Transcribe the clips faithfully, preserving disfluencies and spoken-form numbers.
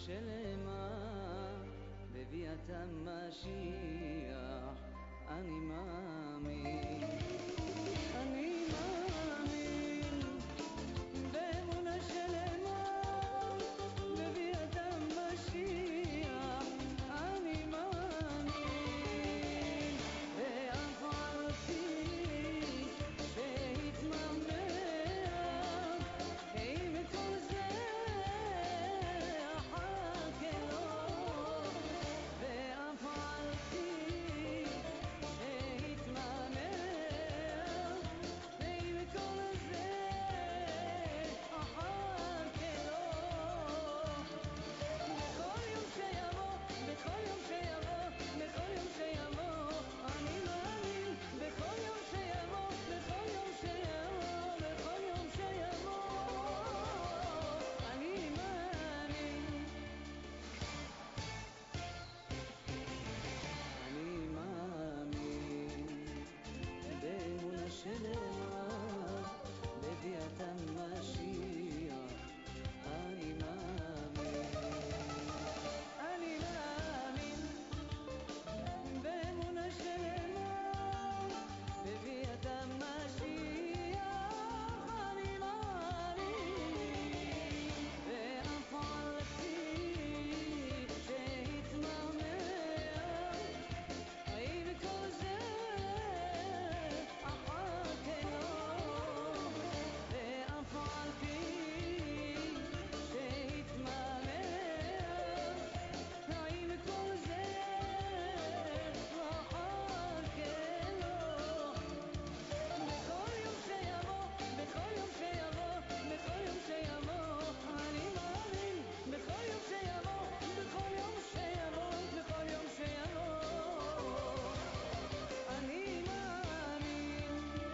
שלמה בביאת המשיח. אני מאמין, אני מאמין באמונה שלמה בביאת המשיח. אני מאמין ואף על פי שהתממח עם כל זה אחכה לו, ואף על פי שהתממח עם כל זה אחכה לו. בכל יום שיבוא, בכל יום שיבוא, בכל יום שיבוא, אני מאמין. בכל יום שיבוא, בכל יום שיבוא, בכל יום שיבוא, אני מאמין. אני מאמין באמונה שלמה בביאת המשיח. אני מאמין, אני מאמין באמונה שלמה בביאת המשיח. אני מאמין ואף על פי שהתממח עם כל זה אחכה לו, ואף על פי שהתממח עם כל זה אחכה לו. בכל יום שיבוא, בכל יום שיבוא, בכל יום שיבוא, אני מאמין. בכל יום שיבוא, בכל יום שיבוא, בכל יום שיבוא, אני מאמין.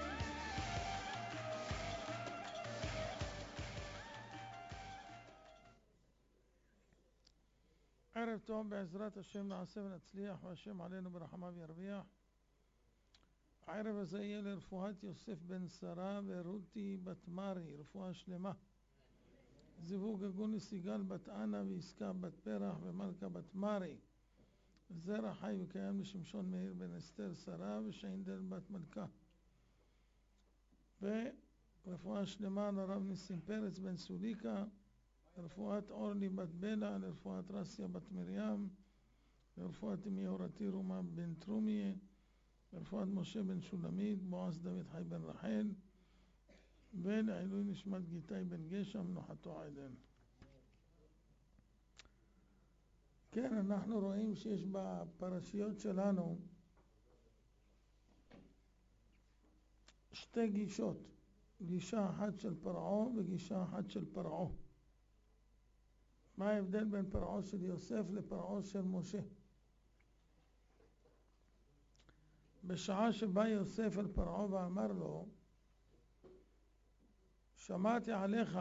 ערב טוב, בעזרת השם נעשה ונצליח, והשם עלינו ברחמיו ירוויח. הערב הזה יהיה לרפואת יוסף בן שרה ורותי בת מרי, רפואה שלמה. זיווג הגוני סיגל בת אנה ועסקה בת פרח ומלכה בת מרי. זרע חי וקיים לשמשון מאיר בן אסתר שרה ושיינדל בת מלכה. ורפואה שלמה לרב ניסים פרץ בן סוליקה, לרפואת אורלי בת בלה, לרפואת רסיה בת מרים, לרפואת אמי הורתי רומה בן טרומיה, לרפואת משה בן שולמית, בועז דוד חי בן רחל, ולעילוי נשמת גיטאי בן גשם, מנוחתו עדן. כן, אנחנו רואים שיש בפרשיות שלנו שתי גישות, גישה אחת של פרעה וגישה אחת של פרעה. מה ההבדל בין פרעה של יוסף לפרעה של משה? בשעה שבא יוסף אל פרעה ואמר לו, שמעתי עליך,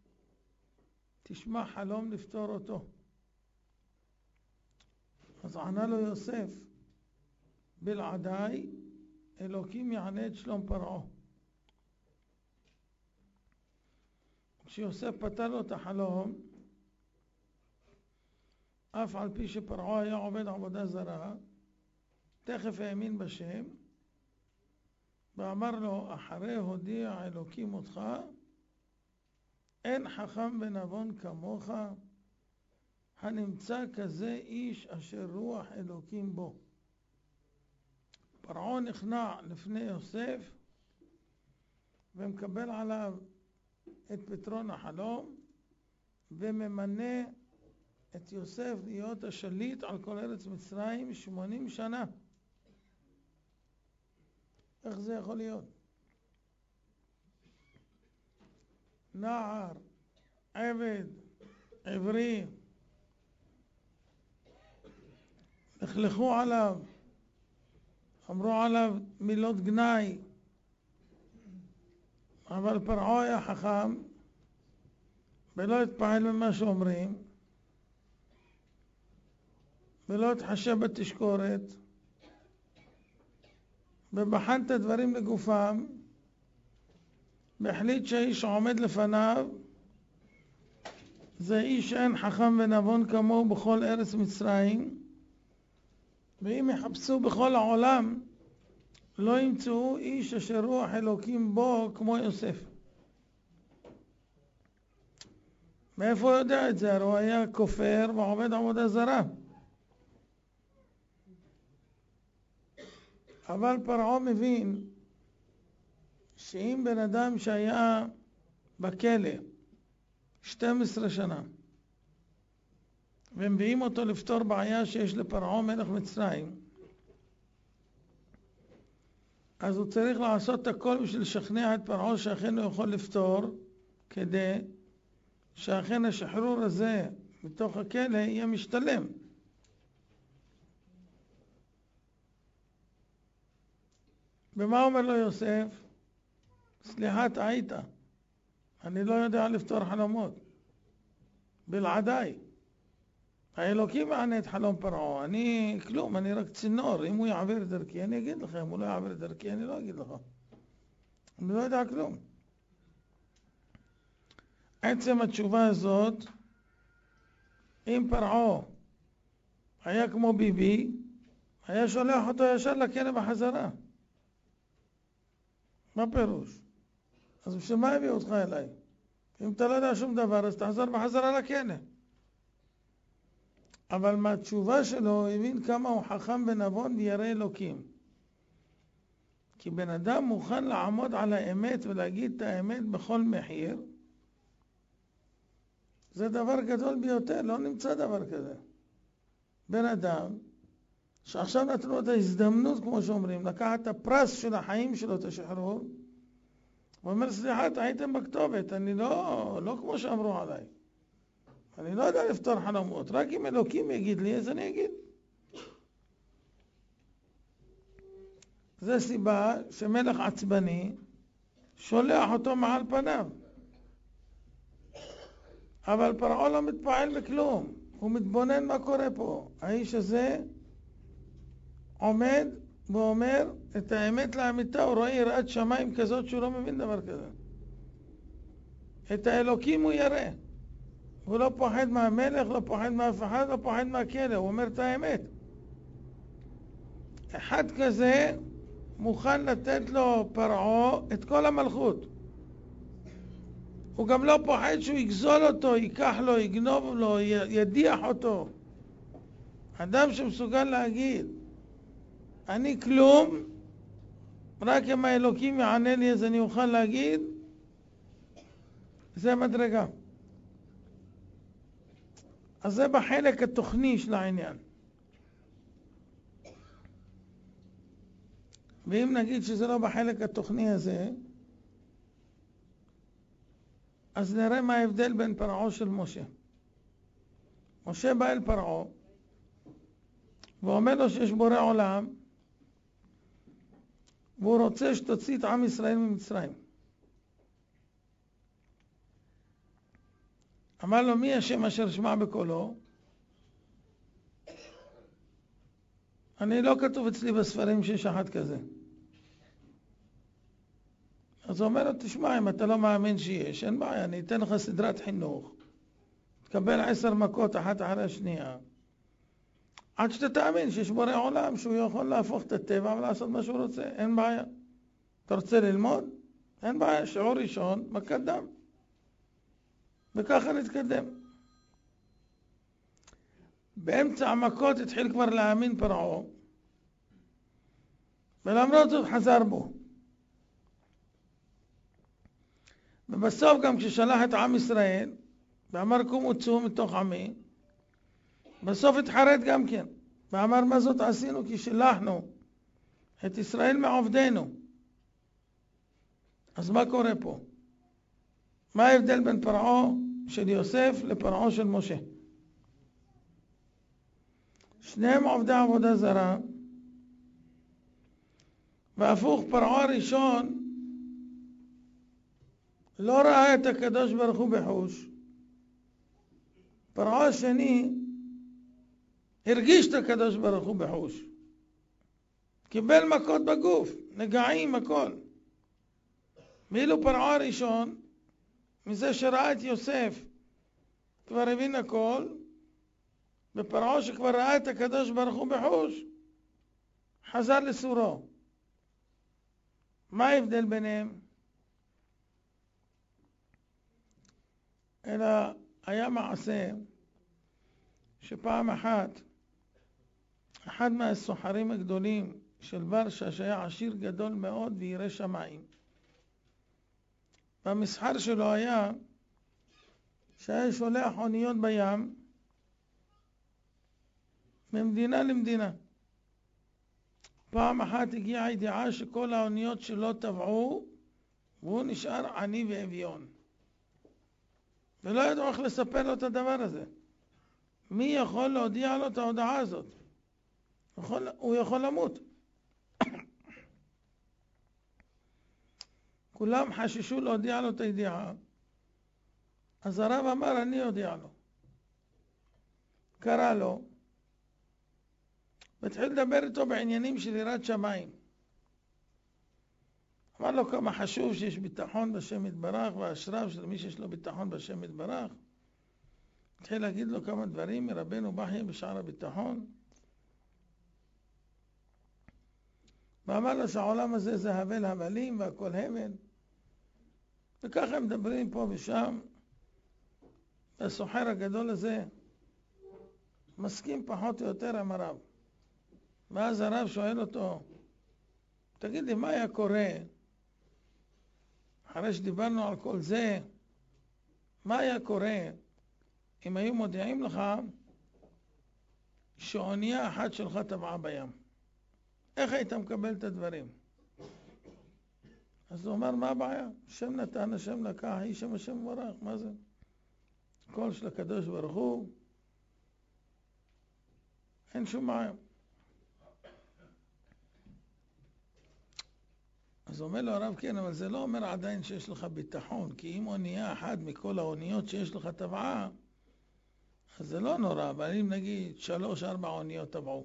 תשמע חלום לפתור אותו. אז ענה לו יוסף, בלעדיי אלוקים יענה את שלום פרעה. כשיוסף פתר לו את החלום, אף על פי שפרעה היה עובד עבודה זרה, תכף האמין בשם, ואמר לו, אחרי הודיע אלוקים אותך, אין חכם ונבון כמוך, הנמצא כזה איש אשר רוח אלוקים בו. פרעה נכנע לפני יוסף, ומקבל עליו את פתרון החלום, וממנה את יוסף להיות השליט על כל ארץ מצרים שמונים שנה. איך זה יכול להיות? נער, עבד, עברי, לכלכו עליו, אמרו עליו מילות גנאי, אבל פרעה היה חכם ולא התפעל ממה שאומרים, ולא התחשב בתשקורת, ובחן את הדברים לגופם, והחליט שהאיש עומד לפניו זה איש שאין חכם ונבון כמוהו בכל ארץ מצרים, ואם יחפשו בכל העולם לא ימצאו איש אשר רוח אלוקים בו כמו יוסף. מאיפה הוא יודע את זה? הרי הוא היה כופר ועובד עבודה זרה. אבל פרעה מבין שאם בן אדם שהיה בכלא שתים עשרה שנה ומביאים אותו לפתור בעיה שיש לפרעה מלך מצרים, אז הוא צריך לעשות הכל בשביל לשכנע את פרעה שאכן הוא יכול לפתור, כדי שאכן השחרור הזה מתוך הכלא יהיה משתלם. ומה אומר לו יוסף? סליחה, טעית, אני לא יודע לפתור חלומות, בלעדיי. האלוקים מענה את חלום פרעה, אני כלום, אני רק צינור. אם הוא יעביר את דרכי אני אגיד לך, אם הוא לא יעביר את דרכי אני לא אגיד לך, אני לא יודע כלום. עצם התשובה הזאת, אם פרעה היה כמו ביבי, היה שולח אותו ישר לכלא בחזרה. מה פירוש? אז בשביל מה הביא אותך אליי? אם אתה לא יודע שום דבר אז תחזור בחזרה לכלא. אבל מהתשובה שלו הוא הבין כמה הוא חכם ונבון וירא אלוקים. כי בן אדם מוכן לעמוד על האמת ולהגיד את האמת בכל מחיר, זה דבר גדול ביותר, לא נמצא דבר כזה. בן אדם שעכשיו נתנו את ההזדמנות, כמו שאומרים, לקחת את הפרס של החיים שלו, את השחרור, ואומר, סליחה, הייתם בכתובת, אני לא, לא כמו שאמרו עליי. אני לא יודע לפתור חלומות, רק אם אלוקים יגיד לי, אז אני אגיד. זה סיבה שמלך עצבני שולח אותו מעל פניו. אבל פרעה לא מתפעל בכלום, הוא מתבונן מה קורה פה. האיש הזה עומד ואומר את האמת לאמיתה, הוא רואה יראת שמיים כזאת שהוא לא מבין דבר כזה. את האלוקים הוא ירא. הוא לא פוחד מהמלך, לא פוחד מאף אחד, לא פוחד מהכלא, הוא אומר את האמת. אחד כזה מוכן לתת לו פרעה את כל המלכות. הוא גם לא פוחד שהוא יגזול אותו, ייקח לו, יגנוב לו, ידיח אותו. אדם שמסוגל להגיד, אני כלום, רק אם האלוקים יענה לי אז אני אוכל להגיד, זה מדרגה. אז זה בחלק התוכני של העניין. ואם נגיד שזה לא בחלק התוכני הזה, אז נראה מה ההבדל בין פרעה של משה. משה בא אל פרעה ואומר לו שיש בורא עולם והוא רוצה שתוציא את עם ישראל ממצרים. אמר לו, מי השם אשר שמע בקולו? אני לא כתוב אצלי בספרים שיש אחד כזה. אז הוא אומר לו, תשמע, אם אתה לא מאמין שיש, אין בעיה, אני אתן לך סדרת חינוך. תקבל עשר מכות אחת אחרי השנייה. עד שאתה תאמין שיש בורא עולם, שהוא יכול להפוך את הטבע ולעשות מה שהוא רוצה. אין בעיה. אתה רוצה ללמוד? אין בעיה, שיעור ראשון, מכת דם. וככה נתקדם. באמצע המכות התחיל כבר להאמין פרעה, ולמרות זאת חזר בו. ובסוף גם כששלח את עם ישראל ואמר קומו צאו מתוך עמי, בסוף התחרט גם כן ואמר, מה זאת עשינו? כי שלחנו את ישראל מעובדנו. אז מה קורה פה? מה ההבדל בין פרעה של יוסף לפרעה של משה? שניהם עובדי עבודה זרה, והפוך, פרעה הראשון לא ראה את הקדוש ברוך הוא בחוש. פרעה השני הרגיש את הקדוש ברוך הוא בחוש. קיבל מכות בגוף, נגעים, הכל. ואילו פרעה הראשון, מזה שראה את יוסף כבר הבין הכל, ופרעה שכבר ראה את הקדוש ברוך הוא בחוש, חזר לסורו. מה ההבדל ביניהם? אלא היה מעשה שפעם אחת אחד מהסוחרים הגדולים של ורשה, שהיה עשיר גדול מאוד וירא שמיים, והמסחר שלו היה שהיה שולח אוניות בים ממדינה למדינה. פעם אחת הגיעה הידיעה שכל האוניות שלו טבעו והוא נשאר עני ואביון, ולא ידעו איך לספר לו את הדבר הזה. מי יכול להודיע לו את ההודעה הזאת? יכול, הוא יכול למות. כולם חששו להודיע לו את הידיעה, אז הרב אמר אני אודיע לו. קרא לו והתחיל לדבר איתו בעניינים של יראת שמיים. אמר לו כמה חשוב שיש ביטחון בשם יתברך, והאשריו של מי שיש לו ביטחון בשם יתברך. התחיל להגיד לו כמה דברים מרבנו בחייא בשער הביטחון, ואמר לו שהעולם הזה זה הבל הבלים והכל הבל, וככה הם מדברים פה ושם. והסוחר הגדול הזה מסכים פחות או יותר עם הרב. ואז הרב שואל אותו, תגיד לי, מה היה קורה אחרי שדיברנו על כל זה? מה היה קורה אם היו מודיעים לך שאונייה אחת שלך טבעה בים? איך היית מקבל את הדברים? אז הוא אומר, מה הבעיה? השם נתן, השם לקח, היא שם השם ברך, מה זה? קול של הקדוש ברוך הוא, אין שום בעיה. אז אומר לו הרב, כן, אבל זה לא אומר עדיין שיש לך ביטחון, כי אם אונייה אחת מכל האוניות שיש לך טבעה, אז זה לא נורא, אבל אם נגיד שלוש, ארבע אוניות טבעו,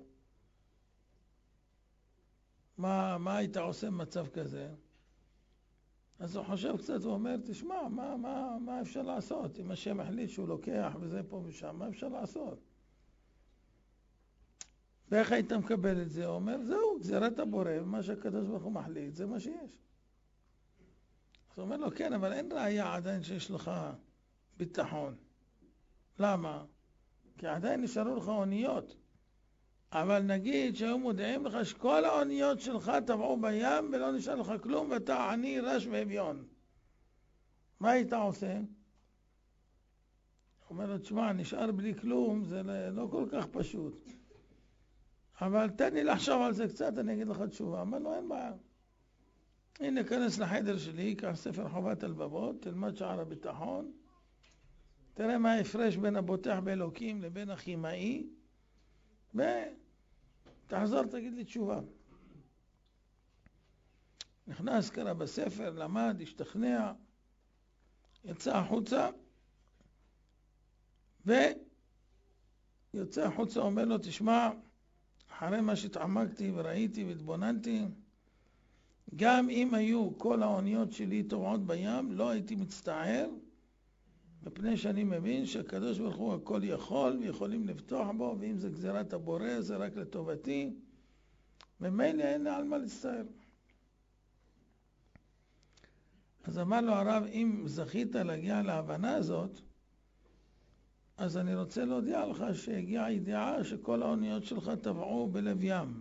מה, מה היית עושה במצב כזה? אז הוא חושב קצת, הוא אומר, תשמע, מה, מה, מה אפשר לעשות? אם השם החליט שהוא לוקח וזה פה ושם, מה אפשר לעשות? ואיך היית מקבל את זה? הוא אומר, זהו, גזירת הבורא, מה שהקדוש ברוך הוא מחליט, זה מה שיש. אז הוא אומר לו, כן, אבל אין ראיה עדיין שיש לך ביטחון. למה? כי עדיין נשארו לך אוניות. אבל נגיד שהיו מודיעים לך שכל האוניות שלך טבעו בים ולא נשאר לך כלום ואתה עני, רש ואביון. מה היית עושה? הוא אומר לו, תשמע, נשאר בלי כלום, זה לא כל כך פשוט. אבל תן לי לחשוב על זה קצת, אני אגיד לך תשובה. אמר לו, אין בעיה. הנה, כנס לחדר שלי, קח ספר חובת הלבבות, תלמד שער הביטחון, תראה מה ההפרש בין הבוטח באלוקים לבין הכימאי, ותחזור, תגיד לי תשובה. נכנס, קרא בספר, למד, השתכנע, יצא החוצה, ויוצא החוצה, אומר לו, תשמע, אחרי מה שהתעמקתי וראיתי והתבוננתי, גם אם היו כל האוניות שלי טובעות בים, לא הייתי מצטער, מפני שאני מבין שהקדוש ברוך הוא הכל יכול, ויכולים לפתוח בו, ואם זה גזירת הבורא, זה רק לטובתי, ממילא אין לי על מה להצטער. אז אמר לו הרב, אם זכית להגיע להבנה הזאת, אז אני רוצה להודיע לך שהגיעה ידיעה שכל האוניות שלך טבעו בלב ים.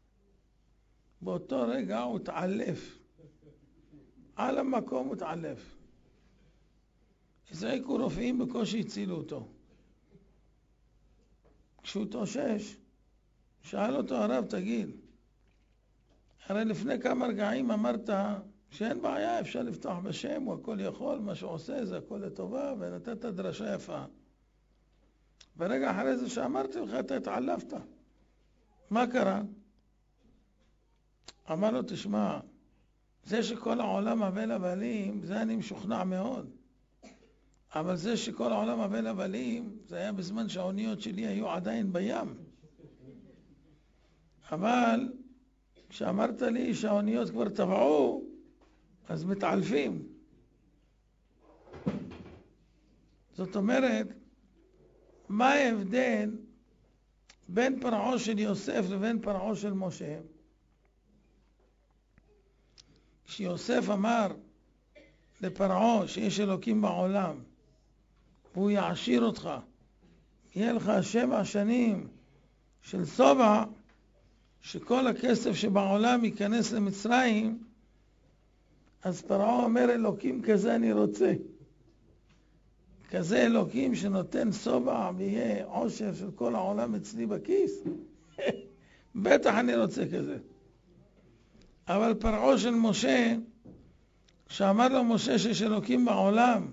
באותו רגע הוא התעלף. על המקום הוא התעלף. הזעיקו רופאים, בקושי הצילו אותו. כשהוא תושש, שאל אותו הרב, תגיד, הרי לפני כמה רגעים אמרת שאין בעיה, אפשר לפתוח בשם, הוא הכל יכול, מה שהוא עושה זה הכל לטובה, ונתת דרשה יפה. ברגע אחרי זה שאמרתי לך, אתה התעלפת. מה קרה? אמר לו, תשמע, זה שכל העולם הבל הבלים, זה אני משוכנע מאוד. אבל זה שכל העולם הבל הבלים, זה היה בזמן שהאוניות שלי היו עדיין בים. אבל כשאמרת לי שהאוניות כבר טבעו, אז מתעלפים. זאת אומרת, מה ההבדל בין פרעה של יוסף לבין פרעה של משה? כשיוסף אמר לפרעה שיש אלוקים בעולם והוא יעשיר אותך, יהיה לך שבע שנים של סובע, שכל הכסף שבעולם ייכנס למצרים, אז פרעה אומר אלוקים כזה אני רוצה, כזה אלוקים שנותן סובע ויהיה עושר של כל העולם אצלי בכיס. בטח אני רוצה כזה. אבל פרעה של משה, שאמר לו משה שיש אלוקים בעולם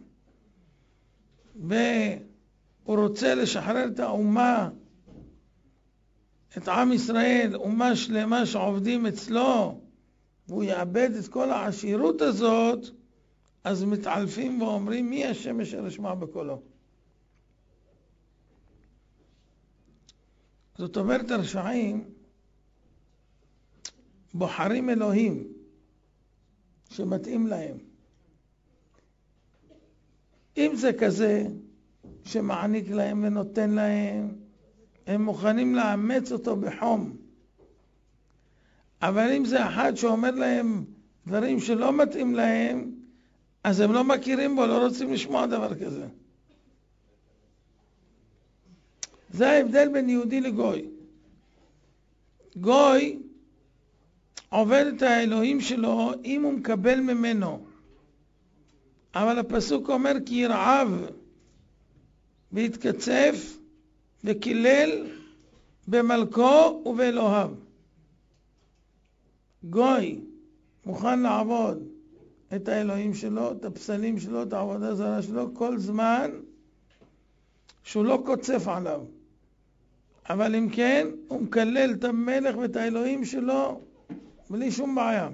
והוא רוצה לשחרר את האומה, את עם ישראל, אומה שלמה שעובדים אצלו, והוא יאבד את כל העשירות הזאת, אז מתעלפים ואומרים מי השם אשר ישמע בקולו. זאת אומרת הרשעים בוחרים אלוהים שמתאים להם. אם זה כזה שמעניק להם ונותן להם, הם מוכנים לאמץ אותו בחום. אבל אם זה אחד שאומר להם דברים שלא מתאים להם, אז הם לא מכירים בו, לא רוצים לשמוע דבר כזה. זה ההבדל בין יהודי לגוי. גוי עובד את האלוהים שלו אם הוא מקבל ממנו. אבל הפסוק אומר כי ירעב והתקצף וקילל במלכו ובאלוהיו. גוי מוכן לעבוד את האלוהים שלו, את הפסלים שלו, את העבודה זרה שלו, כל זמן שהוא לא קוצף עליו. אבל אם כן, הוא מקלל את המלך ואת האלוהים שלו בלי שום בעיה.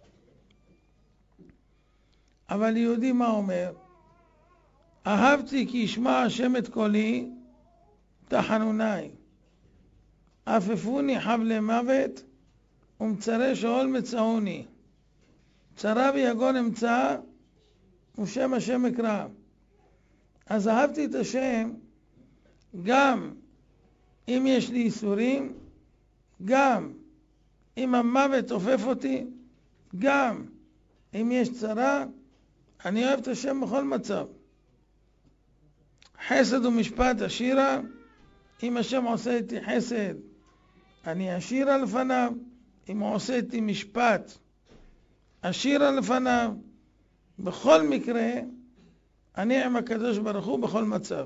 אבל יהודי מה אומר? אהבתי כי ישמע השם את קולי, תחנוני. אפפוני חבלי מוות, ומצרי שאול מצאוני. צרה ויגון אמצא, ושם השם אקרא. אז אהבתי את השם, גם אם יש לי איסורים, גם אם המוות עופף אותי, גם אם יש צרה, אני אוהב את השם בכל מצב. חסד ומשפט אשירה, אם השם עושה איתי חסד, אני אשירה לפניו, אם הוא עושה איתי משפט, אשירה לפניו. בכל מקרה, אני עם הקדוש ברוך הוא בכל מצב.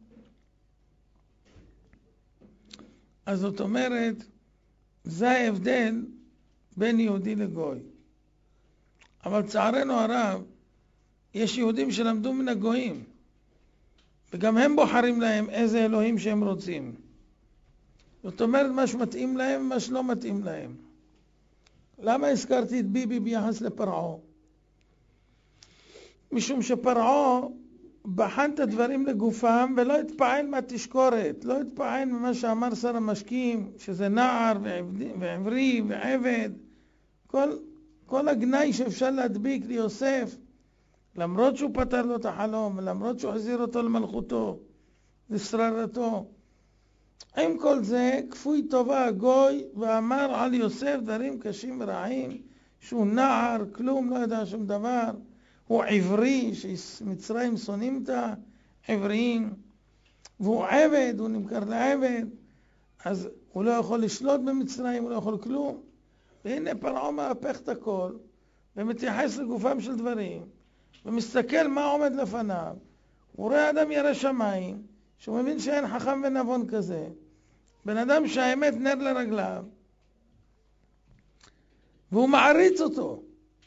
אז זאת אומרת, זה ההבדל בין יהודי לגוי. אבל צערנו הרב, יש יהודים שלמדו מן הגויים, וגם הם בוחרים להם איזה אלוהים שהם רוצים. זאת אומרת, מה שמתאים להם ומה שלא מתאים להם. למה הזכרתי את ביבי ביחס לפרעה? משום שפרעה בחן את הדברים לגופם ולא התפעל מהתשקורת, לא התפעל ממה שאמר שר המשקים, שזה נער ועברי ועבד, כל, כל הגנאי שאפשר להדביק ליוסף, למרות שהוא פתר לו את החלום, ולמרות שהוא החזיר אותו למלכותו, לשררתו. עם כל זה, כפוי טובה הגוי ואמר על יוסף דברים קשים ורעים, שהוא נער, כלום, לא יודע שום דבר, הוא עברי, שמצרים שונאים את העבריים, והוא עבד, הוא נמכר לעבד, אז הוא לא יכול לשלוט במצרים, הוא לא יכול כלום. והנה פרעה מהפך את הכל, ומתייחס לגופם של דברים, ומסתכל מה עומד לפניו. הוא רואה אדם ירא שמיים, שהוא מבין שאין חכם ונבון כזה. בן אדם שהאמת נר לרגליו, והוא מעריץ אותו.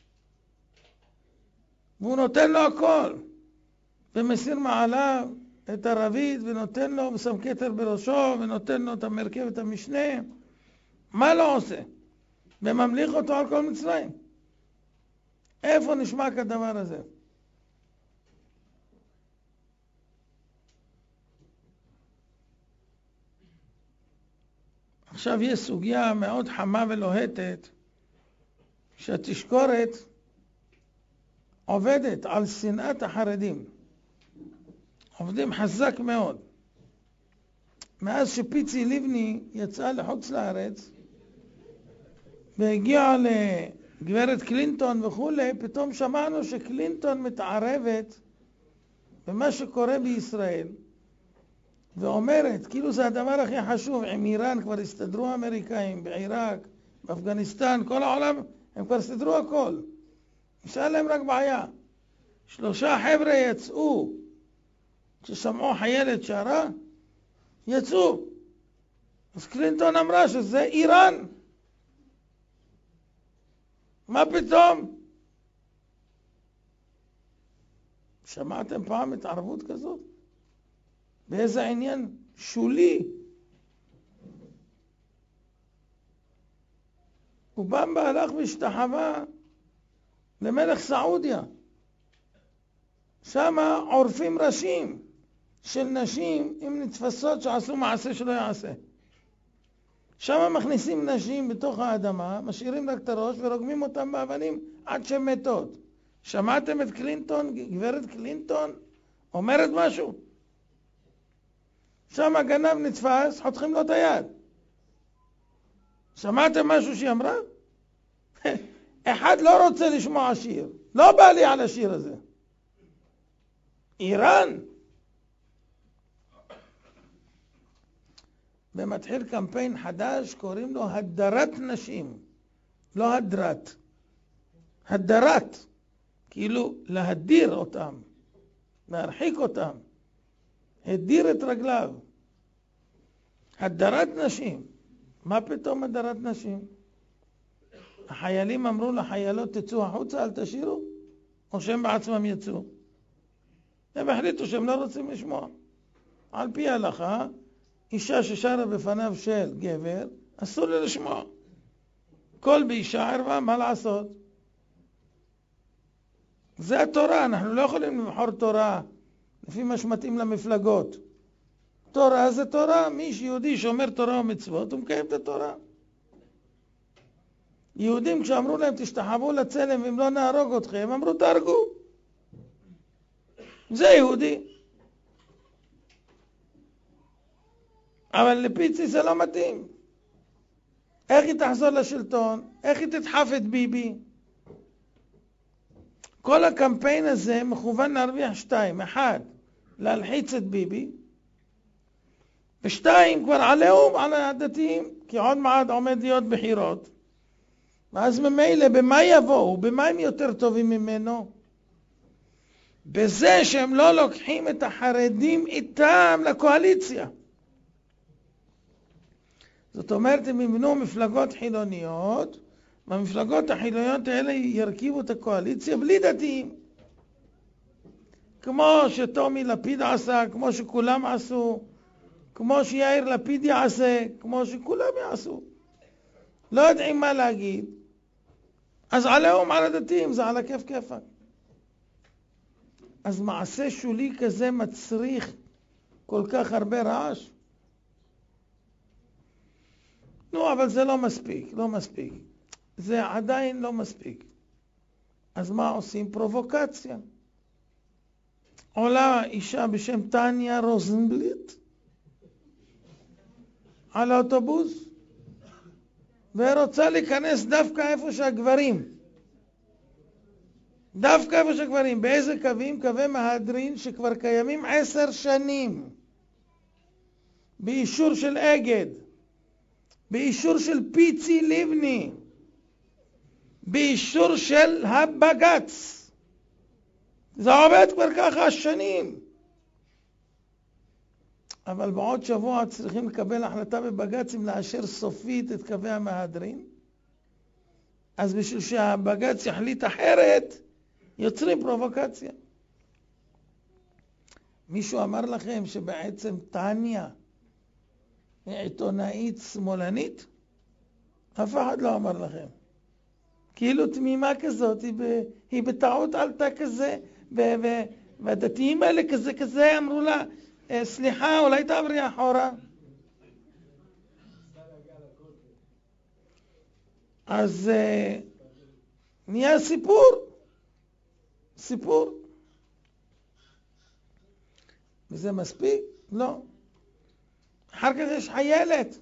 והוא נותן לו הכל, ומסיר מעליו את הרבית, ונותן לו, ושם כתר בראשו, ונותן לו את המרכב, את המשנה. מה לא עושה? וממליך אותו על כל מצרים. איפה נשמע כדבר הזה? עכשיו יש סוגיה מאוד חמה ולוהטת, שהתשקורת עובדת על שנאת החרדים. עובדים חזק מאוד. מאז שפיצי לבני יצאה לחוץ לארץ, והגיעה לגברת קלינטון וכולי, פתאום שמענו שקלינטון מתערבת במה שקורה בישראל, ואומרת, כאילו זה הדבר הכי חשוב, עם איראן כבר הסתדרו האמריקאים, בעיראק, באפגניסטן, כל העולם, הם כבר הסתדרו הכל. נשאר להם רק בעיה. שלושה חבר'ה יצאו, כששמעו חיילת שרה, יצאו. אז קלינטון אמרה שזה איראן. מה פתאום? שמעתם פעם התערבות כזאת? באיזה עניין שולי? ובמבה הלך והשתחווה למלך סעודיה. שם עורפים ראשים של נשים עם נתפסות שעשו מעשה שלא יעשה. שם מכניסים נשים בתוך האדמה, משאירים רק את הראש ורוגמים אותם באבנים עד שהן מתות. שמעתם את קלינטון, גברת קלינטון, אומרת משהו? שם הגנב נתפס, חותכים לו את היד. שמעתם משהו שהיא אמרה? אחד לא רוצה לשמוע שיר. לא בא לי על השיר הזה. איראן. ומתחיל קמפיין חדש, קוראים לו הדרת נשים. לא הדרת. הדרת. כאילו להדיר אותם. להרחיק אותם. הדיר את רגליו. הדרת נשים. מה פתאום הדרת נשים? החיילים אמרו לחיילות תצאו החוצה, אל תשירו, או שהם בעצמם יצאו. הם החליטו שהם לא רוצים לשמוע. על פי ההלכה, אישה ששרה בפניו של גבר, אסור לה לשמוע. כל באישה ערווה, מה לעשות? זה התורה, אנחנו לא יכולים לבחור תורה לפי מה שמתאים למפלגות. תורה זה תורה, מי שיהודי שומר תורה ומצוות, הוא מקיים את התורה. יהודים כשאמרו להם תשתחוו לצלם ואם לא נהרוג אתכם, אמרו תהרגו. זה יהודי. אבל לפיצי זה לא מתאים. איך היא תחזור לשלטון? איך היא תדחף את ביבי? כל הקמפיין הזה מכוון להרוויח שתיים. אחד, להלחיץ את ביבי. ושתיים, כבר עליהם, על הדתיים, כי עוד מעט עומד להיות בחירות. ואז ממילא, במה יבואו? במה הם יותר טובים ממנו? בזה שהם לא לוקחים את החרדים איתם לקואליציה. זאת אומרת, הם יבנו מפלגות חילוניות, והמפלגות החילוניות האלה ירכיבו את הקואליציה בלי דתיים. כמו שטומי לפיד עשה, כמו שכולם עשו, כמו שיאיר לפיד יעשה, כמו שכולם יעשו. לא יודעים מה להגיד. אז עליהם על הדתיים, זה על הכיף כיפק. אז מעשה שולי כזה מצריך כל כך הרבה רעש? נו, אבל זה לא מספיק, לא מספיק. זה עדיין לא מספיק. אז מה עושים? פרובוקציה. עולה אישה בשם טניה רוזנבליט על האוטובוס, ורוצה להיכנס דווקא איפה שהגברים. דווקא איפה שהגברים. באיזה קווים? קווי מהדרין שכבר קיימים עשר שנים. באישור של אגד. באישור של פיצי לבני. באישור של הבגץ. זה עובד כבר ככה שנים. אבל בעוד שבוע צריכים לקבל החלטה בבגץ אם לאשר סופית את קווי המהדרין. אז בשביל שהבגץ יחליט אחרת, יוצרים פרובוקציה. מישהו אמר לכם שבעצם טניה היא עיתונאית שמאלנית? אף אחד לא אמר לכם. כאילו תמימה כזאת, היא, ב, היא בטעות עלתה כזה, ו, ו, והדתיים האלה כזה כזה אמרו לה, סליחה, אולי תעברי אחורה. אז נהיה סיפור. סיפור. וזה מספיק? לא. אחר כך יש חיילת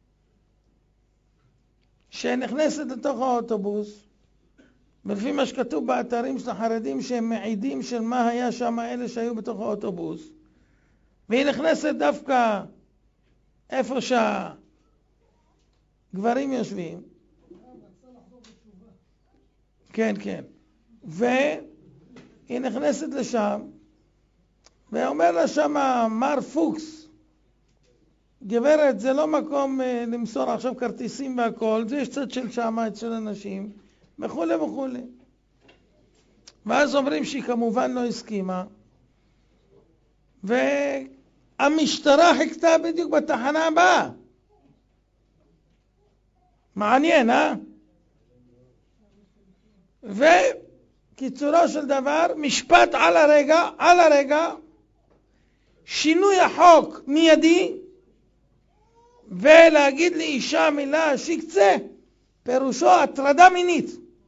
שנכנסת לתוך האוטובוס, ולפי מה שכתוב באתרים של החרדים שהם מעידים של מה היה שם אלה שהיו בתוך האוטובוס, והיא נכנסת דווקא איפה שהגברים יושבים. כן, כן. והיא נכנסת לשם, ואומר לה שם מר פוקס, גברת, זה לא מקום אה, למסור עכשיו כרטיסים והכל, זה יש צד של שם, של אנשים, וכו' וכו'. ואז אומרים שהיא כמובן לא הסכימה, והמשטרה חיכתה בדיוק בתחנה הבאה. מעניין, אה? וקיצורו של דבר, משפט על הרגע, על הרגע, שינוי החוק מיידי, ולהגיד לאישה מילה שיקצה, פירושו הטרדה מינית.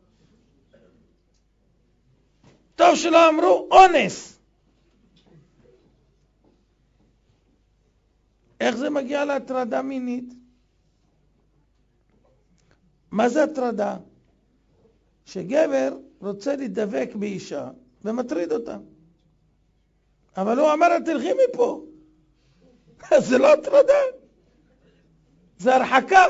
טוב שלא אמרו אונס. איך זה מגיע להטרדה מינית? מה זה הטרדה? שגבר רוצה להידבק באישה ומטריד אותה. אבל הוא אמר, תלכי מפה. זה לא הטרדה. זה הרחקה.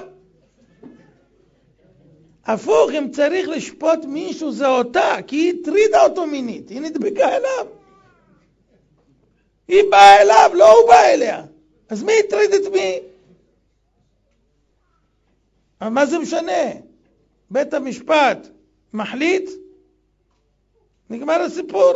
הפוך, אם צריך לשפוט מישהו זה אותה, כי היא הטרידה אותו מינית, היא נדבקה אליו. היא באה אליו, לא הוא בא אליה. אז מי הטריד את מי? אבל מה זה משנה? בית המשפט מחליט, נגמר הסיפור.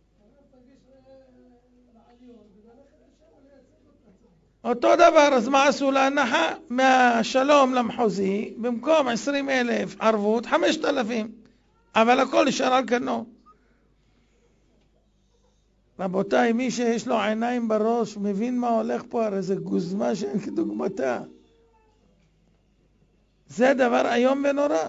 אותו דבר, אז מה עשו להנחה? מהשלום למחוזי, במקום עשרים אלף ערבות, חמשת אלפים. אבל הכל נשאר על כנו. רבותיי, מי שיש לו עיניים בראש, מבין מה הולך פה, הרי זה גוזמה שאין כדוגמתה. זה דבר איום ונורא.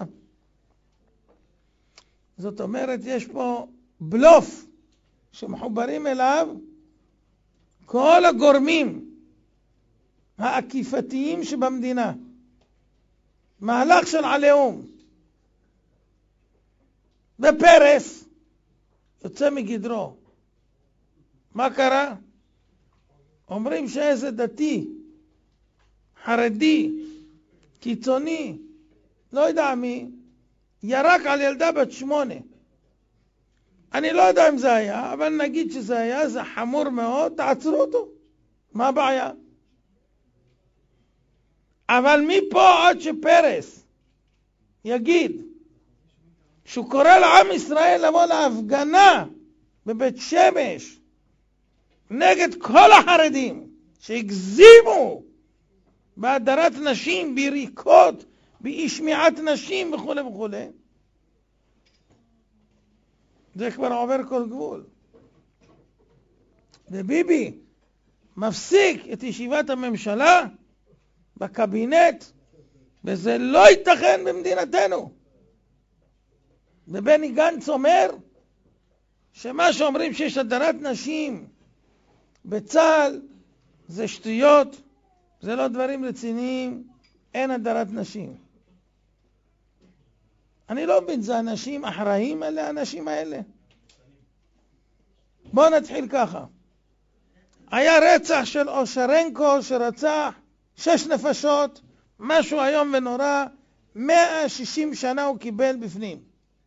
זאת אומרת, יש פה בלוף שמחוברים אליו כל הגורמים העקיפתיים שבמדינה. מהלך של עליהום. בפרס יוצא מגדרו. מה קרה? אומרים שאיזה דתי, חרדי, קיצוני, לא יודע מי, ירק על ילדה בת שמונה. אני לא יודע אם זה היה, אבל נגיד שזה היה, זה חמור מאוד, תעצרו אותו. מה הבעיה? אבל מפה עד שפרס יגיד שהוא קורא לעם ישראל לבוא להפגנה בבית שמש נגד כל החרדים שהגזימו בהדרת נשים, ביריקות, באי שמיעת נשים וכו' וכו', זה כבר עובר כל גבול. וביבי מפסיק את ישיבת הממשלה בקבינט, וזה לא ייתכן במדינתנו. ובני גנץ אומר שמה שאומרים שיש הדרת נשים בצה"ל זה שטויות, זה לא דברים רציניים, אין הדרת נשים. אני לא מבין, זה אנשים אחראים אלה האנשים האלה? בואו נתחיל ככה. היה רצח של אושרנקו שרצח שש נפשות, משהו היום ונורא, מאה ושישים שנה הוא קיבל בפנים.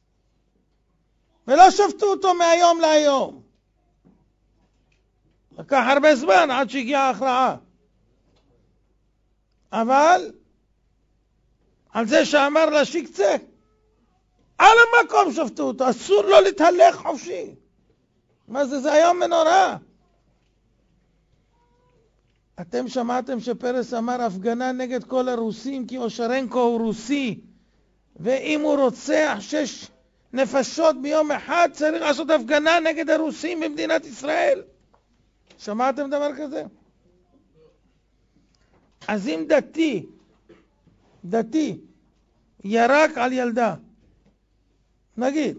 ולא שפטו אותו מהיום להיום. לקח הרבה זמן עד שהגיעה ההכרעה. אבל על זה שאמר לה שיקצה, על המקום שפטו אותו, אסור לו להתהלך חופשי. מה זה, זה היום ונורא. אתם שמעתם שפרס אמר הפגנה נגד כל הרוסים כי אושרנקו הוא רוסי, ואם הוא רוצח שש נפשות ביום אחד צריך לעשות הפגנה נגד הרוסים במדינת ישראל. שמעתם דבר כזה? אז אם דתי, דתי, ירק על ילדה, נגיד,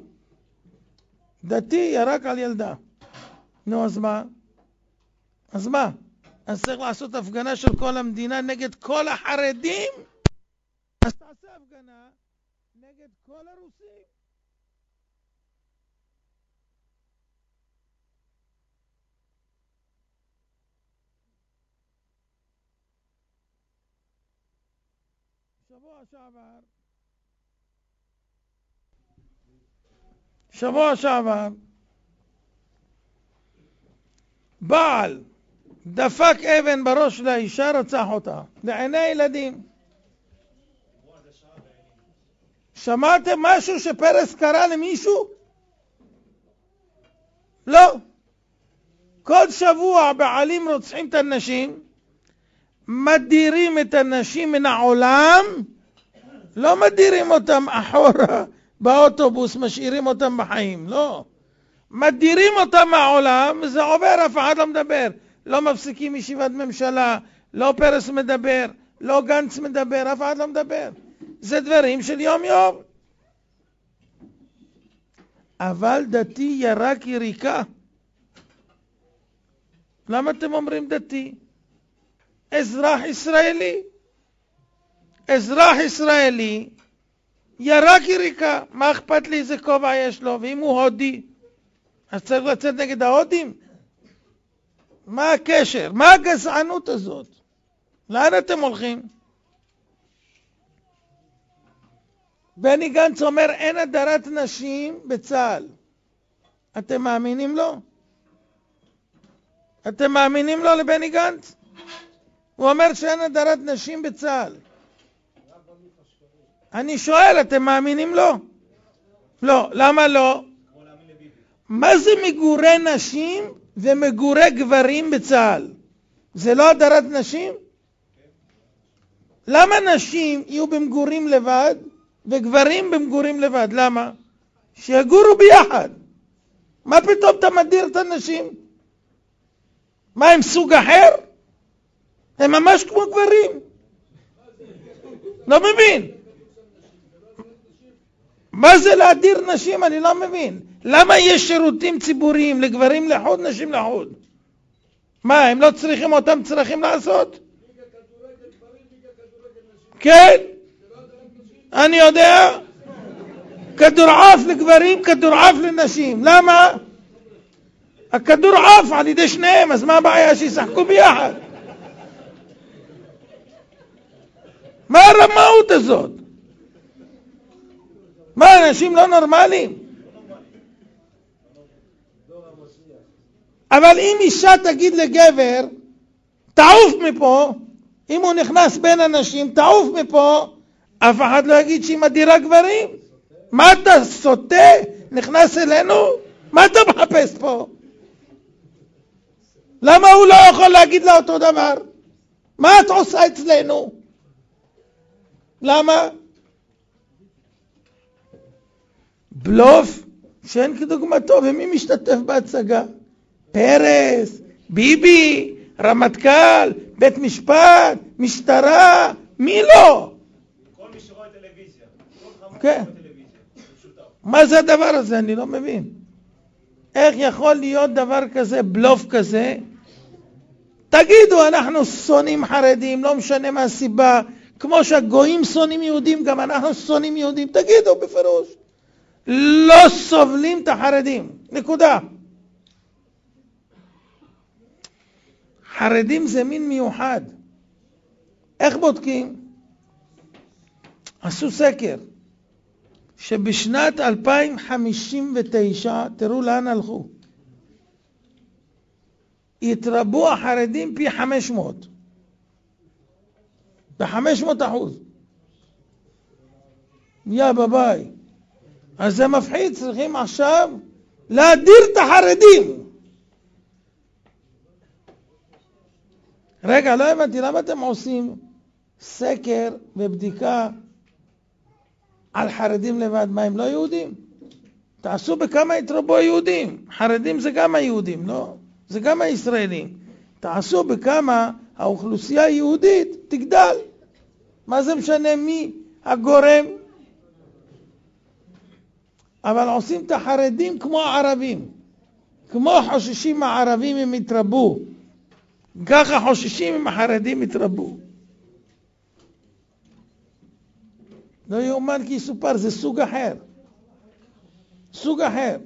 דתי ירק על ילדה, נו אז מה? אז מה? אז צריך לעשות הפגנה של כל המדינה נגד כל החרדים, אז תעשה הפגנה נגד כל הרוסים. שבוע שעבר שבוע שעבר בעל דפק אבן בראש לאישה, רצח אותה לעיני ילדים. שמעתם משהו שפרס קרא למישהו? לא. כל שבוע בעלים רוצחים את הנשים, מדירים את הנשים מן העולם, לא מדירים אותם אחורה באוטובוס, משאירים אותם בחיים, לא. מדירים אותם מהעולם, זה עובר, אף אחד לא מדבר. לא מפסיקים ישיבת ממשלה, לא פרס מדבר, לא גנץ מדבר, אף אחד לא מדבר. זה דברים של יום יום. אבל דתי ירק יריקה. למה אתם אומרים דתי? אזרח ישראלי. אזרח ישראלי ירק יריקה. מה אכפת לי איזה כובע יש לו? ואם הוא הודי, אז צריך לצאת נגד ההודים? מה הקשר? מה הגזענות הזאת? לאן אתם הולכים? בני גנץ אומר אין הדרת נשים בצה"ל. אתם מאמינים לו? אתם מאמינים לו לבני גנץ? הוא אומר שאין הדרת נשים בצה"ל. אני שואל, אתם מאמינים לו? לא. למה לא? מה זה מגורי נשים ומגורי גברים בצה"ל? זה לא הדרת נשים? למה נשים יהיו במגורים לבד וגברים במגורים לבד? למה? שיגורו ביחד. מה פתאום אתה מדיר את הנשים? מה, הם סוג אחר? הם ממש כמו גברים. לא מבין. מה זה להדיר נשים? אני לא מבין. למה יש שירותים ציבוריים לגברים לחוד, נשים לחוד? מה, הם לא צריכים אותם צריכים לעשות? כן, אני יודע. כדורעף לגברים, כדורעף לנשים. למה? הכדורעף על ידי שניהם, אז מה הבעיה שישחקו ביחד? מה הרמאות הזאת? מה, אנשים לא נורמליים? אבל אם אישה תגיד לגבר, תעוף מפה, אם הוא נכנס בין אנשים, תעוף מפה, אף אחד לא יגיד שהיא מדירה גברים. מה אתה סוטה? נכנס אלינו? מה אתה מחפש פה? למה הוא לא יכול להגיד לה אותו דבר? מה את עושה אצלנו? למה? בלוף שאין כדוגמתו. ומי משתתף בהצגה? פרס, ביבי, רמטכ"ל, בית משפט, משטרה, מי לא? כל מי שרואה טלוויזיה. כן. מה זה הדבר הזה? אני לא מבין. איך יכול להיות דבר כזה, בלוף כזה? תגידו, אנחנו שונאים חרדים, לא משנה מה הסיבה. כמו שהגויים שונאים יהודים, גם אנחנו שונאים יהודים. תגידו בפירוש. לא סובלים את החרדים. נקודה. חרדים זה מין מיוחד. איך בודקים? עשו סקר שבשנת אלפיים חמישים ותשע, תראו לאן הלכו, יתרבו החרדים פי חמש מאות. ב-חמש מאות אחוז. יא בביי. אז זה מפחיד, צריכים עכשיו להדיר את החרדים. רגע, לא הבנתי, למה אתם עושים סקר ובדיקה על חרדים לבד? מה, הם לא יהודים? תעשו בכמה יתרבו היהודים. חרדים זה גם היהודים, לא? זה גם הישראלים. תעשו בכמה האוכלוסייה היהודית תגדל. מה זה משנה מי הגורם? אבל עושים את החרדים כמו הערבים. כמו חוששים הערבים הם יתרבו. ככה חוששים אם החרדים יתרבו. לא יאומן כי יסופר, זה סוג אחר. סוג אחר.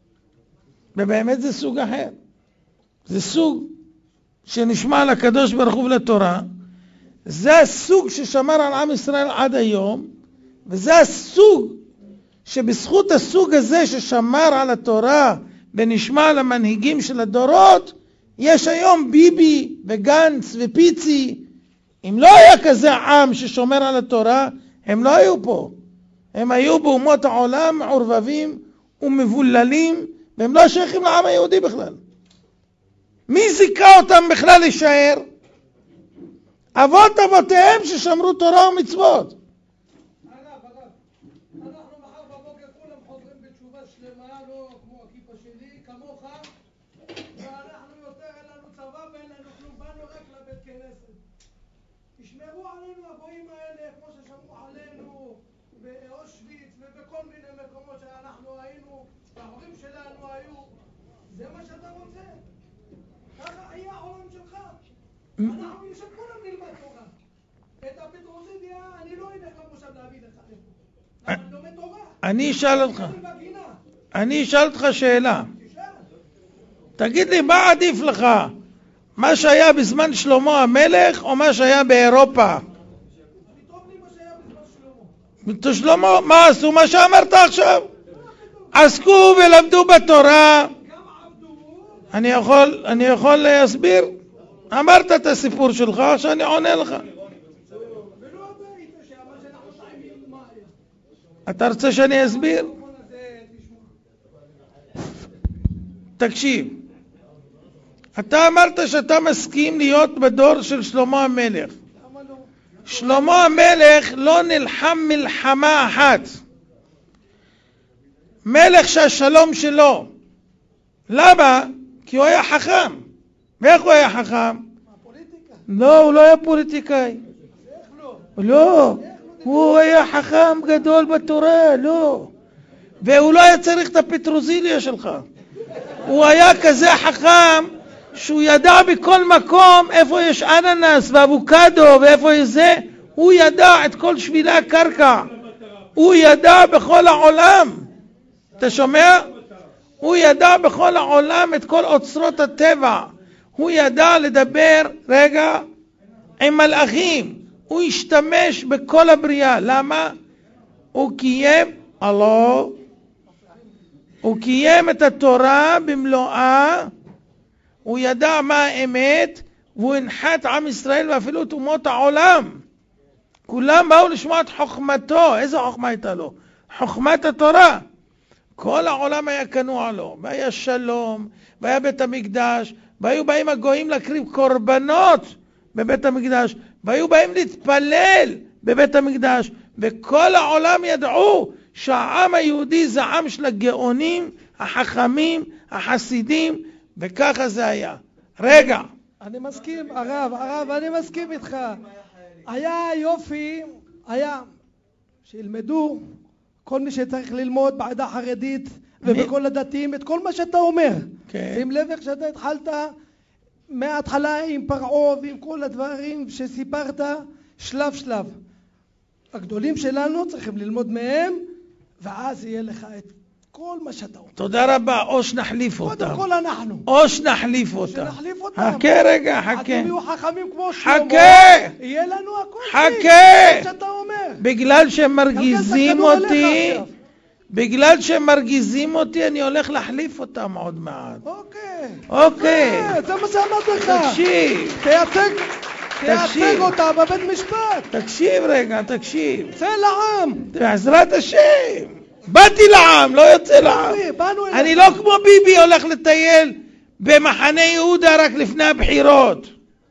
ובאמת זה סוג אחר. זה סוג שנשמע לקדוש ברוך הוא ולתורה. זה הסוג ששמר על עם ישראל עד היום, וזה הסוג שבזכות הסוג הזה ששמר על התורה ונשמע למנהיגים של הדורות, יש היום ביבי וגנץ ופיצי. אם לא היה כזה עם ששומר על התורה, הם לא היו פה. הם היו באומות העולם מעורבבים ומבוללים, והם לא שייכים לעם היהודי בכלל. מי זיכה אותם בכלל להישאר? אבות אבותיהם ששמרו תורה ומצוות. הרב, הרב, אנחנו מחר בבוקר כולם חוזרים בתשובה שלמה, לא כמו הכיפה שלי, כמוך, ואנחנו יותר אין לנו צבא ואין לנו כלום, באנו רק לבית כנסת. תשמרו עלינו הגויים האלה כמו ששמרו עלינו באושוויץ ובכל מיני מקומות שאנחנו היינו, וההורים שלנו היו. זה מה שאתה רוצה? ככה היה העולם שלך. אנחנו שכולם נלמד תורה. את הפטרוזיליה אני לא אלך למושב להביא לך לפה. למה לומד תורה? אני אשאל אותך. אני אשאל אותך שאלה. תגיד לי, מה עדיף לך? מה שהיה בזמן שלמה המלך או מה שהיה באירופה? טוב לי מה שהיה בזמן שלמה. שלמה, מה עשו? מה שאמרת עכשיו. עסקו ולמדו בתורה. גם עבדו. אני יכול, אני יכול להסביר? אמרת את הסיפור שלך, שאני עונה לך. ולא הבית שאמר שאנחנו טעימים מה היה. אתה רוצה שאני אסביר? בוא נזה, תשמע. תקשיב. אתה אמרת שאתה מסכים להיות בדור של שלמה המלך. למה לא? שלמה המלך לא נלחם מלחמה אחת. מלך שהשלום שלו. למה? כי הוא היה חכם. ואיך הוא היה חכם? הפוליטיקה. לא, הוא לא היה פוליטיקאי. איך לא? לא, הוא היה חכם גדול בתורה, לא. והוא לא היה צריך את הפטרוזיליה שלך. הוא היה כזה חכם שהוא ידע בכל מקום איפה יש אננס ואבוקדו ואיפה יש זה. הוא ידע את כל שבילי הקרקע. הוא ידע בכל העולם. אתה שומע? הוא ידע בכל העולם את כל אוצרות הטבע. הוא ידע לדבר, רגע, עם מלאכים. הוא השתמש בכל הבריאה. למה? הוא קיים, הלו, הוא קיים את התורה במלואה. הוא ידע מה האמת, והוא הנחת עם ישראל ואפילו את אומות העולם. כולם באו לשמוע את חוכמתו. איזה חוכמה הייתה לו? חוכמת התורה. כל העולם היה כנוע לו, והיה שלום, והיה בית המקדש, והיו באים הגויים להקריב קורבנות בבית המקדש, והיו באים להתפלל בבית המקדש, וכל העולם ידעו שהעם היהודי זה עם של הגאונים, החכמים, החסידים, וככה זה היה. רגע. אני מסכים, הרב, הרב, אני מסכים איתך. היה יופי, היה שילמדו כל מי שצריך ללמוד בעדה החרדית ובכל הדתיים את כל מה שאתה אומר. כן. שים לב איך שאתה התחלת מההתחלה עם פרעה ועם כל הדברים שסיפרת שלב שלב. הגדולים שלנו צריכים ללמוד מהם, ואז יהיה לך את כל מה שאתה אומר. תודה רבה, או שנחליף אותם. קודם כל אנחנו. או שנחליף אותם. שנחליף אותם. חכה רגע, חכה. אתם יהיו חכמים כמו שלמה. חכה. יהיה לנו הכל. חכה. מה שאתה אומר. בגלל שהם מרגיזים הכדור עליך אותי, עכשיו. בגלל שהם מרגיזים אותי, אני הולך להחליף אותם עוד מעט. אוקיי. אוקיי. זה, זה מה שאמרתי לך. תקשיב. תייצג, תייצג תקשיב. אותה בבית משפט. תקשיב רגע, תקשיב. צא לעם. בעזרת השם. באתי לעם, לא יוצא לעם. יופי, באנו אליך. אני לא כמו ביבי הולך לטייל במחנה יהודה רק לפני הבחירות.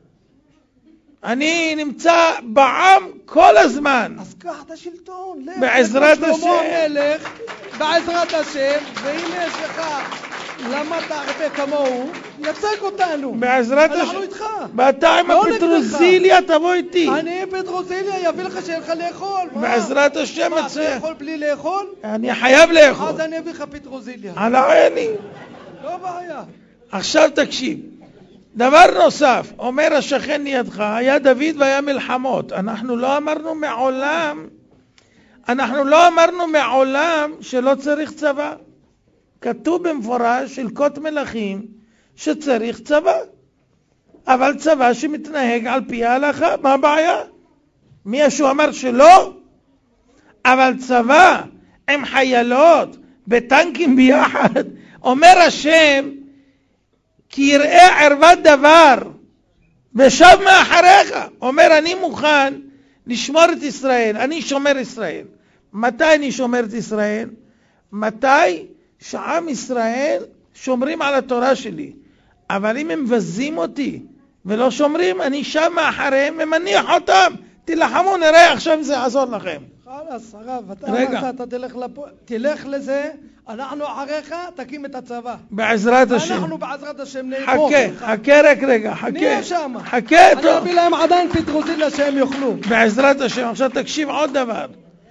אני נמצא בעם כל הזמן. אז קח את השלטון. לך, בעזרת לך לשלמה השם. המלך, בעזרת השם, והנה יש לך, למדת הרבה כמוהו, ייצג אותנו. בעזרת אנחנו השם. איתך. ואתה עם לא נגדך. הפטרוזיליה תבוא איתי. אני פטרוזיליה יביא לך שיהיה לך לאכול. מה? בעזרת השם מה, אתה מצוין. יכול בלי לאכול? אני חייב לאכול. אז אני אביא לך פטרוזיליה. על העיני. לא בעיה. עכשיו תקשיב. דבר נוסף, אומר השכן לידך, היה דוד והיה מלחמות. אנחנו לא אמרנו מעולם, אנחנו לא אמרנו מעולם שלא צריך צבא. כתוב במפורש של קות מלכים שצריך צבא. אבל צבא שמתנהג על פי ההלכה, מה הבעיה? מי ישו אמר שלא? אבל צבא עם חיילות בטנקים ביחד, אומר השם, כי יראה ערוות דבר ושב מאחריך. אומר אני מוכן לשמור את ישראל, אני שומר ישראל. מתי אני שומר את ישראל? מתי שעם ישראל שומרים על התורה שלי. אבל אם הם מבזים אותי ולא שומרים, אני שם מאחריהם ומניח אותם. תלחמו, נראה עכשיו אם זה יעזור לכם. חלאס, הרב, אתה רגע. אמרת, אתה תלך, לפו, תלך לזה, אנחנו אחריך, תקים את הצבא. בעזרת השם. אנחנו בעזרת השם נתמוך. חכה, חכה רק רגע, חכה. נהיה שם. חכה, אני טוב. אביא להם עדיין פטרוזיליה שהם יאכלו. בעזרת השם. עכשיו תקשיב עוד דבר.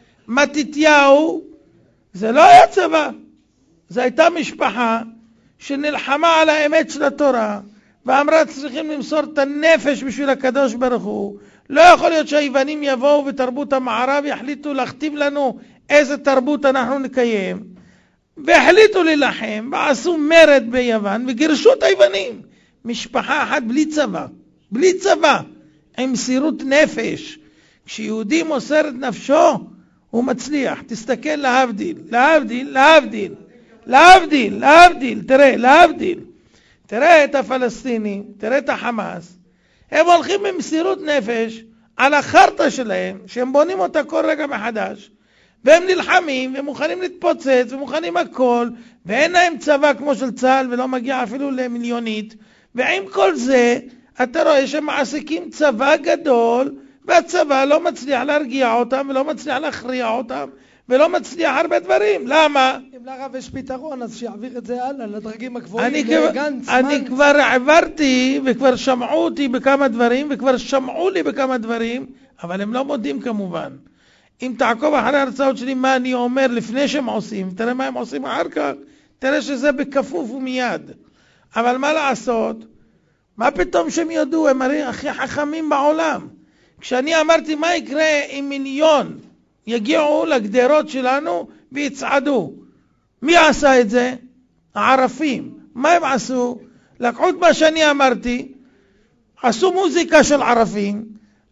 מתתיהו, זה לא היה צבא. זו הייתה משפחה שנלחמה על האמת של התורה, ואמרה צריכים למסור את הנפש בשביל הקדוש ברוך הוא. לא יכול להיות שהיוונים יבואו בתרבות המערב יחליטו להכתיב לנו איזה תרבות אנחנו נקיים, והחליטו להילחם ועשו מרד ביוון וגירשו את היוונים. משפחה אחת בלי צבא, בלי צבא, עם מסירות נפש. כשיהודי מוסר את נפשו הוא מצליח. תסתכל, להבדיל, להבדיל, להבדיל, להבדיל, להבדיל, תראה, להבדיל. תראה את הפלסטינים, תראה את החמאס, הם הולכים במסירות נפש על החרטה שלהם, שהם בונים אותה כל רגע מחדש, והם נלחמים ומוכנים להתפוצץ ומוכנים הכל, ואין להם צבא כמו של צה"ל ולא מגיע אפילו למיליונית, ועם כל זה אתה רואה שהם מעסיקים צבא גדול, והצבא לא מצליח להרגיע אותם ולא מצליח להכריע אותם ולא מצליח הרבה דברים. למה? אם לרב יש פתרון, אז שיעביר את זה הלאה לדרגים הגבוהים. אני, כבר, גנץ, אני מנץ. כבר העברתי וכבר שמעו אותי בכמה דברים וכבר שמעו לי בכמה דברים, אבל הם לא מודים כמובן. אם תעקוב אחרי ההרצאות שלי מה אני אומר לפני שהם עושים, תראה מה הם עושים אחר כך, תראה שזה בכפוף ומיד. אבל מה לעשות? מה פתאום שהם יודעו? הם הרי הכי חכמים בעולם. כשאני אמרתי מה יקרה אם מיליון יגיעו לגדרות שלנו ויצעדו, מי עשה את זה? הערפים. מה הם עשו? לקחו את מה שאני אמרתי, עשו מוזיקה של ערפים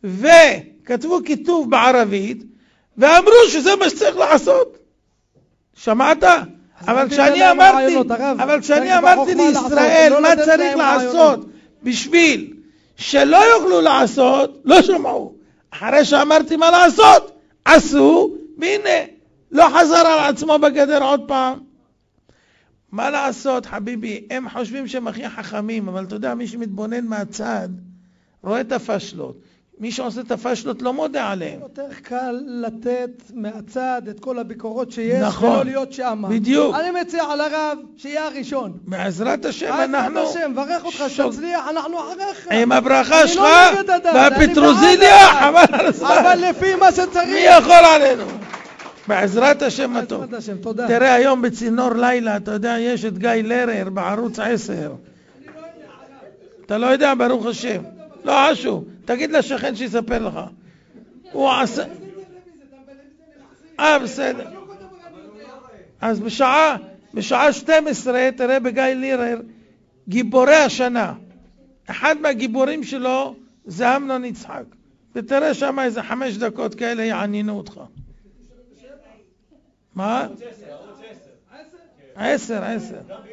וכתבו כיתוב בערבית ואמרו שזה מה שצריך לעשות. שמעת? אבל כשאני אמרתי, אבל כשאני אמרתי לישראל מה צריך לעשות בשביל שלא יוכלו לעשות, לא שמעו. אחרי שאמרתי מה לעשות, עשו, והנה, לא חזר על עצמו בגדר עוד פעם. מה לעשות, חביבי? הם חושבים שהם הכי חכמים, אבל אתה יודע, מי שמתבונן מהצד, רואה את הפשלות. מי שעושה את הפשלות לא מודה עליהם. יותר קל לתת מהצד את כל הביקורות שיש, נכון, ולא להיות שם. בדיוק. אני מציע על הרב שיהיה הראשון. בעזרת השם בעזרת אנחנו... השם, ברך אותך שוק- שתצליח, אנחנו אחריך. עם הברכה אני שלך לא נגד הדת, והפטרוזיליה, אני חבל בעד על הדת. הזמן. אבל לפי מה שצריך. מי יכול עלינו? בעזרת השם הטוב. בעזרת השם, תודה. תראה היום בצינור לילה, אתה יודע, יש את גיא לרר בערוץ עשר. אתה לא יודע, ברוך השם. לא חשוב. תגיד לשכן שיספר לך. הוא עשה... אה, בסדר. אז בשעה, בשעה שתים עשרה, תראה בגיא לרר, גיבורי השנה. אחד מהגיבורים שלו זה אמנון יצחק. ותראה שם איזה חמש דקות כאלה יעניינו אותך. מה? עשר, עשר.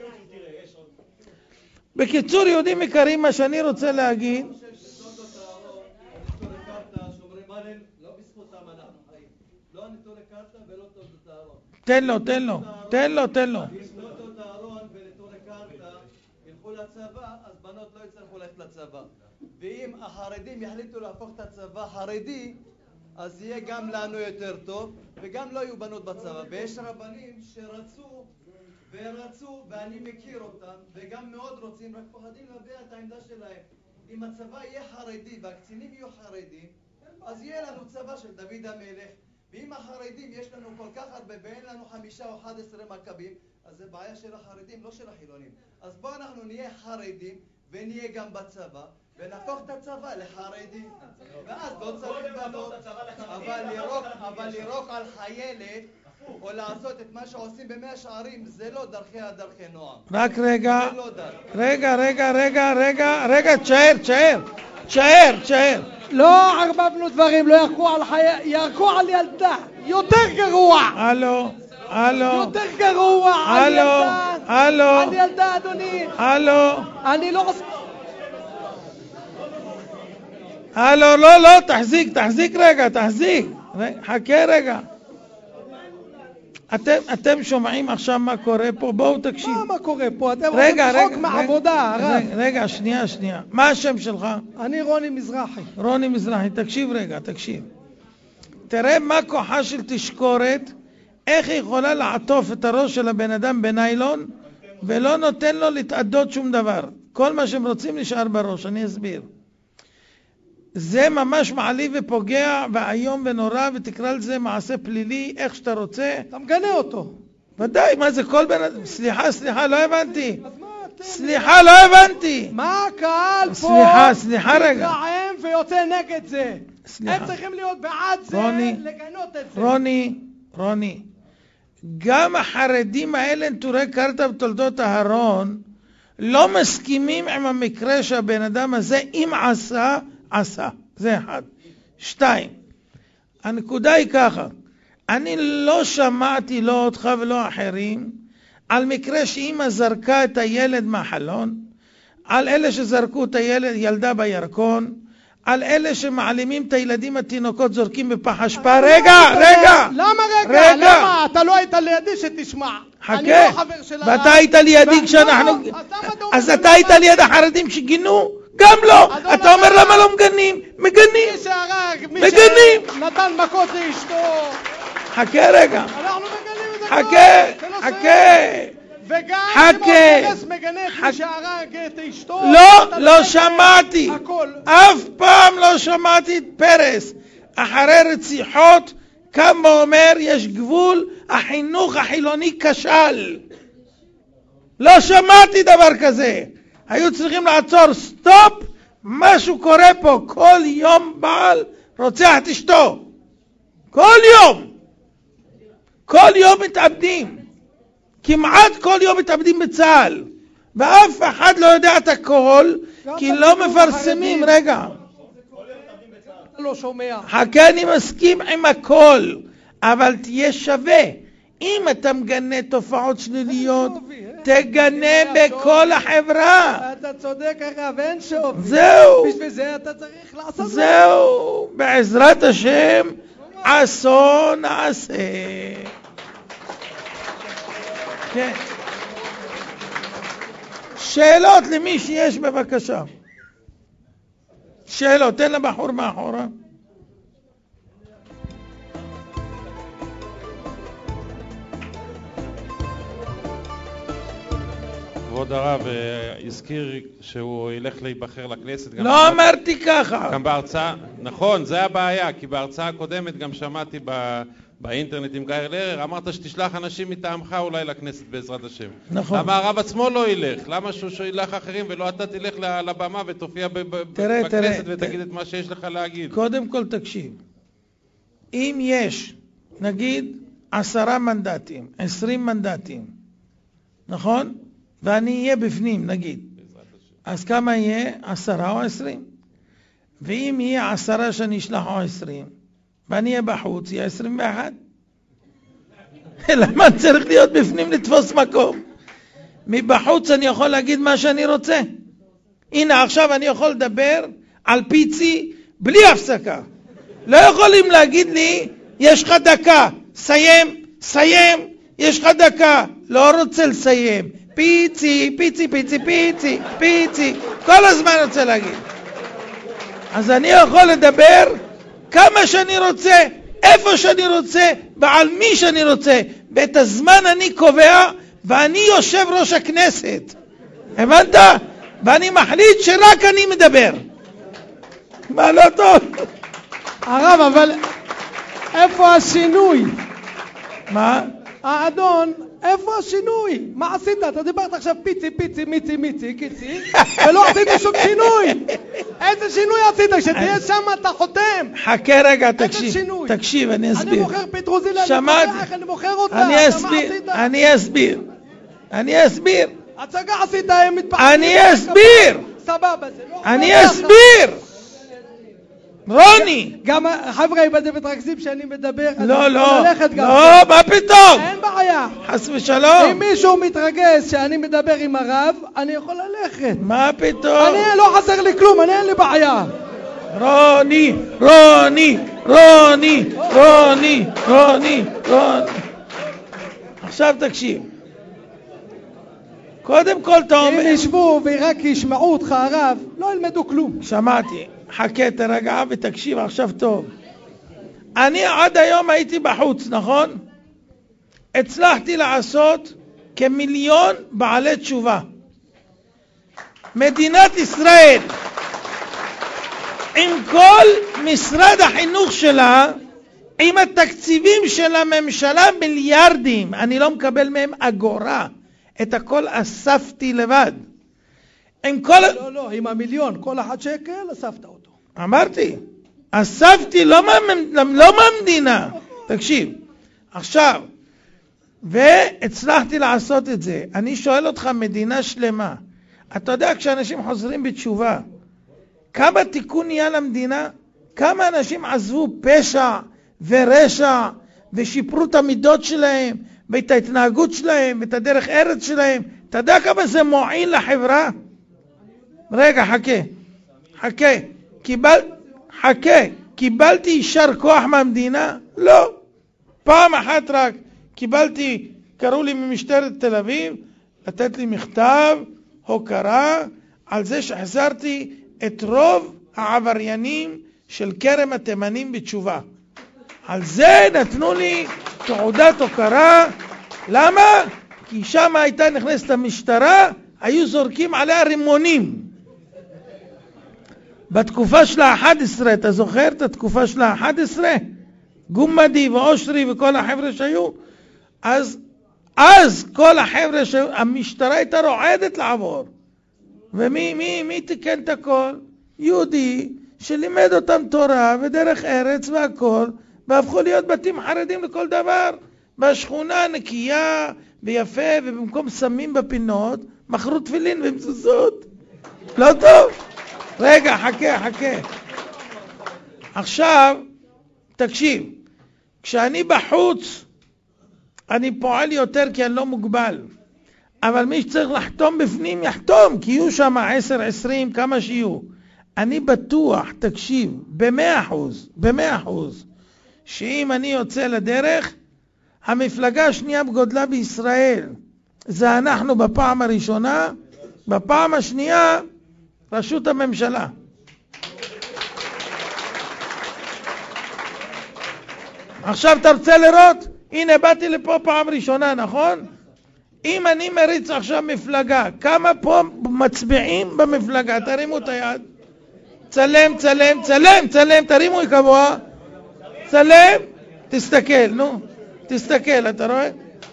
בקיצור, יהודים יקרים, מה שאני רוצה להגיד, תן לו, תן לו, תן לו, תן לו. בשדות אהרון ונטורי קרתא ילכו לצבא, אז בנות לא יצטרכו ללכת לצבא. ואם החרדים יחליטו להפוך את הצבא חרדי, אז יהיה גם לנו יותר טוב, וגם לא יהיו בנות בצבא. ויש רבנים שרצו ורצו, ואני מכיר אותם, וגם מאוד רוצים, רק פוחדים להביע את העמדה שלהם. אם הצבא יהיה חרדי והקצינים יהיו חרדים, אז יהיה לנו צבא של דוד המלך. ואם החרדים יש לנו כל כך הרבה ואין לנו חמישה או אחד עשרה מכבים, אז זה בעיה של החרדים, לא של החילונים. אז בואו אנחנו נהיה חרדים ונהיה גם בצבא, ונהפוך את הצבא לחרדי. ואז לא צריך בנות, אבל לירוק, אבל לירוק על חיילת, או לעשות את מה שעושים במאה שערים, זה לא דרכי הדרכי נועם. רק רגע, זה לא דרך. רגע, רגע, רגע, רגע, רגע, תשאר, תשאר, תשאר, תשאר. לא ערבבנו דברים, לא ירקו על חיי... ירקו על ילדה. יותר גרוע. הלו, הלו, יותר גרוע על הלו, ילדה. הלו, על ילדה, אדוני. הלו, אני לא עושה... הלו, לא, לא, תחזיק, תחזיק רגע, תחזיק. רגע, חכה רגע. אתם, אתם שומעים עכשיו מה קורה פה? בואו תקשיב. מה, מה קורה פה? אתם רגע, רוצים רגע, צחוק מהעבודה, הרב. רגע, רגע, שנייה, שנייה. מה השם שלך? אני רוני מזרחי. רוני מזרחי, תקשיב רגע, תקשיב. תראה מה כוחה של תשקורת, איך היא יכולה לעטוף את הראש של הבן אדם בניילון, ולא נותן לו להתעדות שום דבר. כל מה שהם רוצים נשאר בראש, אני אסביר. זה ממש מעליב ופוגע והיום ונורא, ותקרא לזה מעשה פלילי, איך שאתה רוצה. אתה מגנה אותו. ודאי, מה זה כל בן אדם? סליחה, סליחה, לא הבנתי. אז מה אתם... סליחה, לא הבנתי. מה הקהל פה... סליחה, סליחה רגע. מתרעם ויוצא נגד זה. סליחה. הם צריכים להיות בעד זה, רוני, לגנות את זה. רוני, רוני, גם החרדים האלה, נטורי קרתא בתולדות אהרון, לא מסכימים עם המקרה שהבן אדם הזה, אם עשה, עשה. זה אחד. שתיים, הנקודה היא ככה, אני לא שמעתי, לא אותך ולא אחרים, על מקרה שאמא זרקה את הילד מהחלון, על אלה שזרקו את הילד, ילדה בירקון, על אלה שמעלימים את הילדים התינוקות זורקים בפח אשפה. רגע, רגע. למה רגע? למה? אתה לא היית לידי שתשמע. אני לא חכה, חבר של הרב. ואתה היית לידי כשאנחנו... אז אתה היית ליד החרדים שגינו? גם לא. אתה אומר למה לא מגנים? מגנים. מי שהרג, מי מגנים. שנתן מכות לאשתו. חכה רגע. אנחנו מגנים את זה. חכה, חכה. וגם חכה. שמעון פרס מגנה את מי שהרג את אשתו. לא, לא שמעתי. הכל. אף פעם לא שמעתי את פרס. אחרי רציחות קם ואומר יש גבול, החינוך החילוני כשל. לא שמעתי דבר כזה. היו צריכים לעצור סטופ. משהו קורה פה. כל יום בעל רוצח את אשתו. כל יום. כל יום מתאבדים. כמעט כל יום מתאבדים בצה"ל. ואף אחד לא יודע את הכל, כי לא מפרסמים. רגע. לא שומע. חכה, אני מסכים עם הכל, אבל תהיה שווה. אם אתה מגנה תופעות שליליות, תגנה בכל החברה. אתה צודק הרב, אין שווי. זהו. בשביל זה אתה צריך לעשות. זהו. בעזרת השם, עשו נעשה. כן. שאלות למי שיש בבקשה. שאלות, תן לבחור מאחורה. כבוד הרב הזכיר שהוא ילך להיבחר לכנסת. לא אמרתי ככה. גם בהרצאה, נכון, זה הבעיה, כי בהרצאה הקודמת גם שמעתי ב... באינטרנט עם גיא לרר, אמרת שתשלח אנשים מטעמך אולי לכנסת בעזרת השם. נכון. למה הרב עצמו לא ילך? למה שהוא שילך אחרים ולא אתה תלך לבמה ותופיע תראה, בכנסת תראה, ותגיד תראה. את מה שיש לך להגיד? קודם כל תקשיב. אם יש, נגיד, עשרה מנדטים, עשרים מנדטים, נכון? ואני אהיה בפנים, נגיד. אז כמה יהיה? עשרה או עשרים? ואם יהיה עשרה שאני אשלח או עשרים, ואני אהיה בחוץ, יהיה עשרים ואחת. למה צריך להיות בפנים לתפוס מקום? מבחוץ אני יכול להגיד מה שאני רוצה. הנה עכשיו אני יכול לדבר על פיצי בלי הפסקה. לא יכולים להגיד לי, יש לך דקה, סיים, סיים, יש לך דקה. לא רוצה לסיים. פיצי, פיצי, פיצי, פיצי, פיצי. כל הזמן רוצה להגיד. אז אני יכול לדבר כמה שאני רוצה, איפה שאני רוצה, ועל מי שאני רוצה. ואת הזמן אני קובע, ואני יושב ראש הכנסת. הבנת? ואני מחליט שרק אני מדבר. מה לא טוב? הרב, אבל איפה השינוי? מה? האדון איפה השינוי? מה עשית? אתה דיברת עכשיו פיצי, פיצי, מיצי, מיצי, קיצי, ולא עשית שום שינוי. איזה שינוי עשית? כשתהיה שם אתה חותם. חכה רגע, איזה תקשיב. שינוי? תקשיב, אני אני אסביר. מוכר פטרוזיליה, אני שמעת? מוכר איך אני מוכר אותה. אני אתה מה אסביר. עשית? אני אסביר. אני אסביר. הצגה עשית, הם מתפחדים. אני אסביר. סבבה, זה לא... אני אסביר. רוני. גם חבר'ה, אם אתם מתרכזים שאני מדבר, אז לא, אני לא. יכול ללכת גם. לא, מה פתאום? אין בעיה. חס ושלום. אם מישהו מתרגז שאני מדבר עם הרב, אני יכול ללכת. מה פתאום? אני לא חסר לי כלום, אני אין לי בעיה. רוני, רוני, רוני, רוני, רוני, רוני. עכשיו תקשיב. קודם כל אתה אם אומר... ישבו ורק ישמעו אותך הרב, לא ילמדו כלום. שמעתי. חכה, תרגע ותקשיב עכשיו טוב. אני עד היום הייתי בחוץ, נכון? הצלחתי לעשות כמיליון בעלי תשובה. מדינת ישראל, עם כל משרד החינוך שלה, עם התקציבים של הממשלה מיליארדים, אני לא מקבל מהם אגורה. את הכל אספתי לבד. עם כל... לא, לא, עם המיליון, כל אחד שקל, אספת אותו. אמרתי, אספתי לא, מה, לא מהמדינה. תקשיב, עכשיו, והצלחתי לעשות את זה. אני שואל אותך, מדינה שלמה, אתה יודע, כשאנשים חוזרים בתשובה, כמה תיקון נהיה למדינה? כמה אנשים עזבו פשע ורשע ושיפרו את המידות שלהם ואת ההתנהגות שלהם ואת הדרך ארץ שלהם? אתה יודע כמה זה מועיל לחברה? רגע, חכה, חכה, קיבל, חכה, קיבלתי יישר כוח מהמדינה? לא. פעם אחת רק קיבלתי, קראו לי ממשטרת תל אביב, לתת לי מכתב, הוקרה, על זה שחזרתי את רוב העבריינים של כרם התימנים בתשובה. על זה נתנו לי תעודת הוקרה. למה? כי שם הייתה נכנסת המשטרה, היו זורקים עליה רימונים. בתקופה של ה-אחת עשרה, אתה זוכר את התקופה של ה-אחת עשרה? גומדי ואושרי וכל החבר'ה שהיו. אז, אז כל החבר'ה שהיו, המשטרה הייתה רועדת לעבור. ומי מי, מי תיקן את הכל? יהודי שלימד אותם תורה ודרך ארץ והכל, והפכו להיות בתים חרדים לכל דבר. בשכונה נקייה ויפה, ובמקום סמים בפינות, מכרו תפילין ומזוזות. לא טוב? רגע, חכה, חכה. עכשיו, תקשיב, כשאני בחוץ, אני פועל יותר כי אני לא מוגבל. אבל מי שצריך לחתום בפנים יחתום, כי יהיו שם עשר, עשרים, כמה שיהיו. אני בטוח, תקשיב, במאה אחוז, במאה אחוז, שאם אני יוצא לדרך, המפלגה השנייה בגודלה בישראל, זה אנחנו בפעם הראשונה, בפעם השנייה, ראשות הממשלה. עכשיו אתה רוצה לראות? הנה באתי לפה פעם ראשונה, נכון? אם אני מריץ עכשיו מפלגה, כמה פה מצביעים במפלגה? תרימו את היד. צלם, צלם, צלם, צלם, תרימו קבוע. צלם, תסתכל, נו. תסתכל, אתה רואה?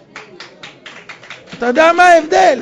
אתה יודע מה ההבדל?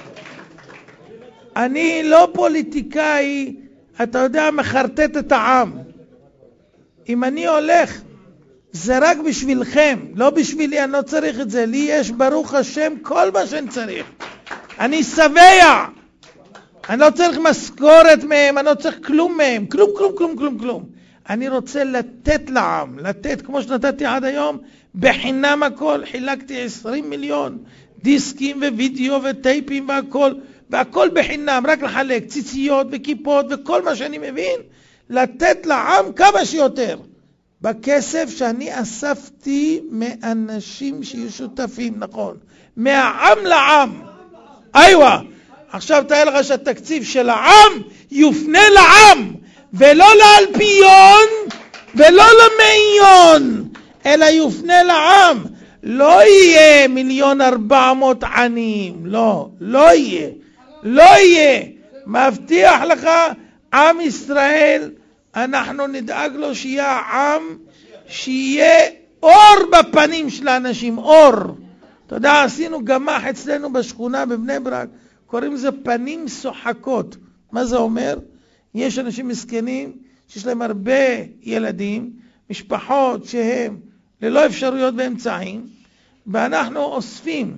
אני לא פוליטיקאי, אתה יודע, מחרטט את העם. אם אני הולך, זה רק בשבילכם, לא בשבילי, אני לא צריך את זה. לי יש ברוך השם כל מה שאני צריך. אני שבע. אני לא צריך משכורת מהם, אני לא צריך כלום מהם, כלום, כלום, כלום, כלום, כלום. אני רוצה לתת לעם, לתת כמו שנתתי עד היום, בחינם הכל. חילקתי עשרים מיליון דיסקים ווידאו וטייפים והכל, והכל בחינם, רק לחלק ציציות וכיפות וכל מה שאני מבין, לתת לעם כמה שיותר. בכסף שאני אספתי מאנשים שיהיו שותפים, נכון. מהעם לעם. איווה. עכשיו תאר לך שהתקציב של העם יופנה לעם, ולא לאלפיון, ולא למאיון, אלא יופנה לעם. לא יהיה מיליון ארבע מאות עניים, לא, לא יהיה, לא יהיה. מבטיח לך, עם ישראל, אנחנו נדאג לו שיהיה עם, שיהיה אור בפנים של האנשים, אור, אתה יודע, עשינו גמח אצלנו בשכונה בבני ברק, קוראים לזה פנים שוחקות. מה זה אומר? יש אנשים מסכנים שיש להם הרבה ילדים, משפחות שהם ללא אפשרויות באמצעים, ואנחנו אוספים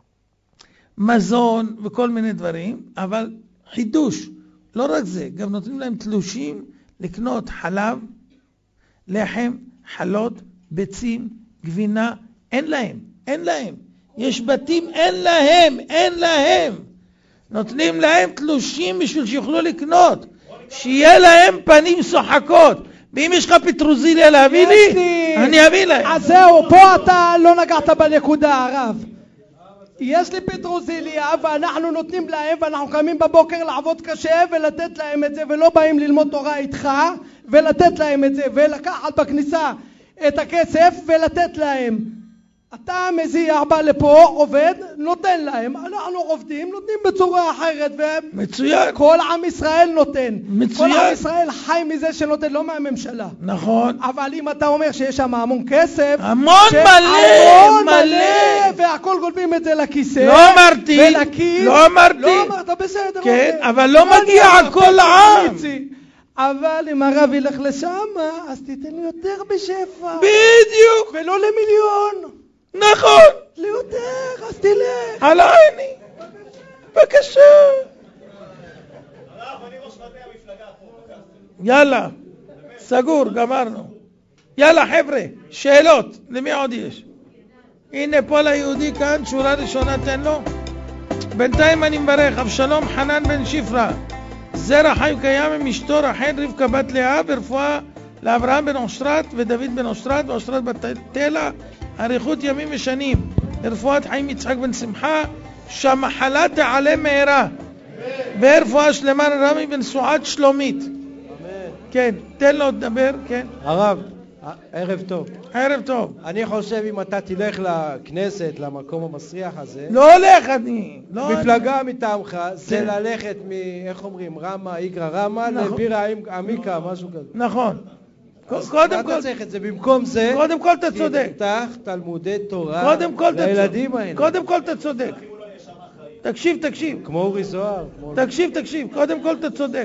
מזון וכל מיני דברים, אבל חידוש, לא רק זה, גם נותנים להם תלושים לקנות חלב, לחם, חלות, ביצים, גבינה, אין להם, אין להם. יש בתים, אין להם, אין להם. נותנים להם תלושים בשביל שיוכלו לקנות, שיהיה להם פנים שוחקות. ואם יש לך פטרוזיליה להביא לי, אני אביא להם. אז זהו, פה אתה לא נגעת בנקודה, הרב. יש לי פטרוזיליה ואנחנו נותנים להם, ואנחנו קמים בבוקר לעבוד קשה ולתת להם את זה, ולא באים ללמוד תורה איתך ולתת להם את זה, ולקחת בכניסה את הכסף ולתת להם. אתה מזיע, בא לפה, עובד, נותן להם. אנחנו עובדים, נותנים בצורה אחרת. מצוין. כל עם ישראל נותן. מצוין. כל עם ישראל חי מזה שנותן, לא מהממשלה. נכון. אבל אם אתה אומר שיש שם המון כסף, המון מלא, המון מלא, מלא, והכל גולבים את זה לכיסא. לא אמרתי, ולכיס. לא אמרתי. לא אמרת, בסדר. כן, אוקיי. אבל לא מגיע הכל לעם. אבל אם הרב ילך לשם, אז תיתן לי יותר בשפע. בדיוק. ולא למיליון. נכון. ליותר, אז תלך. על עיני. בבקשה. הרב, אני ראש מטה המפלגה פה. יאללה, סגור, גמרנו. יאללה חבר'ה, שאלות, למי עוד יש? הנה פה ליהודי כאן, שורה ראשונה תן לו. בינתיים אני מברך, אבשלום חנן בן שפרה, זרע חי וקיים עם אשתו רחל רבקה בת לאה, ברפואה לאברהם בן אושרת ודוד בן אושרת ואושרת בת תלה, אריכות ימים ושנים, לרפואת חיים יצחק בן שמחה, שהמחלה תעלה מהרה, ורפואה שלמה לרמי בן סועד שלומית. כן, תן לו לדבר, כן. הרב, ערב טוב. ערב טוב. אני חושב אם אתה תלך לכנסת, למקום המסריח הזה, לא הולך אני. לא מפלגה מטעמך, זה כן. ללכת מ... איך אומרים? רמה, איגרא רמה, נכון. לבירה עמיקה, משהו כזה. נכון. אז קודם מה כל, אתה צריך את זה? במקום זה, קודם כל אתה צודק. תפתח תלמודי תורה קודם כל אתה לילדים צודק. האלה. קודם כל אתה צודק. תקשיב, תקשיב. כמו אורי זוהר. כמו... תקשיב, תקשיב. קודם כל אתה צודק.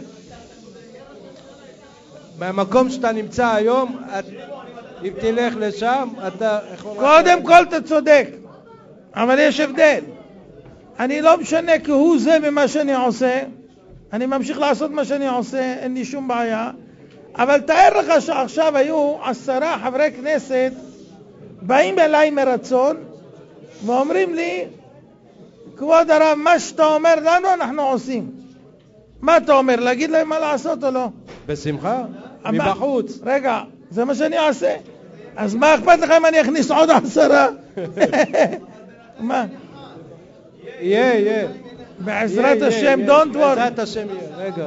במקום שאתה נמצא היום, את... אם תלך לשם, אתה יכול... קודם כל אתה צודק. אבל יש הבדל. אני לא משנה כהוא זה במה שאני עושה. אני ממשיך לעשות מה שאני עושה, אין לי שום בעיה. אבל תאר לך שעכשיו היו עשרה חברי כנסת באים אליי מרצון ואומרים לי, כבוד הרב, מה שאתה אומר לנו אנחנו עושים. מה אתה אומר? להגיד להם מה לעשות או לא? בשמחה, אבל- מבחוץ. רגע, זה מה שאני אעשה. אז מה אכפת לך אם אני אכניס עוד עשרה? מה? יהיה, יהיה. בעזרת יהיה, השם, יהיה, don't worry. בעזרת השם יהיה. רגע.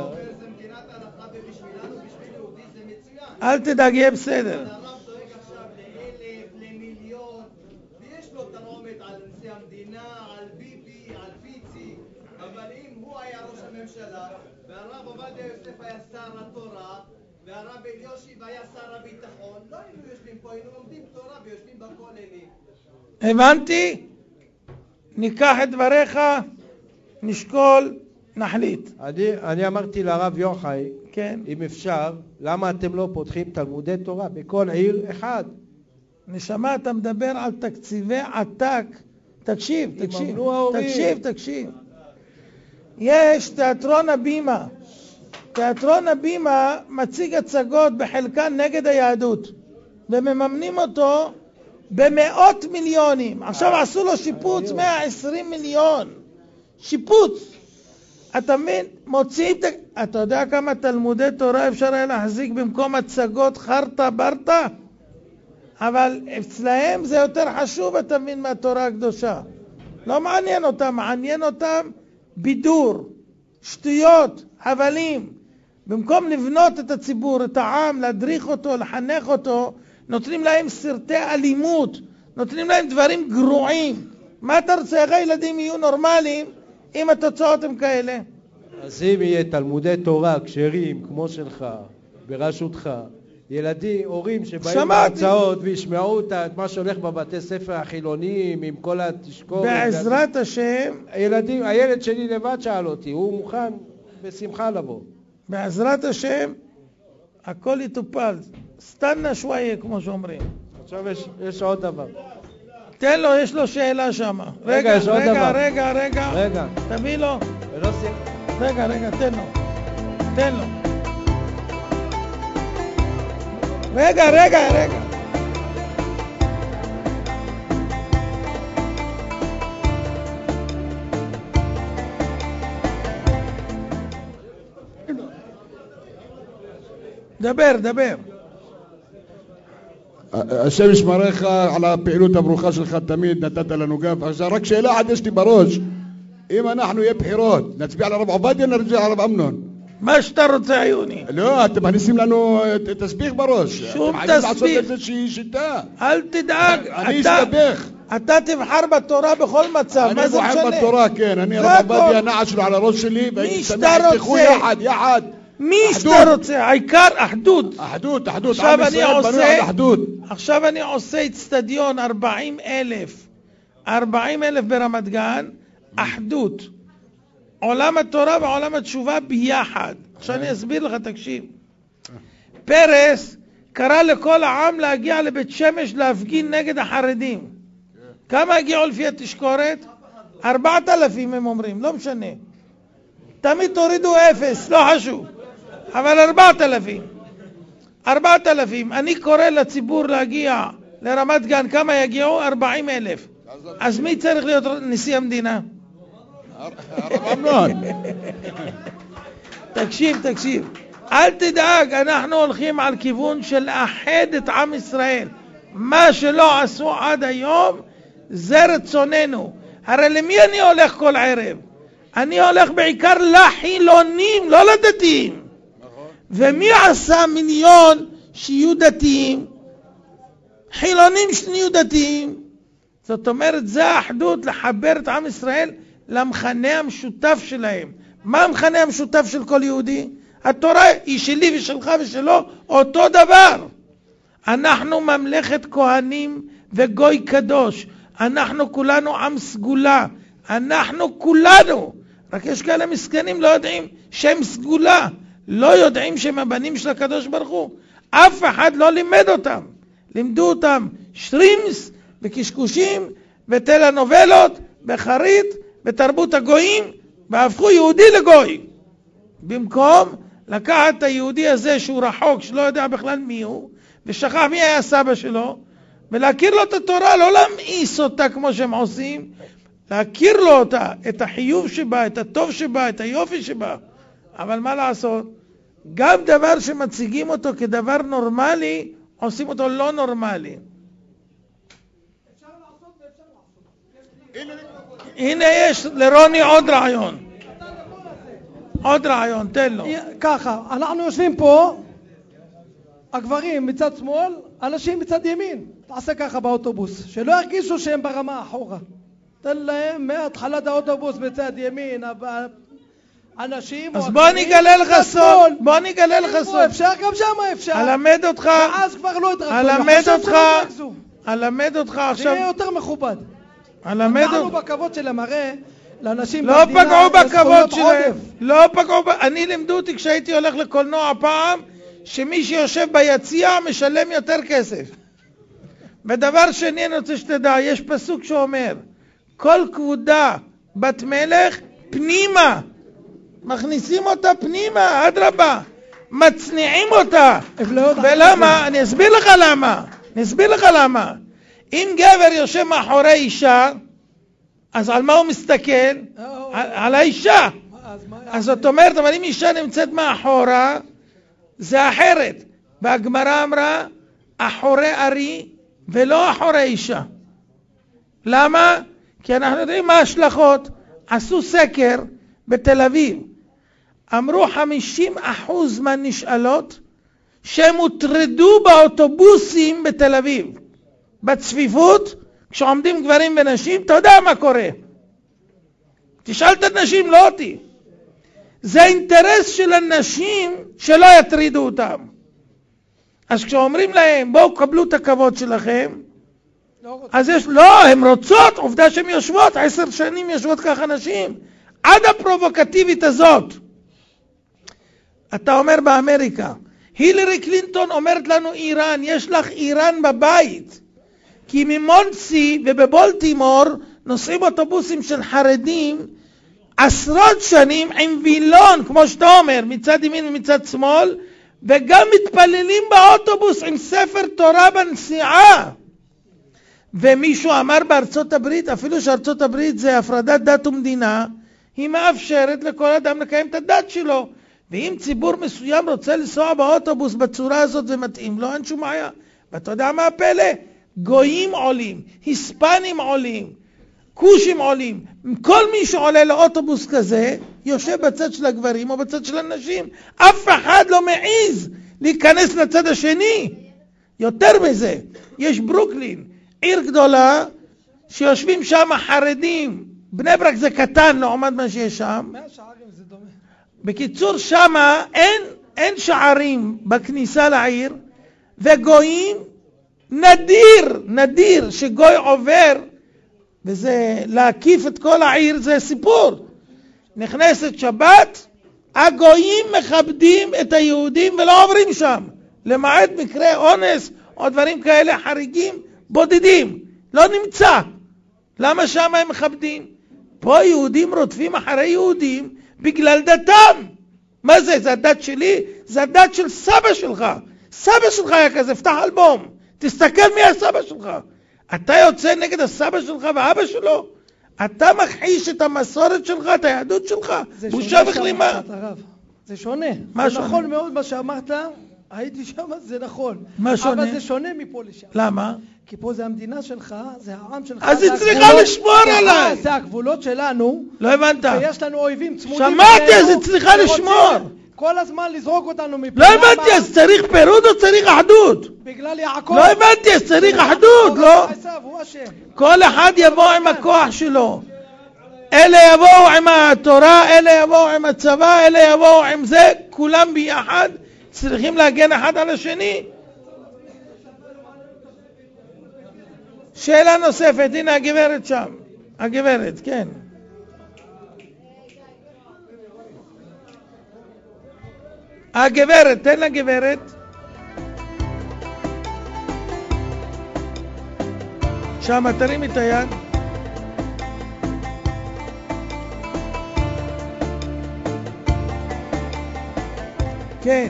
אל תדאג, יהיה בסדר. הרב דואג עכשיו לאלף, למיליון, ויש לו תרעומת על נשיא המדינה, על ביבי, על פיצי, אבל אם הוא היה ראש הממשלה, והרב עובדיה יוסף היה שר התורה, והרב אלישיב היה שר הביטחון, לא היינו יושבים פה, היינו לומדים תורה ויושבים בכוללים. הבנתי? ניקח את דבריך, נשקול, נחליט. אני, אני אמרתי לרב יוחאי, כן. אם אפשר, למה אתם לא פותחים תלמודי תורה בכל עיר אחד? נשמה, אתה מדבר על תקציבי עתק. תקשיב, תקשיב, יממנו ההורים. תקשיב, תקשיב. יש תיאטרון הבימה. תיאטרון הבימה מציג הצגות בחלקן נגד היהדות, ומממנים אותו במאות מיליונים. עכשיו עשו לו שיפוץ מאה ועשרים מיליון. שיפוץ. אתה מבין? מוציאים... אתה יודע כמה תלמודי תורה אפשר היה להחזיק במקום הצגות חרטה ברטה? אבל אצלהם זה יותר חשוב, אתה מבין, מהתורה הקדושה. לא מעניין אותם, מעניין אותם בידור, שטויות, הבלים. במקום לבנות את הציבור, את העם, להדריך אותו, לחנך אותו, נותנים להם סרטי אלימות, נותנים להם דברים גרועים. מה אתה רוצה? איך הילדים יהיו נורמליים אם התוצאות הם כאלה? אז אם יהיה תלמודי תורה כשרים כמו שלך, בראשותך, ילדים, הורים שבאים שמעתי. בהרצאות וישמעו את ה- את מה שהולך בבתי ספר החילוניים עם כל התשקורת. בעזרת השם, הילדים, הילד שלי לבד שאל אותי, הוא מוכן בשמחה לבוא. בעזרת השם, הכל יטופל. סטנה שוואיה, כמו שאומרים. עכשיו יש, יש עוד דבר. תן לו, יש לו שאלה שם. רגע, רגע, יש עוד רגע, דבר. רגע, רגע. רגע, תביא לו. ולא סי... רגע, רגע, תן לו. תן לו. רגע, רגע, רגע. דבר, דבר. השם ישמרך על הפעילות הברוכה שלך, תמיד נתת לנו גב. עכשיו רק שאלה אחת יש לי בראש, אם אנחנו יהיה בחירות, נצביע על הרב עובדיה, נצביע על הרב אמנון? מה שאתה רוצה, עיוני. לא, אתם מכניסים לנו תסביך בראש. שום אתם חייבים לעשות תסביך. איזושהי שיטה. אל תדאג. אני אתה- אסתבך. אתה תבחר בתורה בכל מצב, מה אני זה בוחר משנה? בתורה, כן. אני זה הרב הכל. עובדיה נעש לו על הראש שלי, והייתי שאתה שמח שתלכו רוצה. יחד, יחד. מי אחדות. שאתה רוצה, העיקר אחדות. אחדות, אחדות. עכשיו עם אני ישראל בנוי עושה- על אחדות. עכשיו אני עושה אצטדיון ארבעים אלף, ארבעים אלף ברמת גן, אחדות. עולם התורה ועולם התשובה ביחד. עכשיו אני אסביר לך, תקשיב. פרס קרא לכל העם להגיע לבית שמש להפגין נגד החרדים. כמה הגיעו לפי התשקורת? ארבעת אלפים הם אומרים, לא משנה. תמיד תורידו אפס, לא חשוב. אבל ארבעת אלפים. ארבעת אלפים. אני קורא לציבור להגיע לרמת גן, כמה יגיעו? ארבעים אלף. אז מי צריך להיות נשיא המדינה? הרב אמנון. תקשיב, תקשיב. אל תדאג, אנחנו הולכים על כיוון של לאחד את עם ישראל. מה שלא עשו עד היום, זה רצוננו. הרי למי אני הולך כל ערב? אני הולך בעיקר לחילונים, לא לדתיים. ומי עשה מיליון שיהיו דתיים? חילונים שנהיו דתיים. זאת אומרת, זה האחדות, לחבר את עם ישראל למחנה המשותף שלהם. מה המחנה המשותף של כל יהודי? התורה היא שלי ושלך ושלו, אותו דבר. אנחנו ממלכת כהנים וגוי קדוש. אנחנו כולנו עם סגולה. אנחנו כולנו. רק יש כאלה מסכנים לא יודעים שהם סגולה. לא יודעים שהם הבנים של הקדוש ברוך הוא. אף אחד לא לימד אותם. לימדו אותם שרימס וקשקושים וטלנובלות בחרית בתרבות הגויים, והפכו יהודי לגוי. במקום לקחת את היהודי הזה שהוא רחוק, שלא יודע בכלל מי הוא, ושכח מי היה סבא שלו, ולהכיר לו את התורה, לא להמאיס אותה כמו שהם עושים, להכיר לו אותה, את החיוב שבה, את הטוב שבה, את היופי שבה. אבל מה לעשות? גם דבר שמציגים אותו כדבר נורמלי, עושים אותו לא נורמלי. הנה יש לרוני עוד רעיון. עוד רעיון, תן לו. ככה, אנחנו יושבים פה, הגברים מצד שמאל, אנשים מצד ימין. תעשה ככה באוטובוס, שלא ירגישו שהם ברמה אחורה. תן להם מהתחלת האוטובוס בצד ימין, אנשים... אז בוא נגלה לך סוד, בוא נגלה לך סוד. אפשר גם שם אפשר. אלמד אותך, ואז כבר לא יתרגזו. אלמד אותך, אלמד אותך זה עכשיו, יהיה יותר מכובד. אלמד אנחנו אותך. בכבוד שלהם, הרי לאנשים לא במדינה פגעו יש בכבוד זכויות שלהם. עודף. לא פגעו, ב- אני לימדו אותי כשהייתי הולך לקולנוע פעם, שמי שיושב ביציע משלם יותר כסף. ודבר שני אני רוצה שתדע, יש פסוק שאומר, כל כבודה בת מלך פנימה. מכניסים אותה פנימה, אדרבה. מצניעים אותה. ולמה? אני אסביר לך למה. אני אסביר לך למה. אם גבר יושב מאחורי אישה, אז על מה הוא מסתכל? על, על האישה. אז זאת אומרת, אבל אם אישה נמצאת מאחורה, זה אחרת. והגמרא אמרה, אחורי ארי ולא אחורי אישה. למה? כי אנחנו יודעים מה ההשלכות. עשו סקר בתל אביב. אמרו חמישים אחוז מהנשאלות שהם הוטרדו באוטובוסים בתל אביב. בצפיפות, כשעומדים גברים ונשים, אתה יודע מה קורה. תשאל את הנשים, לא אותי. זה אינטרס של הנשים שלא יטרידו אותם. אז כשאומרים להם, בואו קבלו את הכבוד שלכם, לא רוצה. אז יש, לא, הן רוצות, עובדה שהן יושבות, עשר שנים יושבות ככה נשים, עד הפרובוקטיבית הזאת. אתה אומר באמריקה, הילרי קלינטון אומרת לנו איראן, יש לך איראן בבית. כי ממונסי ובבולטימור נוסעים אוטובוסים של חרדים עשרות שנים עם וילון, כמו שאתה אומר, מצד ימין ומצד שמאל, וגם מתפללים באוטובוס עם ספר תורה בנסיעה. ומישהו אמר בארצות הברית, אפילו שארצות הברית זה הפרדת דת ומדינה, היא מאפשרת לכל אדם לקיים את הדת שלו. ואם ציבור מסוים רוצה לנסוע באוטובוס בצורה הזאת ומתאים לו, אין שום בעיה. ואתה יודע מה הפלא? גויים עולים, היספנים עולים, כושים עולים. כל מי שעולה לאוטובוס כזה, יושב בצד של הגברים או בצד של הנשים. אף אחד לא מעיז להיכנס לצד השני. יותר מזה, יש ברוקלין, עיר גדולה, שיושבים שם חרדים. בני ברק זה קטן לעומת מה שיש שם. מאה שערים זה דומה. בקיצור, שמה אין, אין שערים בכניסה לעיר, וגויים, נדיר, נדיר שגוי עובר, וזה להקיף את כל העיר, זה סיפור. נכנסת שבת, הגויים מכבדים את היהודים ולא עוברים שם, למעט מקרה אונס או דברים כאלה חריגים בודדים, לא נמצא. למה שם הם מכבדים? פה יהודים רודפים אחרי יהודים בגלל דתם. מה זה? זה הדת שלי? זה הדת של סבא שלך. סבא שלך היה כזה, פתח אלבום, תסתכל מי הסבא שלך. אתה יוצא נגד הסבא שלך ואבא שלו? אתה מכחיש את המסורת שלך, את היהדות שלך? בושה וכלימה. זה שונה. מה זה שונה? נכון מאוד מה שאמרת, הייתי שם, זה נכון. מה שונה? אבל זה שונה מפה לשם. למה? כי פה זה המדינה שלך, זה העם שלך. אז זה היא צריכה הגבולות- לשמור סליחה, עליי. זה הגבולות שלנו. לא הבנת. ויש לנו אויבים צמודים. שמעתי, אלינו, אז היא צריכה שרוצים לשמור. כל הזמן לזרוק אותנו מפה. לא הבנתי, אז צריך פירוד או צריך אחדות? בגלל יעקב. לא הבנתי, אז צריך אחדות, לא? עשיו, הוא אשם. כל אחד יבוא עם הכוח שלו. אלה יבואו עם התורה, אלה יבואו עם הצבא, אלה יבואו עם זה, כולם ביחד צריכים להגן אחד על השני. שאלה נוספת, הנה הגברת שם. הגברת, כן. הגברת, תן לגברת. שם, תרים את היד. כן,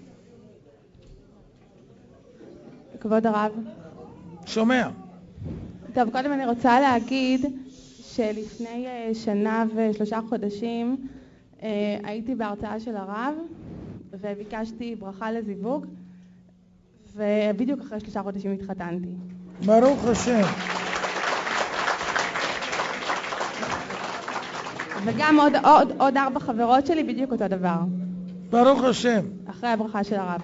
כבוד הרב. שומע. טוב, קודם אני רוצה להגיד שלפני אה, שנה ושלושה חודשים אה, הייתי בהרצאה של הרב וביקשתי ברכה לזיווג, ובדיוק אחרי שלושה חודשים התחתנתי. ברוך השם. וגם עוד, עוד, עוד ארבע חברות שלי בדיוק אותו דבר, ברוך השם. אחרי הברכה של הרב.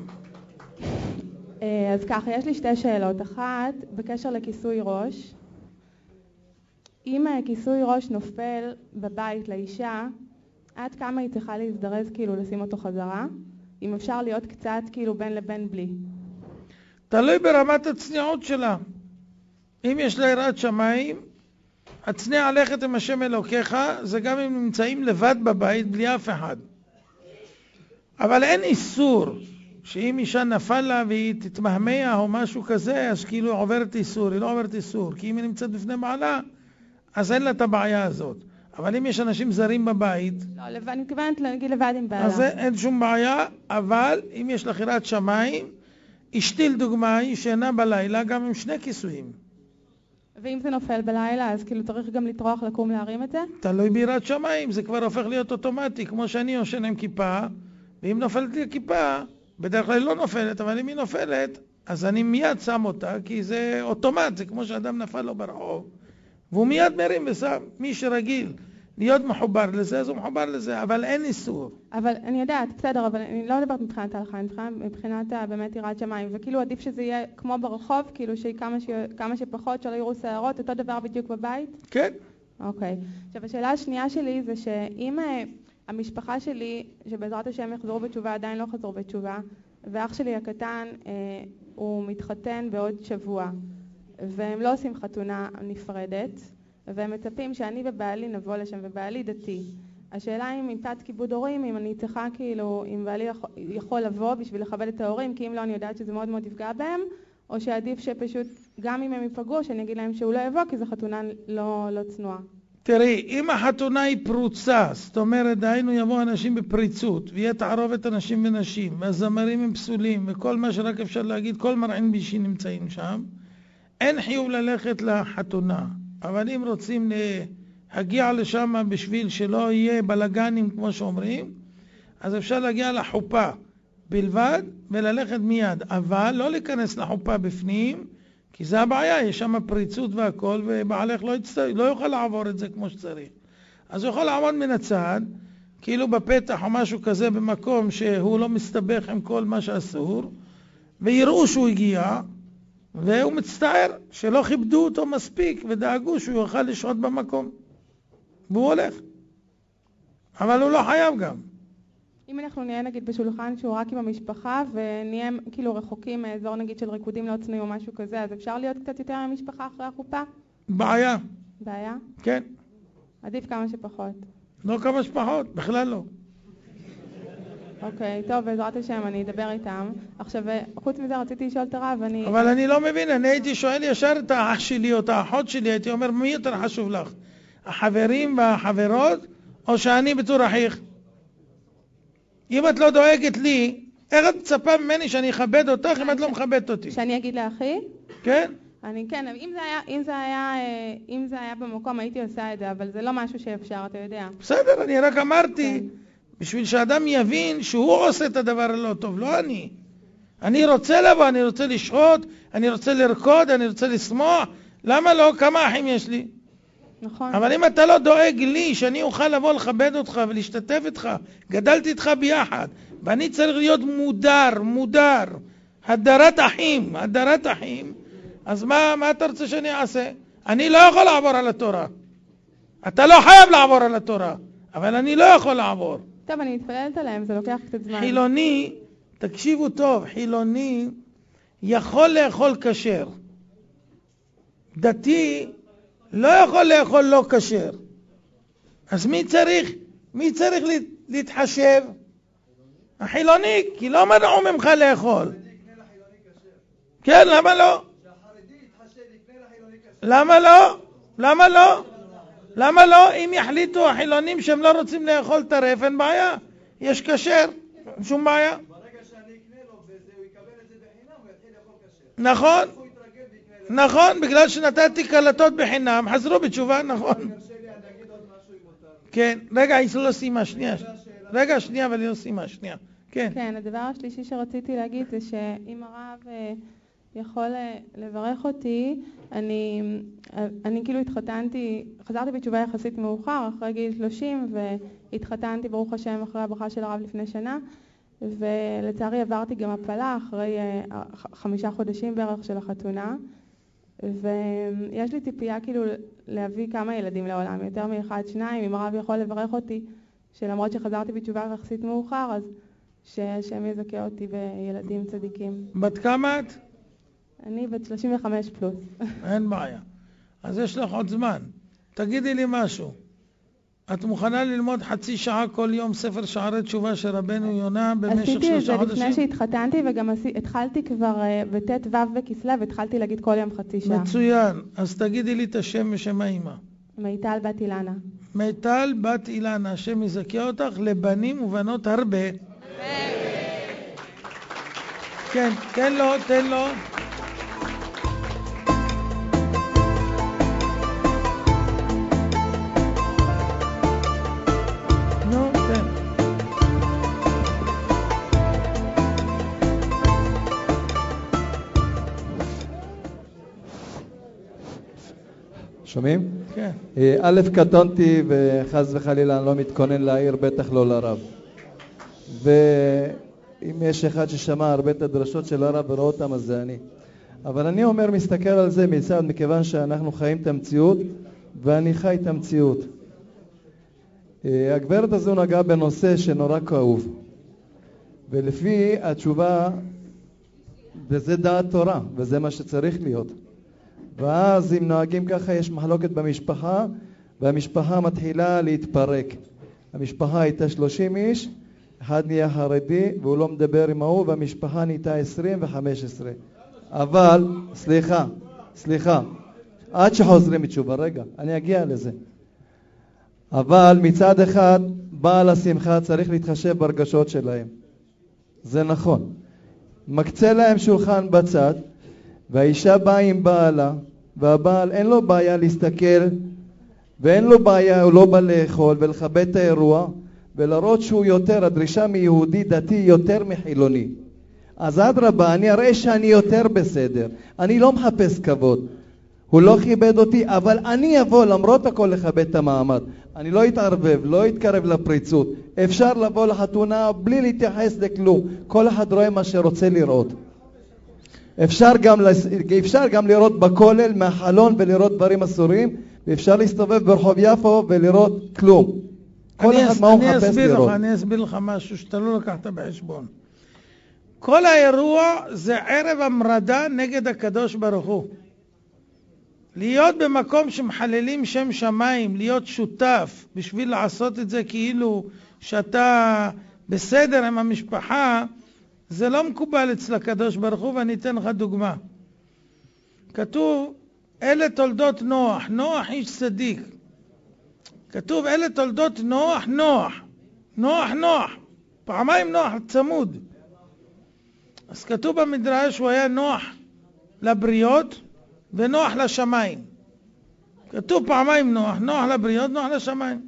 אה, אז ככה, יש לי שתי שאלות. אחת, בקשר לכיסוי ראש. אם כיסוי ראש נופל בבית לאישה, עד כמה היא צריכה להזדרז כאילו לשים אותו חזרה? אם אפשר להיות קצת כאילו בין לבין בלי. תלוי ברמת הצניעות שלה. אם יש לה יראת שמיים, הצניע ללכת עם השם אלוקיך, זה גם אם נמצאים לבד בבית בלי אף אחד. אבל אין איסור שאם אישה נפל לה והיא תתמהמה או משהו כזה, אז כאילו עוברת איסור, היא לא עוברת איסור. כי אם היא נמצאת בפני בעלה, אז אין לה את הבעיה הזאת. אבל אם יש אנשים זרים בבית, לא, לבד, אני מתכוונת להגיד לבד עם בעלה. אז אין שום בעיה, אבל אם יש לך יראת שמיים, אשתי לדוגמה היא שינה בלילה גם עם שני כיסויים. ואם זה נופל בלילה, אז כאילו צריך גם לטרוח לקום להרים את זה? תלוי ביראת שמיים, זה כבר הופך להיות אוטומטי, כמו שאני יושן עם כיפה, ואם נופלת לי הכיפה, בדרך כלל היא לא נופלת, אבל אם היא נופלת, אז אני מיד שם אותה, כי זה אוטומט, זה כמו שאדם נפל לו ברחוב, והוא מיד מרים ושם. מי שרגיל להיות מחובר לזה, אז הוא מחובר לזה, אבל אין איסור. אבל אני יודעת, בסדר, אבל אני לא מדברת מבחינת ההלכה, אני מדברת מבחינת באמת יראת שמיים, וכאילו עדיף שזה יהיה כמו ברחוב, כאילו שכמה ש... כמה שפחות שלא יראו שערות, אותו דבר בדיוק בבית? כן. אוקיי. עכשיו, השאלה השנייה שלי זה שאם uh, המשפחה שלי, שבעזרת השם יחזרו בתשובה, עדיין לא חזרו בתשובה, ואח שלי הקטן אה, הוא מתחתן בעוד שבוע, והם לא עושים חתונה נפרדת, והם מצפים שאני ובעלי נבוא לשם, ובעלי דתי. השאלה אם מפאת כיבוד הורים, אם אני צריכה כאילו, אם בעלי יכול, יכול לבוא בשביל לכבד את ההורים, כי אם לא אני יודעת שזה מאוד מאוד יפגע בהם, או שעדיף שפשוט, גם אם הם ייפגעו, שאני אגיד להם שהוא לא יבוא, כי זו חתונה לא, לא צנועה. תראי, אם החתונה היא פרוצה, זאת אומרת, דהיינו יבוא אנשים בפריצות, ויהיה תערובת אנשים ונשים, והזמרים הם פסולים, וכל מה שרק אפשר להגיד, כל מרעין בישין נמצאים שם, אין חיוב ללכת לחתונה. אבל אם רוצים להגיע לשם בשביל שלא יהיה בלגנים כמו שאומרים, אז אפשר להגיע לחופה בלבד וללכת מיד, אבל לא להיכנס לחופה בפנים, כי זה הבעיה, יש שם פריצות והכל, ובעלך לא, יצטר... לא יוכל לעבור את זה כמו שצריך. אז הוא יכול לעמוד מן הצד, כאילו בפתח או משהו כזה, במקום שהוא לא מסתבך עם כל מה שאסור, ויראו שהוא הגיע, והוא מצטער שלא כיבדו אותו מספיק, ודאגו שהוא יוכל לשהות במקום. והוא הולך. אבל הוא לא חייב גם. אם אנחנו נהיה נגיד בשולחן שהוא רק עם המשפחה, ונהיה כאילו רחוקים מאזור נגיד של ריקודים לא צנועים או משהו כזה, אז אפשר להיות קצת יותר מהמשפחה אחרי החופה? בעיה. בעיה? כן. עדיף כמה שפחות. לא כמה שפחות, בכלל לא. אוקיי, טוב, בעזרת השם, אני אדבר איתם. עכשיו, חוץ מזה רציתי לשאול את הרב, אני... אבל אני לא מבין, אני הייתי שואל ישר את האח שלי או את האחות שלי, הייתי אומר, מי יותר חשוב לך? החברים והחברות, או שאני בתור אחיך? אם את לא דואגת לי, איך את מצפה ממני שאני אכבד אותך אם את לא מכבדת אותי? שאני אגיד לאחי? כן. אני כן, אם זה היה, אם זה היה, אם זה היה במקום הייתי עושה את זה, אבל זה לא משהו שאפשר, אתה יודע. בסדר, אני רק אמרתי, בשביל שאדם יבין שהוא עושה את הדבר הלא טוב, לא אני. אני רוצה לבוא, אני רוצה לשחוט, אני רוצה לרקוד, אני רוצה לשמוח. למה לא? כמה אחים יש לי? נכון. אבל אם אתה לא דואג לי שאני אוכל לבוא לכבד אותך ולהשתתף איתך, גדלתי איתך ביחד, ואני צריך להיות מודר, מודר, הדרת אחים, הדרת אחים, אז מה, מה אתה רוצה שאני אעשה? אני לא יכול לעבור על התורה. אתה לא חייב לעבור על התורה, אבל אני לא יכול לעבור. טוב, אני מתפללת עליהם, זה לוקח קצת זמן. חילוני, תקשיבו טוב, חילוני יכול לאכול כשר. דתי לא יכול לאכול לא כשר. אז מי צריך, מי צריך להתחשב? החילוני, כי לא מנעו ממך לאכול. כן, למה לא? למה לא? למה לא? למה לא? אם יחליטו החילונים שהם לא רוצים לאכול טרף, אין בעיה. יש כשר, אין שום בעיה. ברגע שאני אקנה לו בזה, הוא יקבל את זה בחינם, הוא יתחיל לאכול כשר. נכון. נכון, בגלל שנתתי קלטות בחינם, חזרו בתשובה, נכון. כן, רגע, היא לא סיימה, שנייה. רגע, שנייה, אבל היא לא סיימה, שנייה. כן. כן, הדבר השלישי שרציתי להגיד זה שאם הרב יכול לברך אותי, אני, אני כאילו התחתנתי, חזרתי בתשובה יחסית מאוחר, אחרי גיל שלושים, והתחתנתי ברוך השם אחרי הברכה של הרב לפני שנה, ולצערי עברתי גם הפלה אחרי חמישה חודשים בערך של החתונה, ויש לי ציפייה כאילו להביא כמה ילדים לעולם, יותר מאחד, שניים, אם הרב יכול לברך אותי, שלמרות שחזרתי בתשובה יחסית מאוחר, אז שהשם יזכה אותי בילדים צדיקים. בת כמה את? אני בת שלושים וחמש פלוס. אין בעיה. אז יש לך עוד זמן. תגידי לי משהו. את מוכנה ללמוד חצי שעה כל יום ספר שערי תשובה של רבנו יונה במשך שלושה חודשים? עשיתי את זה לפני שהתחתנתי, וגם התחלתי כבר בתת ו' בכסלו, והתחלתי להגיד כל יום חצי שעה. מצוין. אז תגידי לי את השם ושם האמא. מיטל בת אילנה. מיטל בת אילנה, השם יזכה אותך לבנים ובנות הרבה. כן, תן לו, תן לו. נו, תן. שומעים? כן. א', קטונתי וחס וחלילה אני לא מתכונן להעיר, בטח לא לרב. ואם יש אחד ששמע הרבה את הדרשות של הרב ורואה אותם, אז זה אני. אבל אני אומר, מסתכל על זה מצד, מכיוון שאנחנו חיים את המציאות, ואני חי את המציאות. הגברת הזו נגעה בנושא שנורא כאוב. ולפי התשובה, וזה דעת תורה, וזה מה שצריך להיות. ואז אם נוהגים ככה, יש מחלוקת במשפחה, והמשפחה מתחילה להתפרק. המשפחה הייתה שלושים איש, אחד נהיה חרדי, והוא לא מדבר עם ההוא, והמשפחה נהייתה עשרים וחמש עשרה. אבל, סליחה, סליחה, עד שחוזרים מתשובה, רגע, אני אגיע לזה. אבל מצד אחד, בעל השמחה צריך להתחשב ברגשות שלהם. זה נכון. מקצה להם שולחן בצד, והאישה באה עם בעלה, והבעל אין לו בעיה להסתכל, ואין לו בעיה, הוא לא בא לאכול ולכבד את האירוע, ולראות שהוא יותר, הדרישה מיהודי דתי יותר מחילוני. אז אדרבה, אני אראה שאני יותר בסדר. אני לא מחפש כבוד. הוא לא כיבד אותי, אבל אני אבוא למרות הכל לכבד את המעמד. אני לא אתערבב, לא אתקרב לפריצות. אפשר לבוא לחתונה בלי להתייחס לכלום. כל אחד רואה מה שרוצה לראות. אפשר גם, אפשר גם לראות בכולל מהחלון ולראות דברים אסורים, ואפשר להסתובב ברחוב יפו ולראות כלום. כל אחד מה הוא מחפש לראות. אני אסביר לך משהו שאתה לא לקחת בחשבון. כל האירוע זה ערב המרדה נגד הקדוש ברוך הוא. להיות במקום שמחללים שם שמיים, להיות שותף בשביל לעשות את זה כאילו שאתה בסדר עם המשפחה, זה לא מקובל אצל הקדוש ברוך הוא, ואני אתן לך דוגמה. כתוב, אלה תולדות נוח, נוח איש צדיק. כתוב, אלה תולדות נוח, נוח. נוח, נוח. פעמיים נוח, צמוד. אז כתוב במדרש, הוא היה נוח לבריות ונוח לשמיים. כתוב פעמיים נוח, נוח לבריות, נוח לשמיים.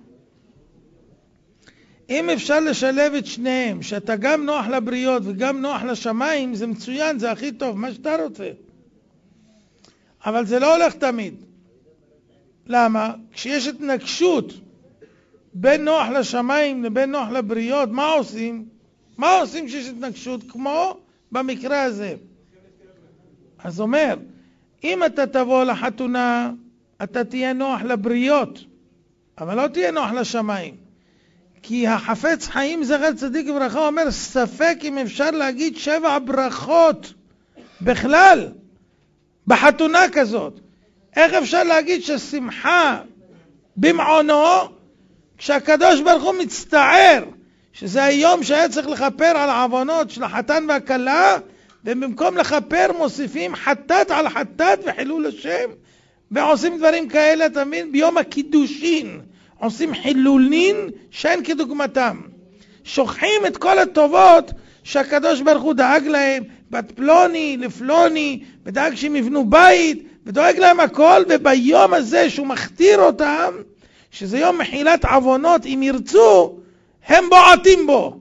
אם אפשר לשלב את שניהם, שאתה גם נוח לבריות וגם נוח לשמיים, זה מצוין, זה הכי טוב, מה שאתה רוצה. אבל זה לא הולך תמיד. למה? כשיש התנגשות בין נוח לשמיים לבין נוח לבריות, מה עושים? מה עושים כשיש התנגשות? כמו במקרה הזה. אז אומר, אם אתה תבוא לחתונה, אתה תהיה נוח לבריות, אבל לא תהיה נוח לשמיים. כי החפץ חיים זכר צדיק וברכה אומר, ספק אם אפשר להגיד שבע ברכות בכלל בחתונה כזאת. איך אפשר להגיד ששמחה במעונו כשהקדוש ברוך הוא מצטער שזה היום שהיה צריך לכפר על העוונות של החתן והכלה, ובמקום לכפר מוסיפים חטאת על חטאת וחילול השם, ועושים דברים כאלה, אתה מבין? ביום הקידושין עושים חילולין שאין כדוגמתם. שוכחים את כל הטובות שהקדוש ברוך הוא דאג להם, בת פלוני לפלוני, ודאג שהם יבנו בית, ודואג להם הכל, וביום הזה שהוא מכתיר אותם, שזה יום מחילת עוונות, אם ירצו, הם בועטים בו.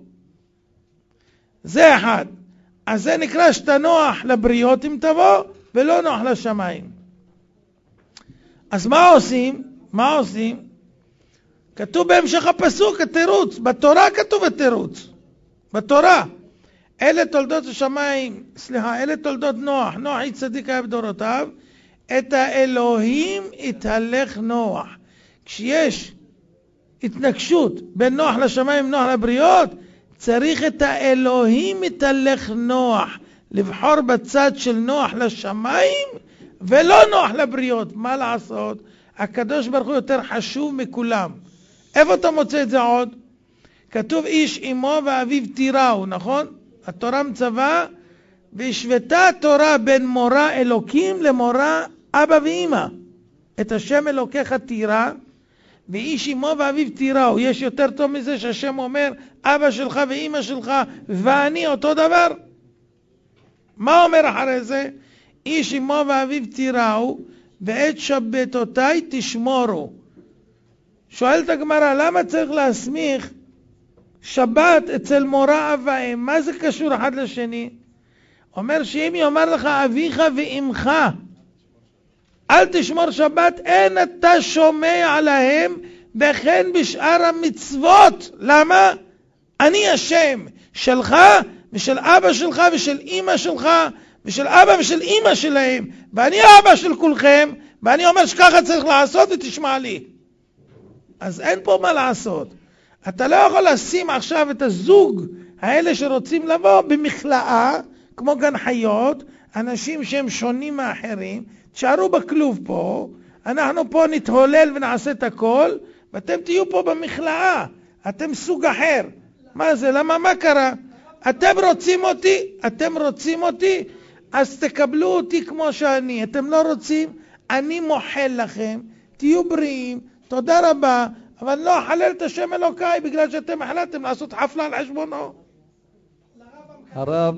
זה אחד. אז זה נקרא שאתה נוח לבריות אם תבוא, ולא נוח לשמיים. אז מה עושים? מה עושים? כתוב בהמשך הפסוק התירוץ, בתורה כתוב התירוץ. בתורה. אלה תולדות השמיים, סליחה, אלה תולדות נוח, נוח איש צדיק היה בדורותיו, את האלוהים התהלך נוח. כשיש התנגשות בין נוח לשמיים נוח לבריות, צריך את האלוהים התהלך נוח, לבחור בצד של נוח לשמיים ולא נוח לבריות. מה לעשות? הקדוש ברוך הוא יותר חשוב מכולם. איפה אתה מוצא את זה עוד? כתוב איש אמו ואביו תיראו, נכון? התורה מצווה, והשוותה התורה בין מורה אלוקים למורה אבא ואמא. את השם אלוקיך תירא, ואיש אמו ואביו תיראו. יש יותר טוב מזה שהשם אומר אבא שלך ואמא שלך ואני אותו דבר? מה אומר אחרי זה? איש אמו ואביו תיראו, ואת שבתותיי תשמורו. שואלת הגמרא, למה צריך להסמיך שבת אצל מורה אב ואם? מה זה קשור אחד לשני? אומר שאם יאמר לך אביך ואמך אל תשמור שבת, אין אתה שומע עליהם, וכן בשאר המצוות. למה? אני השם שלך ושל אבא שלך ושל אמא שלך ושל אבא ושל אמא שלהם, ואני האבא של כולכם, ואני אומר שככה צריך לעשות ותשמע לי. אז אין פה מה לעשות. אתה לא יכול לשים עכשיו את הזוג האלה שרוצים לבוא במכלאה, כמו גן חיות, אנשים שהם שונים מאחרים, תשארו בכלוב פה, אנחנו פה נתהולל ונעשה את הכל, ואתם תהיו פה במכלאה, אתם סוג אחר. מה זה? למה? מה קרה? אתם רוצים אותי? אתם רוצים אותי? אז תקבלו אותי כמו שאני. אתם לא רוצים? אני מוחל לכם, תהיו בריאים, תודה רבה, אבל לא אחלל את השם אלוקיי, בגלל שאתם החלטתם לעשות חפלה על חשבונו. הרב,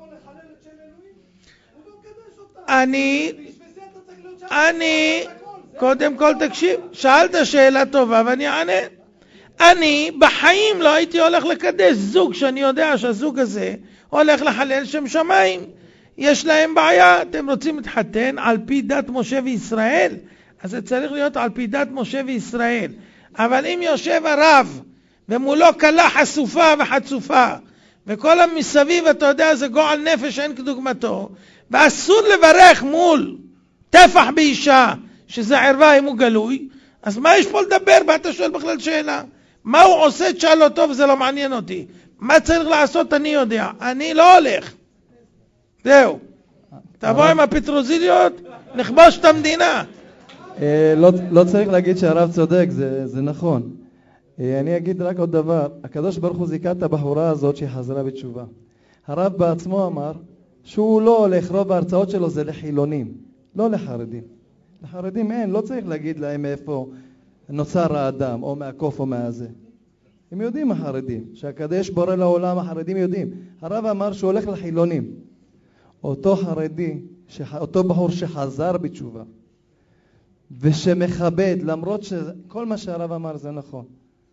אני, אני, קודם כל תקשיב, שאלת שאלה טובה ואני אענה. אני בחיים לא הייתי הולך לקדש זוג שאני יודע שהזוג הזה הולך לחלל שם שמיים. יש להם בעיה, אתם רוצים להתחתן על פי דת משה וישראל, אז זה צריך להיות על פי דת משה וישראל. אבל אם יושב הרב ומולו כלה חשופה וחצופה, וכל המסביב אתה יודע זה גועל נפש אין כדוגמתו, ואסור לברך מול טפח באישה שזה ערווה אם הוא גלוי, אז מה יש פה לדבר? ואתה שואל בכלל שאלה, מה הוא עושה? תשאל לו טוב, זה לא מעניין אותי. מה צריך לעשות אני יודע, אני לא הולך. זהו, תבוא עם הפטרוזיליות, נכבוש את המדינה. לא, לא צריך להגיד שהרב צודק, זה, זה נכון. אני אגיד רק עוד דבר, הקדוש ברוך הוא זיכה את הבחורה הזאת שחזרה בתשובה. הרב בעצמו אמר שהוא לא הולך, רוב ההרצאות שלו זה לחילונים, לא לחרדים. לחרדים אין, לא צריך להגיד להם מאיפה נוצר האדם, או מהקוף או מהזה. הם יודעים החרדים, שהקדש בורא לעולם, החרדים יודעים. הרב אמר שהוא הולך לחילונים. אותו חרדי, אותו בחור שחזר בתשובה, ושמכבד, למרות שכל מה שהרב אמר זה נכון,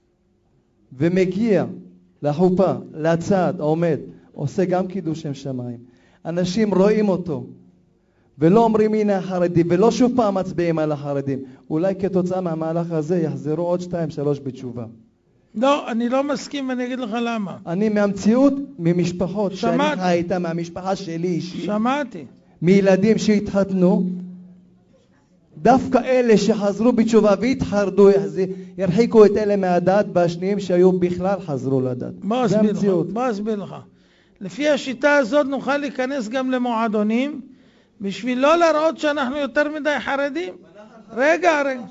ומגיע לחופה, לצד, עומד, עושה גם קידוש שם שמיים. אנשים רואים אותו, ולא אומרים הנה החרדים, ולא שוב פעם מצביעים על החרדים. אולי כתוצאה מהמהלך הזה יחזרו עוד שתיים, שלוש בתשובה. לא, אני לא מסכים ואני אגיד לך למה. אני מהמציאות, ממשפחות, שמעת. שאני חי איתה, מהמשפחה שלי אישית. שמעתי. מילדים שהתחתנו, דווקא אלה שחזרו בתשובה והתחרדו, ירחיקו את אלה מהדת, והשניים שהיו בכלל חזרו לדת. בוא אסביר לך, בוא אסביר לך. לפי השיטה הזאת נוכל להיכנס גם למועדונים, בשביל לא להראות שאנחנו יותר מדי חרדים. רגע, רגע.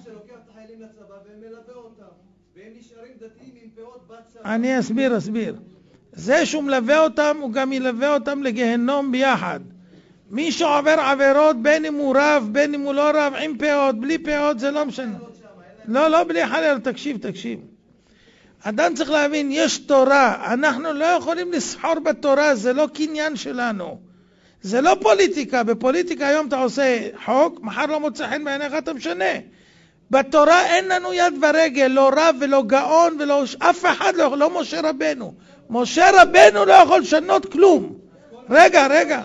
אני אסביר, אסביר. זה שהוא מלווה אותם, הוא גם ילווה אותם לגהנום ביחד. מי שעובר עבירות, בין אם הוא רב, בין אם הוא לא רב, עם פאות, בלי פאות, זה לא משנה. לא, לא בלי חלל, תקשיב, תקשיב. אדם צריך להבין, יש תורה, אנחנו לא יכולים לסחור בתורה, זה לא קניין שלנו. זה לא פוליטיקה, בפוליטיקה היום אתה עושה חוק, מחר לא מוצא חן בעיניך אתה משנה. בתורה אין לנו יד ורגל, לא רב ולא גאון ולא אף אחד, לא, לא משה רבנו. משה רבנו לא יכול לשנות כלום. רגע, רגע.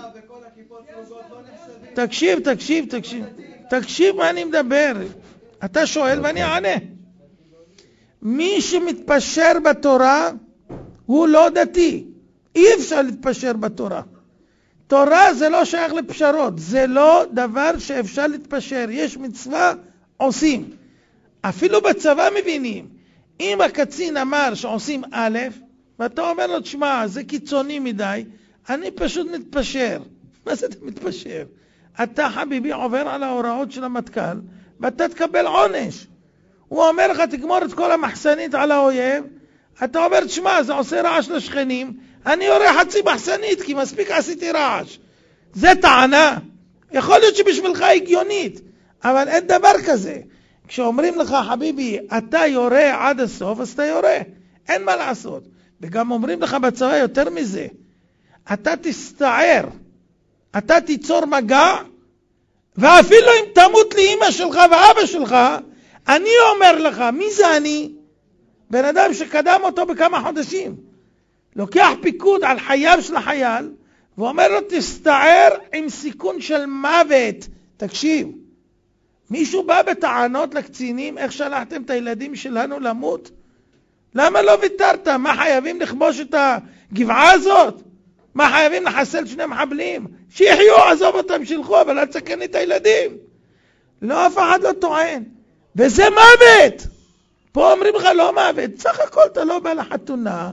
תקשיב, תקשיב, תקשיב. תקשיב מה אני מדבר. אתה שואל ואני אענה. מי שמתפשר בתורה הוא לא דתי. אי אפשר להתפשר בתורה. תורה זה לא שייך לפשרות. זה לא דבר שאפשר להתפשר. יש מצווה, עושים. אפילו בצבא מבינים. אם הקצין אמר שעושים א', ואתה אומר לו, תשמע, זה קיצוני מדי, אני פשוט מתפשר. מה זה אתה מתפשר? אתה חביבי עובר על ההוראות של המטכ"ל, ואתה תקבל עונש. הוא אומר לך, תגמור את כל המחסנית על האויב, אתה אומר, תשמע, זה עושה רעש לשכנים, אני יורה חצי מחסנית, כי מספיק עשיתי רעש. זה טענה. יכול להיות שבשבילך הגיונית, אבל אין דבר כזה. כשאומרים לך, חביבי, אתה יורה עד הסוף, אז אתה יורה. אין מה לעשות. וגם אומרים לך בצבא יותר מזה. אתה תסתער, אתה תיצור מגע, ואפילו אם תמות לאמא שלך ואבא שלך, אני אומר לך, מי זה אני? בן אדם שקדם אותו בכמה חודשים. לוקח פיקוד על חייו של החייל, ואומר לו, תסתער עם סיכון של מוות. תקשיב, מישהו בא בטענות לקצינים, איך שלחתם את הילדים שלנו למות? למה לא ויתרת? מה חייבים לכבוש את הגבעה הזאת? מה חייבים לחסל שני מחבלים? שיחיו, עזוב אותם, שילכו, אבל אל תסכן את הילדים. לא, אף אחד לא טוען. וזה מוות. פה אומרים לך לא מוות. סך הכל אתה לא בא לחתונה,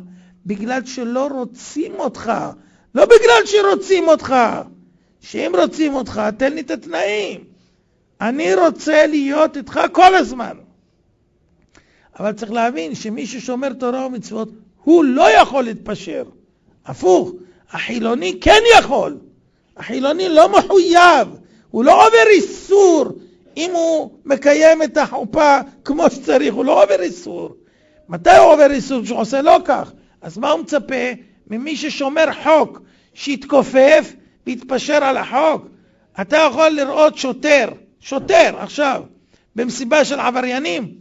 בגלל שלא רוצים אותך, לא בגלל שרוצים אותך. שאם רוצים אותך, תן לי את התנאים. אני רוצה להיות איתך כל הזמן. אבל צריך להבין שמי ששומר תורה ומצוות, הוא לא יכול להתפשר. הפוך, החילוני כן יכול. החילוני לא מחויב, הוא לא עובר איסור. אם הוא מקיים את החופה כמו שצריך, הוא לא עובר איסור. מתי הוא עובר איסור? שהוא עושה לא כך. אז מה הוא מצפה? ממי ששומר חוק, שיתכופף ויתפשר על החוק. אתה יכול לראות שוטר, שוטר עכשיו, במסיבה של עבריינים.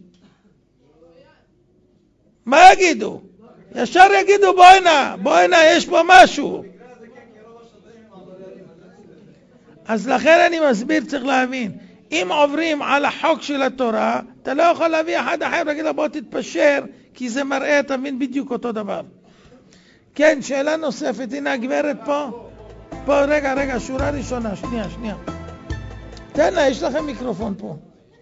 מה יגידו? ישר יגידו בוא הנה, בוא הנה, יש פה משהו. אז לכן אני מסביר, צריך להבין, אם עוברים על החוק של התורה, אתה לא יכול להביא אחד אחר ולהגיד לו בוא תתפשר, כי זה מראה, אתה מבין בדיוק אותו דבר. כן, שאלה נוספת, הנה הגברת פה. פה, רגע, רגע, שורה ראשונה, שנייה, שנייה. תן לה, יש לכם מיקרופון פה.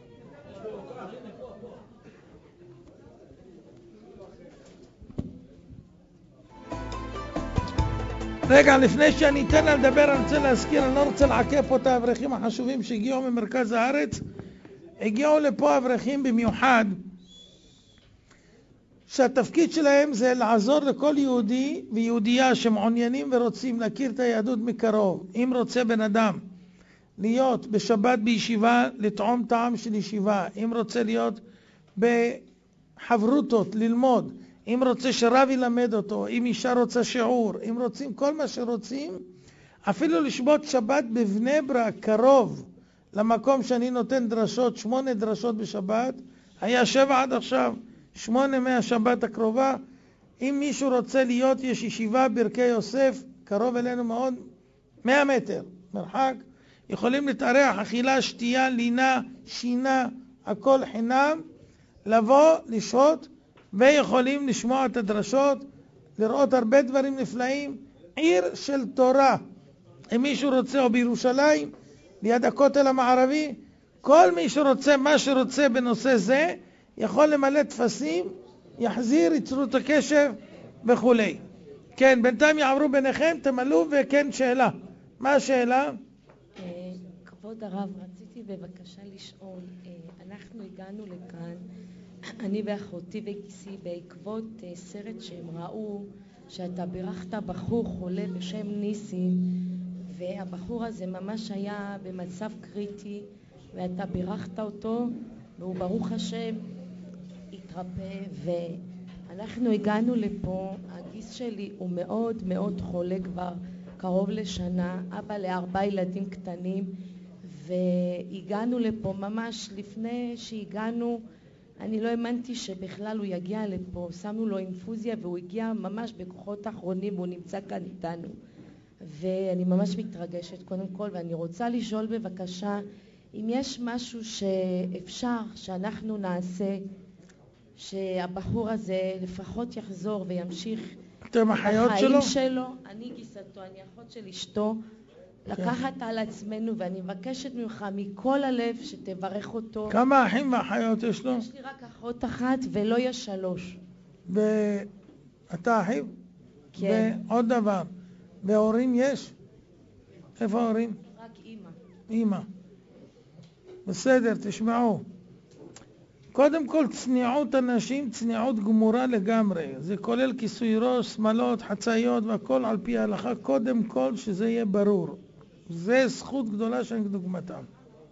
רגע, לפני שאני אתן לה לדבר, אני רוצה להזכיר, אני לא רוצה לעכב פה את האברכים החשובים שהגיעו ממרכז הארץ. הגיעו לפה אברכים במיוחד, שהתפקיד שלהם זה לעזור לכל יהודי ויהודייה שמעוניינים ורוצים להכיר את היהדות מקרוב. אם רוצה בן אדם להיות בשבת בישיבה, לטעום טעם של ישיבה, אם רוצה להיות בחברותות, ללמוד, אם רוצה שרב ילמד אותו, אם אישה רוצה שיעור, אם רוצים כל מה שרוצים, אפילו לשבות שבת בבני ברק קרוב למקום שאני נותן דרשות, שמונה דרשות בשבת, היה שבע עד עכשיו, שמונה מהשבת הקרובה. אם מישהו רוצה להיות, יש ישיבה ברכי יוסף, קרוב אלינו מאוד, מאה מטר מרחק, יכולים להתארח, אכילה, שתייה, לינה, שינה, הכל חינם, לבוא, לשהות, ויכולים לשמוע את הדרשות, לראות הרבה דברים נפלאים. עיר של תורה. אם מישהו רוצה, או בירושלים, ליד הכותל המערבי, כל מי שרוצה מה שרוצה בנושא זה, יכול למלא תפסים, יחזיר, יצרו את הקשב וכו'. כן, בינתיים יעברו ביניכם, תמלאו, וכן שאלה. מה השאלה? כבוד הרב, רציתי בבקשה לשאול, אנחנו הגענו לכאן, אני ואחותי וגיסי, בעקבות סרט שהם ראו, שאתה בירכת בחור חולה בשם ניסים, והבחור הזה ממש היה במצב קריטי, ואתה בירכת אותו, והוא ברוך השם התרפא, ואנחנו הגענו לפה. הגיס שלי הוא מאוד מאוד חולה כבר קרוב לשנה, אבא לארבעה ילדים קטנים, והגענו לפה ממש לפני שהגענו, אני לא האמנתי שבכלל הוא יגיע לפה. שמנו לו אינפוזיה והוא הגיע ממש בכוחות אחרונים, והוא נמצא כאן איתנו, ואני ממש מתרגשת קודם כל. ואני רוצה לשאול בבקשה אם יש משהו שאפשר שאנחנו נעשה, שהבחור הזה לפחות יחזור וימשיך אתם החיות החיים שלו? שלו. אני גיסתו, אני אחות של אשתו, לקחת על עצמנו, ואני מבקשת ממך מכל הלב שתברך אותו. כמה אחים ואחיות יש לו? יש לי רק אחות אחת ולא יש שלוש. ואתה אחיו? כן. ועוד דבר, והורים יש? איפה ההורים? רק אמא. אמא. בסדר, תשמעו. קודם כל צניעות אנשים, צניעות גמורה לגמרי. זה כולל כיסוי ראש, שמלות, חצאיות והכל על פי ההלכה. קודם כל שזה יהיה ברור. זה זכות גדולה שאין כדוגמתה.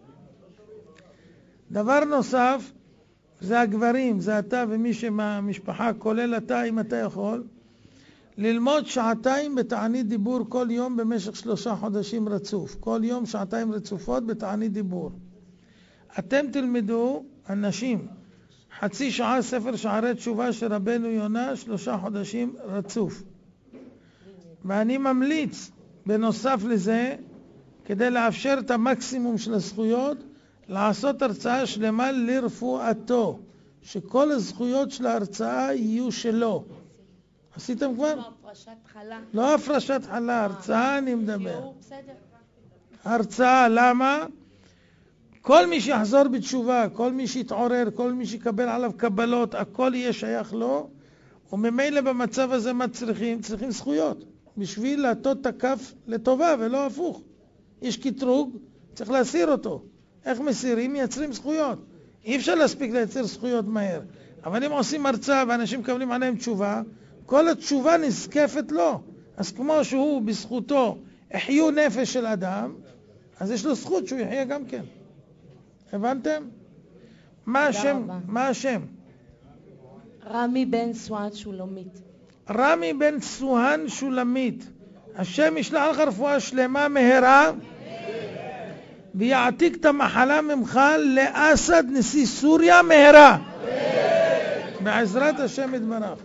דבר נוסף, זה הגברים, זה אתה ומי שמהמשפחה, כולל אתה אם אתה יכול, ללמוד שעתיים בתענית דיבור כל יום במשך שלושה חודשים רצוף. כל יום שעתיים רצופות בתענית דיבור. אתם תלמדו, אנשים, חצי שעה ספר שערי תשובה של רבנו יונה, שלושה חודשים רצוף. ואני ממליץ בנוסף לזה, כדי לאפשר את המקסימום של הזכויות, לעשות הרצאה שלמה לרפואתו, שכל הזכויות של ההרצאה יהיו שלו. עשיתם כבר? לא הפרשת חלה. לא הפרשת חלה, הרצאה אני מדבר. שיעור, בסדר. הרצאה, למה? כל מי שיחזור בתשובה, כל מי שיתעורר, כל מי שיקבל עליו קבלות, הכל יהיה שייך לו, וממילא במצב הזה מה צריכים? צריכים זכויות. בשביל להטות את הכף לטובה ולא הפוך. יש קטרוג, צריך להסיר אותו. איך מסירים? מייצרים זכויות. אי אפשר להספיק לייצר זכויות מהר. אבל אם עושים הרצאה ואנשים מקבלים עליהם תשובה, כל התשובה נזקפת לו. אז כמו שהוא בזכותו החיו נפש של אדם, אז יש לו זכות שהוא יחיה גם כן. הבנתם? מה השם? מה השם? רמי בן סואן שולמית. רמי בן סואן שולמית. השם ישלח לך רפואה שלמה מהרה ויעתיק את המחלה ממך לאסד נשיא סוריה מהרה. בעזרת השם יתברך.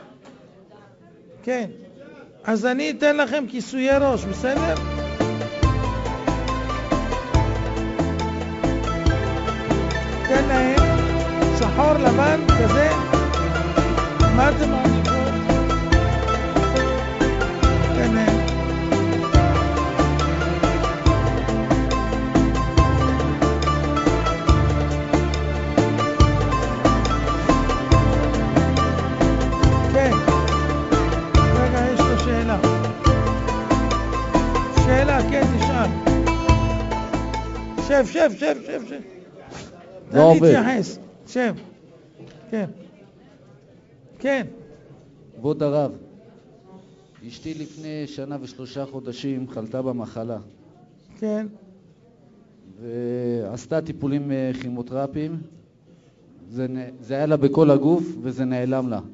כן. אז אני אתן לכם כיסויי ראש, בסדר? תן להם שחור לבן כזה. מה אתם מעדיפות? תן להם. כן. רגע, יש לו שאלה. שאלה, כן, תשאל. שב, שב, שב, שב, שב. לא עובד. תתייחס. שב. כן. כן. כבוד הרב, אשתי לפני שנה ושלושה חודשים חלתה במחלה. כן. ועשתה טיפולים כימותרפיים. זה, זה היה לה בכל הגוף וזה נעלם לה.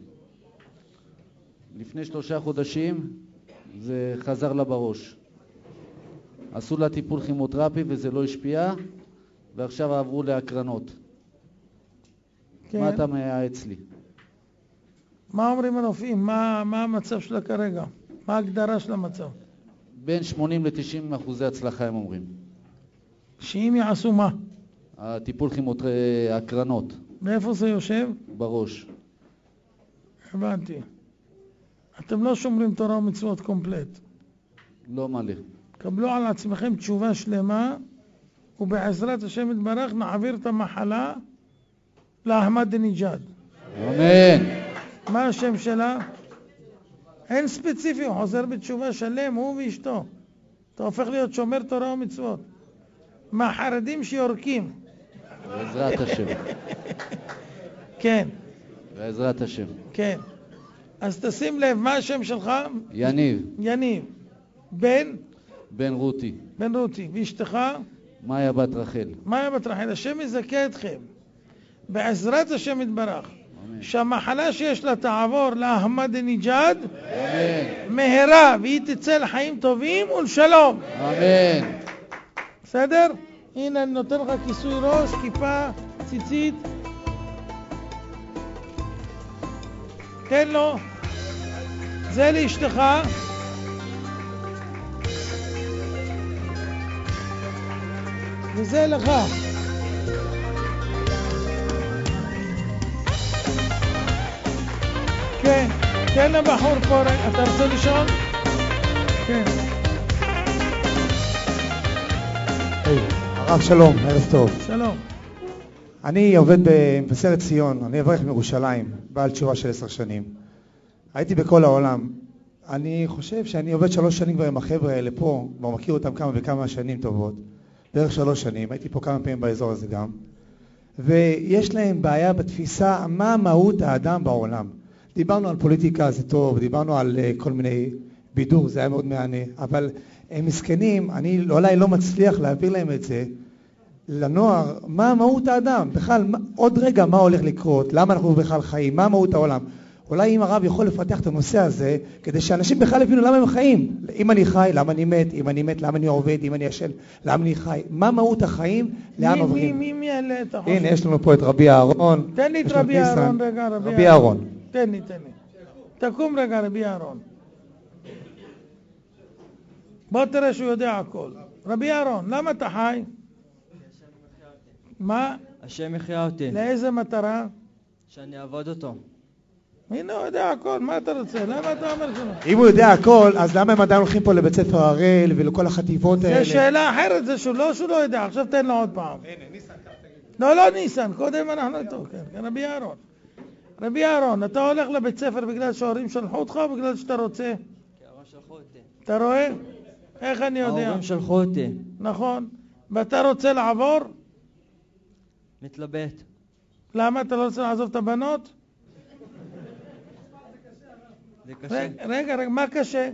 לפני שלושה חודשים זה חזר לה בראש. עשו לה טיפול כימותרפי וזה לא השפיע, ועכשיו עברו להקרנות. כן. מה אתה מייעץ לי? מה אומרים הרופאים? מה, מה המצב שלה כרגע? מה ההגדרה של המצב? בין שמונים לתשעים אחוזי הצלחה הם אומרים. שאם יעשו מה? הטיפול כימותרפי, הקרנות. מאיפה זה יושב? בראש. הבנתי. אתם לא שומרים תורה ומצוות קומפלט. לא מלא. קבלו על עצמכם תשובה שלמה, ובעזרת השם יתברך נעביר את המחלה לאחמדינג'אד. אמן. מה השם שלה? אין ספציפי, הוא חוזר בתשובה שלם, הוא ואשתו. אתה הופך להיות שומר תורה ומצוות. מהחרדים שיורקים. בעזרת השם. כן. בעזרת השם. כן. אז תשים לב, מה השם שלך? יניב. יניב. בן? בן רותי. בן רותי. ואשתך? מאיה בת רחל. מאיה בת רחל. השם יזכה אתכם. בעזרת השם יתברך. שהמחלה שיש לה תעבור לאחמדינג'אד מהרה, והיא תצא לחיים טובים ולשלום. אמן. בסדר? הנה אני נותן לך כיסוי ראש, כיפה, ציצית. תן לו. זה לאשתך. וזה לך. כן, תן לבחור פה, אתה רוצה לשאול? כן. היי, הרב שלום, ערב טוב. שלום. אני עובד במבשרת ציון, אני אברך מירושלים, בעל תשובה של עשר שנים. הייתי בכל העולם. אני חושב שאני עובד שלוש שנים כבר עם החבר'ה האלה פה, כבר מכיר אותם כמה וכמה שנים טובות. בערך שלוש שנים, הייתי פה כמה פעמים באזור הזה גם. ויש להם בעיה בתפיסה מה מהות האדם בעולם. דיברנו על פוליטיקה, זה טוב, דיברנו על uh, כל מיני בידור, זה היה מאוד מענה, אבל הם מסכנים, אני אולי לא מצליח להעביר להם את זה לנוער, מה מהות האדם, בכלל, מה, עוד רגע מה הולך לקרות, למה אנחנו בכלל חיים, מה מהות העולם. אולי אם הרב יכול לפתח את הנושא הזה, כדי שאנשים בכלל יבינו למה הם חיים. אם אני חי, למה אני מת, אם אני מת, למה אני עובד, אם אני ישן, למה אני חי. מה מהות החיים, לאן עוברים. מי מי יעלה את החושב? הנה, יש לנו פה את רבי אהרון. תן לי את רבי אהרון רגע, רבי אהרון. תן לי, תן לי. תקום רגע, רבי אהרון. בוא תראה שהוא יודע הכל. רבי אהרון, למה אתה חי? מה? השם יחיה אותי. לאיזה מטרה? שאני אעבוד אותו. הנה הוא יודע הכל, מה אתה רוצה? למה אתה אומר שלא? אם הוא יודע הכל, אז למה הם עדיין הולכים פה לבית ספר הראל ולכל החטיבות האלה? זה שאלה אחרת, זה שהוא לא שהוא לא יודע, עכשיו תן לו עוד פעם. הנה, ניסן, כך תגיד. לא, לא ניסן, קודם אנחנו איתו, כן, רבי אהרון. רבי אהרון, אתה הולך לבית ספר בגלל שההורים שלחו אותך או בגלל שאתה רוצה? כי ההורים שלחו אותי. אתה רואה? איך אני יודע? ההורים שלחו אותי. נכון. ואתה רוצה לעבור? מתלבט. למה אתה לא רוצה לעזוב את הבנות? זה קשה. רגע, רגע, מה קשה?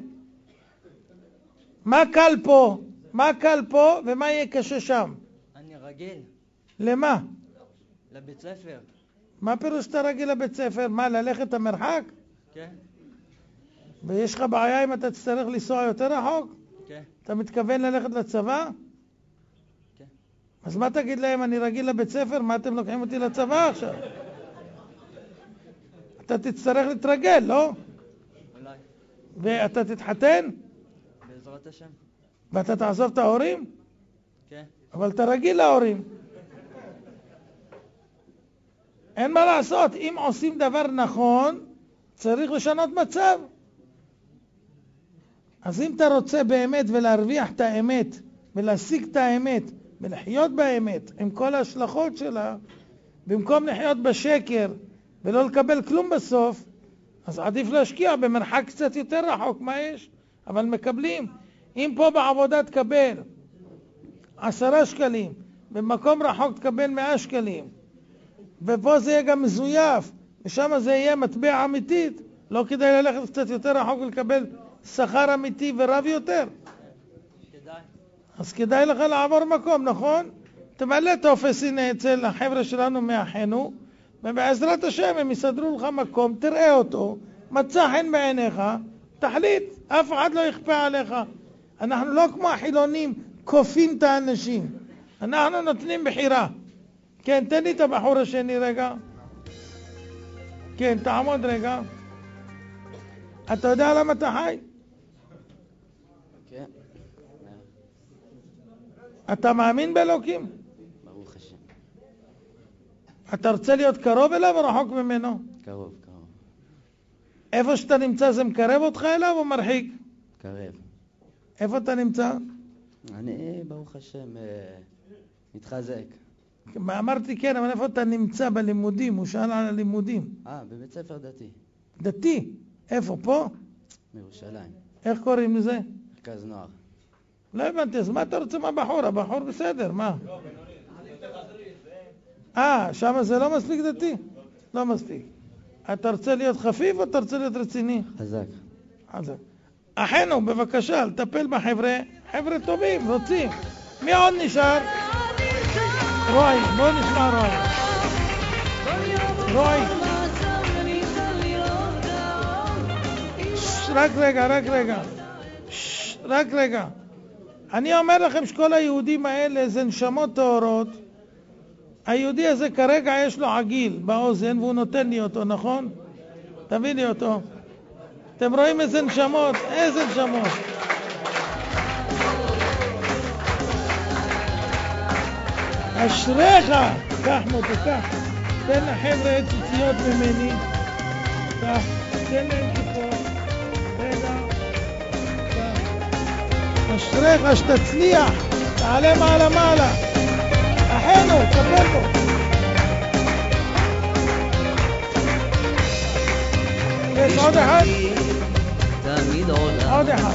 מה קל פה? מה קל פה ומה יהיה קשה שם? אני רגיל. למה? לבית ספר. מה פירוש שאתה רגיל לבית ספר? מה, ללכת המרחק? כן. ויש לך בעיה אם אתה תצטרך לנסוע יותר רחוק? כן. אתה מתכוון ללכת לצבא? כן. אז מה תגיד להם, אני רגיל לבית ספר? מה אתם לוקחים אותי לצבא עכשיו? אתה תצטרך להתרגל, לא? אולי. ואתה תתחתן? בעזרת השם. ואתה תעזוב את ההורים? כן. אבל אתה רגיל להורים. אין מה לעשות, אם עושים דבר נכון, צריך לשנות מצב. אז אם אתה רוצה באמת ולהרוויח את האמת, ולהשיג את האמת, ולחיות באמת, עם כל ההשלכות שלה, במקום לחיות בשקר, ולא לקבל כלום בסוף, אז עדיף להשקיע במרחק קצת יותר רחוק, מה יש? אבל מקבלים. אם פה בעבודה תקבל עשרה שקלים, במקום רחוק תקבל מאה שקלים, ופה זה יהיה גם מזויף, ושם זה יהיה מטבע אמיתית, לא כדאי ללכת קצת יותר רחוק ולקבל שכר אמיתי ורב יותר. כדאי. אז כדאי לך לעבור מקום, נכון? תמלא טופס הנה אצל החבר'ה שלנו מאחינו, ובעזרת השם הם יסדרו לך מקום, תראה אותו, מצא חן בעיניך, תחליט, אף אחד לא יכפה עליך. אנחנו לא כמו החילונים, כופים את האנשים. אנחנו נותנים בחירה. כן, תן לי את הבחור השני רגע. כן, תעמוד רגע. אתה יודע למה אתה חי? כן. אתה מאמין באלוקים? ברוך השם. אתה רוצה להיות קרוב אליו או רחוק ממנו? קרוב, קרוב. איפה שאתה נמצא זה מקרב אותך אליו או מרחיק? קרב. איפה אתה נמצא? אני, ברוך השם, מתחזק. אמרתי כן, אבל איפה אתה נמצא בלימודים? הוא שאל על הלימודים. אה, בבית ספר דתי. דתי? איפה? פה? מירושלים. איך קוראים לזה? מרכז נוער. לא הבנתי, אז מה אתה רוצה מהבחור? הבחור בסדר, מה? אה, שם זה לא מספיק דתי? לא מספיק. אתה רוצה להיות חפיף או אתה רוצה להיות רציני? חזק. חזק. אחינו, בבקשה, לטפל בחבר'ה, חבר'ה טובים, רוצים. מי עוד נשאר? רוי, בוא נשמע רוי. רוי. רק רגע, רק רגע. רק רגע. אני אומר לכם שכל היהודים האלה זה נשמות טהורות. היהודי הזה כרגע יש לו עגיל באוזן והוא נותן לי אותו, נכון? תביא לי אותו. אתם רואים איזה נשמות? איזה נשמות? אשריך! קח מוטו, קח. תן לחבר'ה ציציות ממני. קח. תן להם כיפות. רגע. קח. אשריך שתצליח. תעלה מעלה מעלה. אחינו, תפל בו. יש עוד אחד? עוד אחד.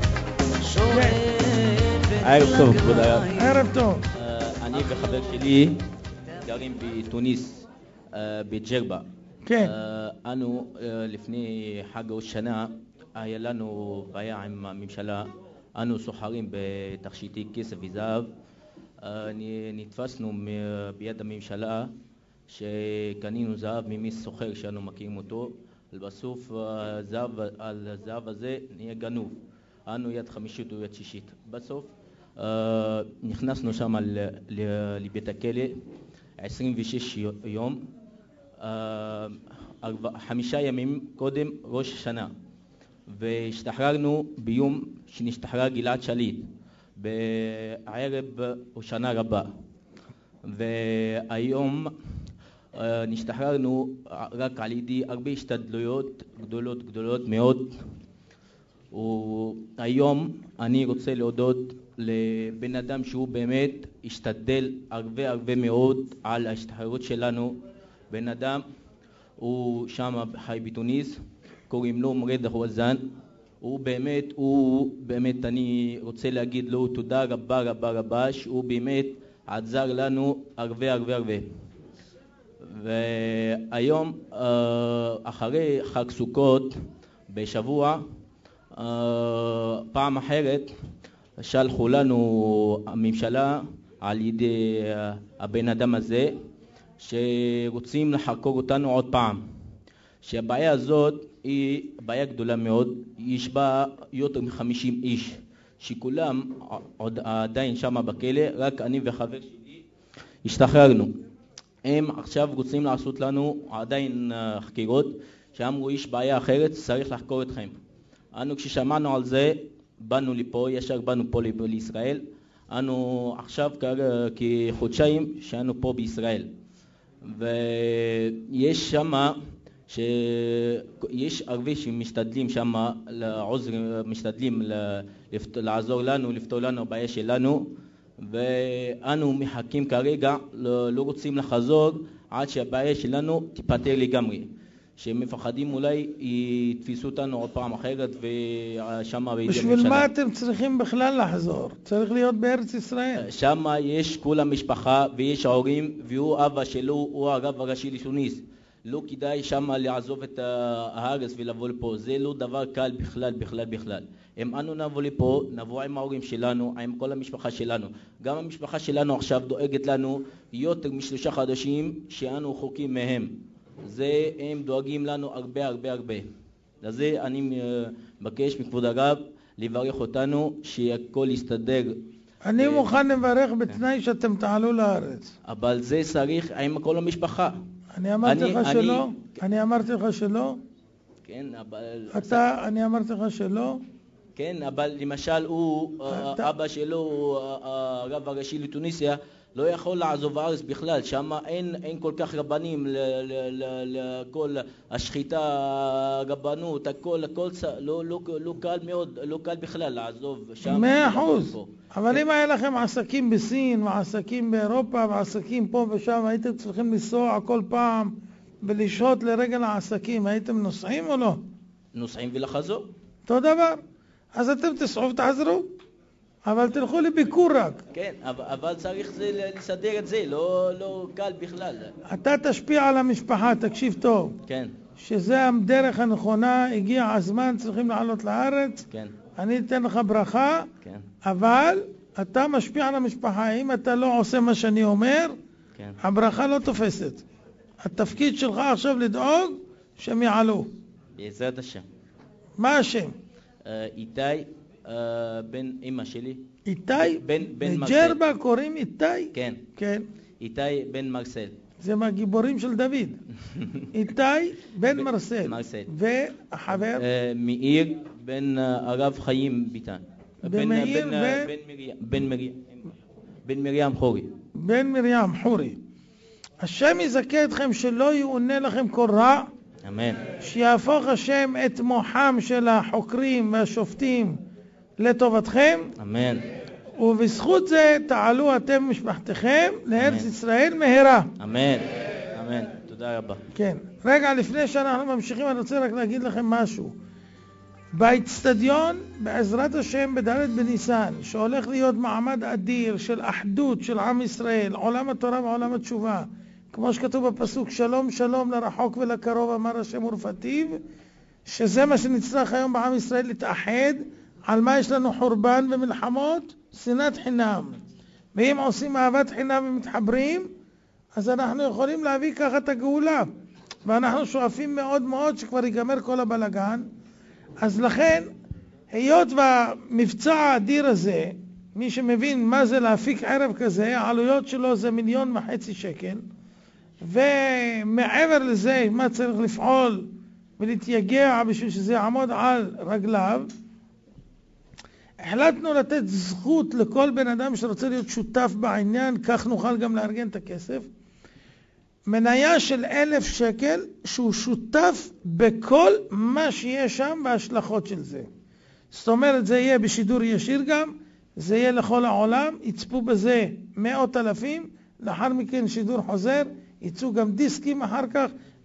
ערב טוב, כבוד הרב. ערב טוב. אני וחבר שלי גרים בתוניס, בג'רבה. כן. אנו לפני חג ראש שנה היה לנו בעיה עם הממשלה. אנו סוחרים בתכשיטי כסף וזהב. נתפסנו ביד הממשלה שקנינו זהב ממי סוחר שאנו מכירים אותו. בסוף הזהב הזה נהיה גנוב. אנו יד חמישית או יד שישית. בסוף נכנסנו שם לבית הכלא עשרים ושש יום, חמישה ימים קודם ראש השנה, והשתחררנו ביום שנשתחרר גלעד שליט בערב שנה רבה, והיום נשתחררנו רק על ידי הרבה השתדלויות גדולות גדולות מאוד. והיום אני רוצה להודות לבן אדם שהוא באמת השתדל הרבה הרבה מאוד על ההשתחררות שלנו. בן אדם הוא שם חי בתוניס, קוראים לו מרד חווזן. הוא באמת, הוא באמת, אני רוצה להגיד לו תודה רבה רבה רבה, שהוא באמת עזר לנו הרבה הרבה הרבה. והיום, אחרי חג סוכות, בשבוע, פעם אחרת, שלחו לנו הממשלה על ידי הבן אדם הזה, שרוצים לחקור אותנו עוד פעם. שהבעיה הזאת היא בעיה גדולה מאוד, יש בה יותר מ-חמישים איש, שכולם עוד עדיין שם בכלא, רק אני וחבר שלי השתחררנו. הם עכשיו רוצים לעשות לנו עדיין חקירות, שאמרו יש בעיה אחרת, צריך לחקור אתכם. אנו כששמענו על זה, באנו לפה, ישר באנו פה לישראל. אנו עכשיו כחודשיים שאנו פה בישראל. ויש שמה, שיש הרבה שמשתדלים שם, לעוזר, משתדלים לעזור לנו, לפתור לנו הבעיה שלנו, ואנו מחכים כרגע, לא רוצים לחזור עד שהבעיה שלנו תיפטר לגמרי. שמפחדים אולי יתפיסו אותנו עוד פעם אחרת ושם... בשביל מה אתם צריכים בכלל לחזור? צריך להיות בארץ ישראל. שם יש כל המשפחה ויש ההורים, והוא אבא שלו, הוא הרב הראשי לתוניס. לא כדאי שם לעזוב את הארץ ולבוא לפה, זה לא דבר קל בכלל בכלל בכלל. אם אנו נבוא לפה, נבוא עם ההורים שלנו, עם כל המשפחה שלנו. גם המשפחה שלנו עכשיו דואגת לנו יותר משלושה חודשים שאנו חוקים מהם. זה הם דואגים לנו הרבה הרבה הרבה. לזה אני מבקש מכבוד הרב לברך אותנו שהכל יסתדר. אני מוכן לברך בתנאי שאתם תעלו לארץ. אבל זה צריך עם כל המשפחה. אני אמרתי לך שלא? אני אמרתי לך שלא? כן, אבל... אתה, אני אמרתי לך שלא? כן, אבל למשל הוא, אבא שלו, הרב הראשי לתוניסיה, לא יכול לעזוב הארץ בכלל, שם אין, אין כל כך רבנים לכל השחיטה, הרבנות, הכל, הכל, לא, לא, לא קל מאוד, לא קל בכלל לעזוב שם. מאה אחוז. אבל אם היה לכם עסקים בסין, ועסקים באירופה, ועסקים פה ושם, הייתם צריכים לנסוע כל פעם ולשהות לרגל העסקים, הייתם נוסעים או לא? נוסעים ולחזור. אותו דבר. אז אתם תסעו ותחזרו. אבל תלכו לביקור רק. כן, אבל, אבל צריך זה, לסדר את זה, לא, לא קל בכלל. אתה תשפיע על המשפחה, תקשיב טוב. כן. שזה הדרך הנכונה, הגיע הזמן, צריכים לעלות לארץ. כן. אני אתן לך ברכה, כן. אבל אתה משפיע על המשפחה. אם אתה לא עושה מה שאני אומר, כן. הברכה לא תופסת. התפקיד שלך עכשיו לדאוג שהם יעלו. בעזרת השם. מה השם? איתי, בן אמא שלי. איתי? בן, בן מרסל. בג'רבה קוראים איתי? כן. כן. איתי בן מרסל. זה מהגיבורים של דוד. איתי בן מרסל. מרסל. והחבר? מאיר בן הרב חיים ביטן. במאיר ו... בן מרים. בן מרים חורי. בן מרים חורי. השם יזכה אתכם שלא יעונה לכם כל רע. אמן. שיהפוך השם את מוחם של החוקרים והשופטים לטובתכם. אמן. ובזכות זה תעלו אתם ומשפחתכם לארץ ישראל מהרה. אמן. אמן. תודה רבה. כן. רגע, לפני שאנחנו ממשיכים, אני רוצה רק להגיד לכם משהו. באצטדיון, בעזרת השם, בד' בניסן, שהולך להיות מעמד אדיר של אחדות של עם ישראל, עולם התורה ועולם התשובה, כמו שכתוב בפסוק, שלום שלום לרחוק ולקרוב, אמר השם ורפתיו, שזה מה שנצטרך היום בעם ישראל להתאחד. על מה יש לנו חורבן ומלחמות? שנאת חינם. ואם עושים אהבת חינם ומתחברים, אז אנחנו יכולים להביא ככה את הגאולה. ואנחנו שואפים מאוד מאוד שכבר ייגמר כל הבלגן. אז לכן, היות והמבצע האדיר הזה, מי שמבין מה זה להפיק ערב כזה, העלויות שלו זה מיליון וחצי שקל, ומעבר לזה, מה צריך לפעול ולהתייגע בשביל שזה יעמוד על רגליו, החלטנו לתת זכות לכל בן אדם שרוצה להיות שותף בעניין, כך נוכל גם לארגן את הכסף. מניה של אלף שקל שהוא שותף בכל מה שיש שם וההשלכות של זה. זאת אומרת, זה יהיה בשידור ישיר גם, זה יהיה לכל העולם, יצפו בזה מאות אלפים, לאחר מכן שידור חוזר, יצאו גם דיסקים אחר כך,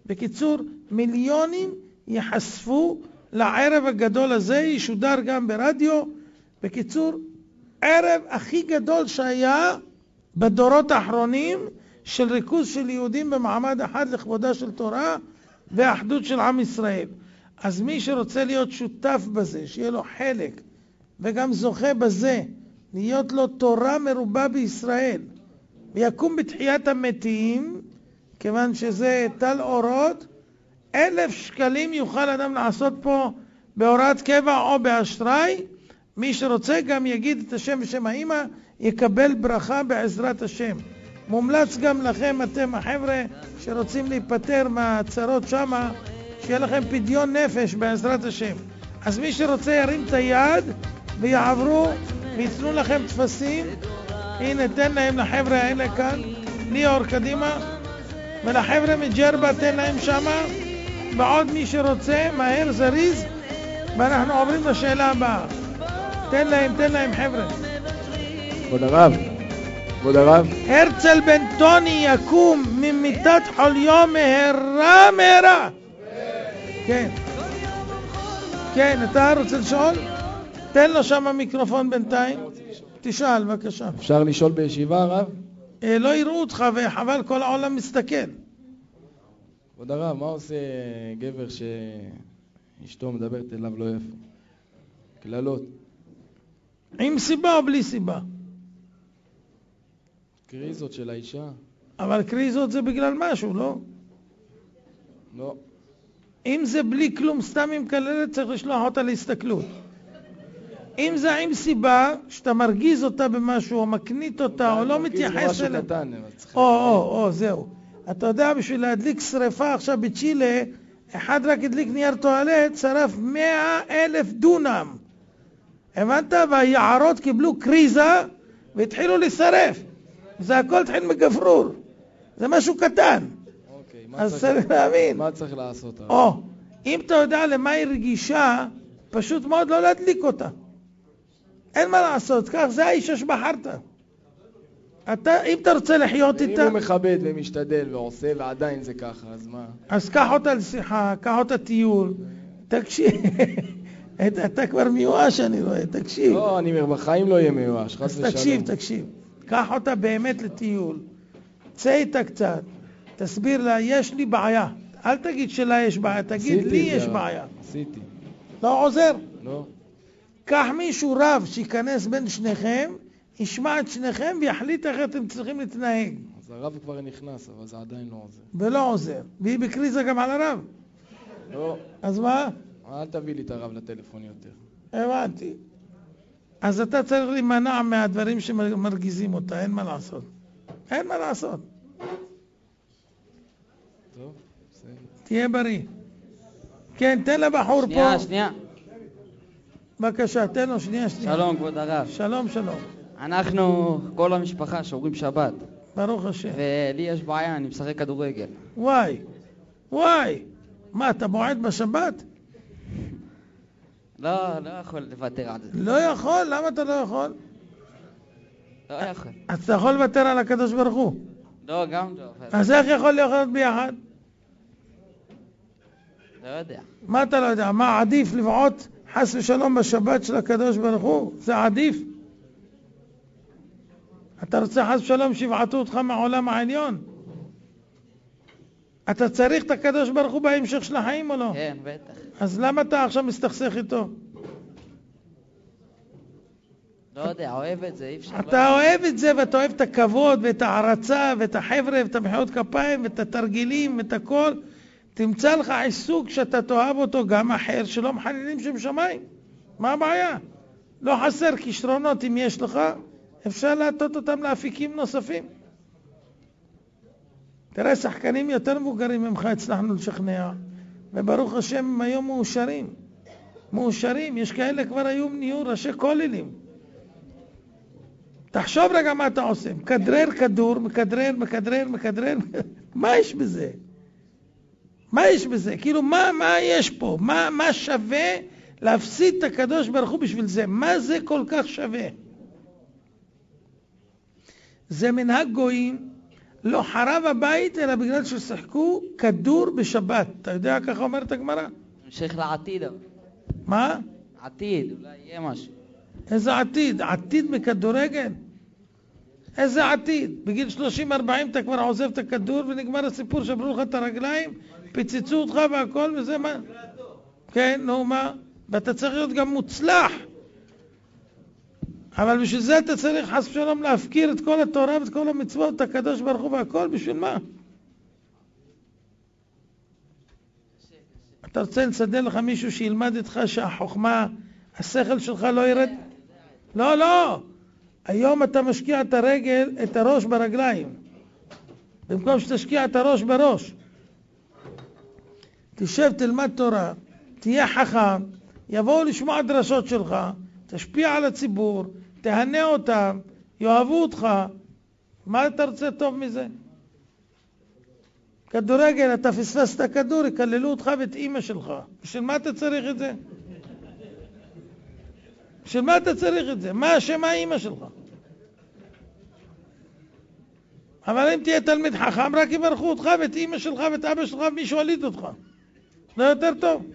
בקיצור, מיליונים ייחשפו לערב הגדול הזה, ישודר גם ברדיו. בקיצור, ערב הכי גדול שהיה בדורות האחרונים של ריכוז של יהודים במעמד אחד לכבודה של תורה והאחדות של עם ישראל. אז מי שרוצה להיות שותף בזה, שיהיה לו חלק וגם זוכה בזה, להיות לו תורה מרובה בישראל, ויקום בתחיית המתים, כיוון שזה תל אורות, אלף שקלים יוכל אדם לעשות פה בהוראת קבע או באשראי. מי שרוצה גם יגיד את השם ושם האמא, יקבל ברכה בעזרת השם. מומלץ גם לכם, אתם החבר'ה שרוצים להיפטר מהצרות שמה, שיהיה לכם פדיון נפש בעזרת השם. אז מי שרוצה ירים את היד ויעברו ויתנו לכם תפסים. הנה, תן להם לחבר'ה האלה כאן, ליאור קדימה, ולחבר'ה מג'רבה תן להם שמה, ועוד מי שרוצה מהר זריז, ואנחנו עוברים לשאלה הבאה. תן להם, תן להם חבר'ה. כבוד הרב, כבוד הרב. הרצל בן טוני יקום ממיטת חוליו מהרה מהרה. כן. כן, אתה רוצה לשאול? תן לו שם המיקרופון בינתיים. תשאל, בבקשה. אפשר לשאול בישיבה, הרב? אה, לא יראו אותך וחבל כל העולם מסתכל. כבוד הרב, מה עושה גבר שאשתו מדברת אליו לא יפה? כללות. עם סיבה או בלי סיבה? קריזות של האישה. אבל קריזות זה בגלל משהו, לא? לא. אם זה בלי כלום, סתם עם כללת, צריך לשלוח אותה להסתכלות. אם זה עם סיבה, שאתה מרגיז אותה במשהו, או מקנית אותה, או לא מתייחס אליה. או, או, או, זהו. אתה יודע, בשביל להדליק שריפה עכשיו בצ'ילה, אחד רק הדליק נייר טואלט, שרף מאה אלף דונם. הבנת? והיערות קיבלו קריזה, והתחילו לשרף. זה הכל התחיל מגפרור. זה משהו קטן. אוקיי, אז צריך להבין. מה צריך לעשות? או, אם אתה יודע למה היא רגישה, פשוט מאוד לא להדליק אותה. אין מה לעשות, כך זה האישה שבחרת. אתה, אם אתה רוצה לחיות איתה... אם הוא מכבד ומשתדל ועושה ועדיין זה ככה, אז מה? אז קח אותה לשיחה, קח אותה טיול, תקשיב. אתה כבר מיואש אני רואה, תקשיב. לא, אני בחיים לא יהיה מיואש, חס ושלום. אז תקשיב, תקשיב. קח אותה באמת לטיול, צא איתה קצת, תסביר לה, יש לי בעיה. אל תגיד שלה יש בעיה, תגיד לי יש בעיה. עשיתי. לא עוזר? לא. קח מישהו רב שיכנס בין שניכם, ישמע את שניכם ויחליט איך אתם צריכים להתנהג. אז הרב כבר נכנס, אבל זה עדיין לא עוזר. ולא עוזר. והיא בקריזה גם על הרב. לא. אז מה? אל תביא לי את הרב לטלפון יותר. הבנתי. אז אתה צריך להימנע מהדברים שמרגיזים אותה, אין מה לעשות. אין מה לעשות. טוב, בסדר. תהיה בריא. כן, תן לבחור פה. שנייה, שנייה. בבקשה, תן לו שנייה, שנייה. שלום, כבוד הרב. שלום, שלום. אנחנו, כל המשפחה, שומרים שבת. ברוך השם. ולי יש בעיה, אני משחק כדורגל. וואי, וואי. מה, אתה בועט בשבת? לא, לא יכול לוותר על זה. לא יכול? למה אתה לא יכול? לא יכול. אז אתה יכול לוותר על הקדוש ברוך הוא? לא, גם לא. אז איך יכול להיות ביחד? לא יודע. מה אתה לא יודע? מה עדיף לבעוט חס ושלום בשבת של הקדוש ברוך הוא? זה עדיף? אתה רוצה חס ושלום שיבעטו אותך מהעולם העליון? אתה צריך את הקדוש ברוך הוא בהמשך של החיים או לא? כן, בטח. אז למה אתה עכשיו מסתכסך איתו? לא יודע, אוהב את זה, אי אפשר... אתה אוהב את זה ואתה אוהב את הכבוד ואת הערצה ואת החבר'ה ואת המחיאות כפיים ואת התרגילים ואת הכל. תמצא לך עיסוק שאתה תאהב אותו גם אחר שלא מחללים שם שמיים. מה הבעיה? לא חסר כישרונות אם יש לך, אפשר להטות אותם לאפיקים נוספים. תראה, שחקנים יותר מבוגרים ממך הצלחנו לשכנע, וברוך השם הם היום מאושרים. מאושרים, יש כאלה כבר היו נהיו ראשי כוללים. תחשוב רגע מה אתה עושה, מכדרר כדור, מכדרר, מכדרר, מכדרר, מה יש בזה? מה יש בזה? כאילו, מה, מה יש פה? מה, מה שווה להפסיד את הקדוש ברוך הוא בשביל זה? מה זה כל כך שווה? זה מנהג גויים לא חרב הבית, אלא בגלל ששיחקו כדור בשבת. אתה יודע, ככה אומרת הגמרא? המשך לעתיד. מה? עתיד, אולי יהיה משהו. איזה עתיד? עתיד בכדורגל? איזה עתיד? בגיל שלושים ארבעים אתה כבר עוזב את הכדור ונגמר הסיפור, שברו לך את הרגליים, פיצצו אותך והכל וזה מה? כן, נו מה? ואתה צריך להיות גם מוצלח. אבל בשביל זה אתה צריך חס ושלום להפקיר את כל התורה ואת כל המצוות, את הקדוש ברוך הוא והכל, בשביל מה? אתה רוצה לסדר לך מישהו שילמד איתך שהחוכמה, השכל שלך לא ירד? לא, לא. היום אתה משקיע את הרגל, את הראש ברגליים. במקום שתשקיע את הראש בראש. תשב, תלמד תורה, תהיה חכם, יבואו לשמוע דרשות שלך, תשפיע על הציבור, תהנה אותם, יאהבו אותך. מה אתה רוצה טוב מזה? כדורגל, אתה פספס את הכדור, יקללו אותך ואת אמא שלך. בשביל מה אתה צריך את זה? בשביל מה אתה צריך את זה? מה אשם האמא שלך? אבל אם תהיה תלמיד חכם, רק יברכו אותך ואת אמא שלך ואת אבא שלך ומישהו הוליד אותך. לא יותר טוב?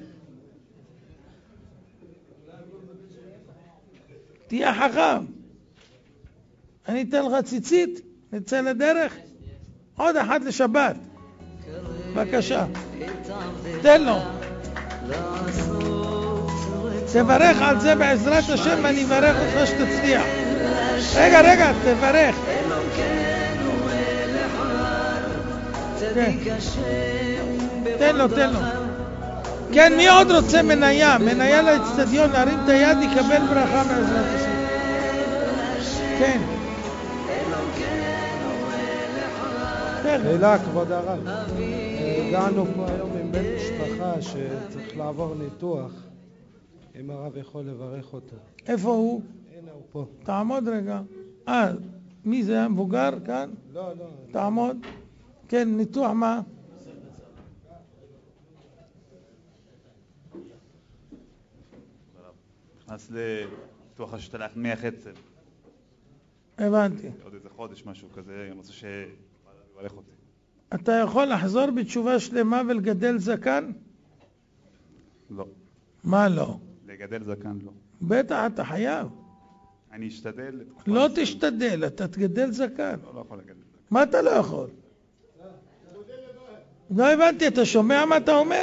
תהיה חכם. אני אתן לך ציצית, נצא לדרך. עוד אחת לשבת. בבקשה. תן לו. תברך על זה בעזרת השם ואני אברך אותך שתצליח. רגע, רגע, תברך. כן. תן לו, תן לו. כן, מי עוד רוצה מניה? מניה לאצטדיון, להרים את היד, יקבל ברכה בעזרת השם. כן. שאלה, כבוד הרב. הגענו פה היום עם בן משפחה שצריך לעבור ניתוח. אם הרב יכול לברך אותו. איפה הוא? הנה הוא פה. תעמוד רגע. אה, מי זה? המבוגר כאן? לא, לא. תעמוד. כן, ניתוח מה? נכנס לניתוח השתלת מח עצם. הבנתי. עוד איזה חודש משהו כזה, אני רוצה שיברך אותי. אתה יכול לחזור בתשובה שלמה ולגדל זקן? לא. מה לא? לגדל זקן לא. בטח, אתה חייב. אני אשתדל. לא תשתדל, אתה תגדל זקן. לא, לא יכול לגדל זקן. מה אתה לא יכול? לא הבנתי, אתה שומע מה אתה אומר?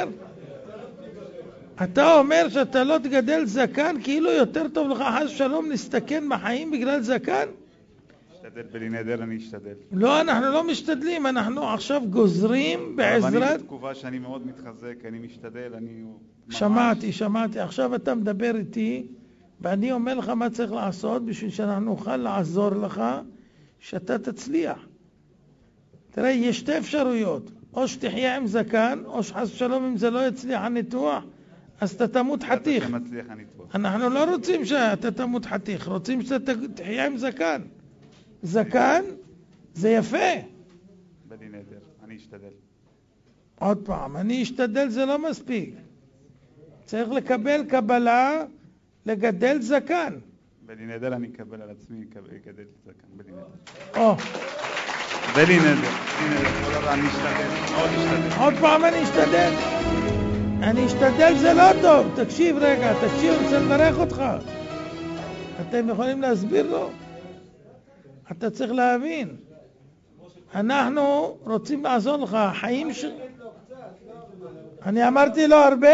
אתה אומר שאתה לא תגדל זקן, כאילו יותר טוב לך חס ושלום להסתכן בחיים בגלל זקן? אשתדל בלי נדר, אני אשתדל. לא, אנחנו לא משתדלים, אנחנו עכשיו גוזרים בעזרת... אבל אני בתקופה שאני מאוד מתחזק, אני משתדל, אני... שמעתי, שמעתי. עכשיו אתה מדבר איתי, ואני אומר לך מה צריך לעשות בשביל שאנחנו נוכל לעזור לך, שאתה תצליח. תראה, יש שתי אפשרויות. או שתחיה עם זקן, או שחס ושלום אם זה לא יצליח הניתוח, אז אתה תמות חתיך. אנחנו לא רוצים שאתה תמות חתיך, רוצים שאתה תחיה עם זקן. זקן זה יפה. בלי נדר, אני אשתדל. עוד פעם, אני אשתדל זה לא מספיק. צריך לקבל קבלה לגדל זקן. בלי נדר אני אקבל על עצמי לגדל זקן, בלי נדר. או. בלי נדר, אני אשתדל, מאוד אשתדל. עוד פעם אני אשתדל. אני אשתדל זה לא טוב. תקשיב רגע, תקשיב, אני רוצה לברך אותך. אתם יכולים להסביר לו? אתה צריך להבין. אנחנו רוצים לעזור לך. החיים ש... אני אמרתי לו הרבה?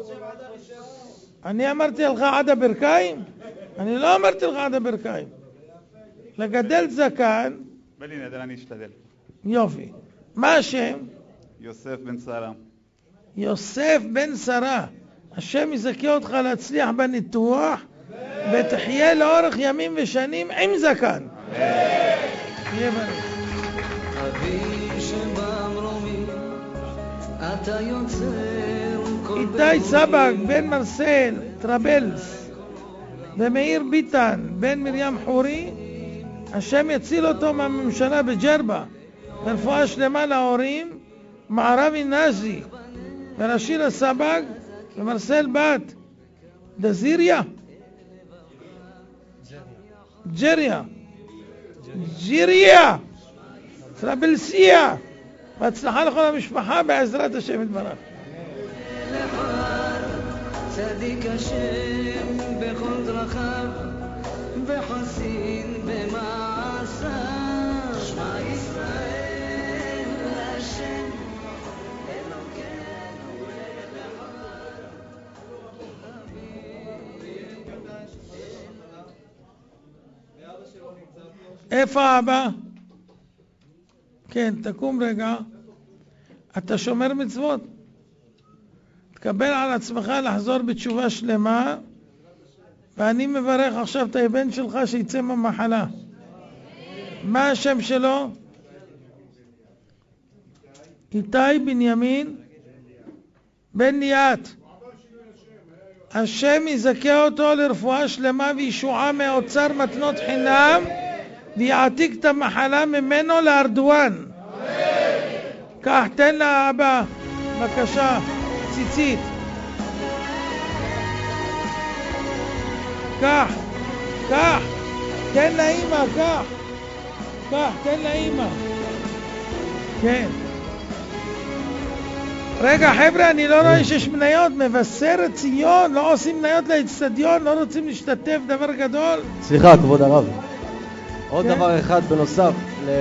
אני אמרתי לך עד הברכיים? אני לא אמרתי לך עד הברכיים. לגדל זקן... בלי נדר אני אשתדל. יופי. מה השם? יוסף בן שרה. יוסף בן שרה. השם יזכה אותך להצליח בניתוח ותחיה לאורך ימים ושנים עם זקן. תהיה בריא. אבי שבמרומי אתה יוצר כל איתי סבג בן מרסל טרבלס ומאיר ביטן בן מרים חורי, השם יציל אותו מהממשלה בג'רבה, ברפואה שלמה להורים, מערבי נזי ורשילה סבג ומרסל בת דזיריה ג'ריה ג'יריה אצלה בלסיה. בהצלחה לכל המשפחה בעזרת השם יתברך. צדיק השם בכל דרכיו וחסין במעשיו. שמע ישראל להשם אלוקינו איפה אבא? כן, תקום רגע. אתה שומר מצוות. תקבל על עצמך לחזור בתשובה שלמה, ואני מברך עכשיו את הבן שלך שיצא מהמחלה. מה השם שלו? איתי בנימין בן ליאת. השם יזכה אותו לרפואה שלמה וישועה מאוצר מתנות חינם, ויעתיק את המחלה ממנו לארדואן. קח, תן לאבא, בבקשה, ציצית. קח, קח, תן לאמא, קח, קח, תן לאמא. כן. רגע חבר'ה, אני לא רואה שיש מניות. מבשרת ציון, לא עושים מניות לאצטדיון, לא רוצים להשתתף, דבר גדול. סליחה כבוד הרב, עוד כן? דבר אחד בנוסף ל...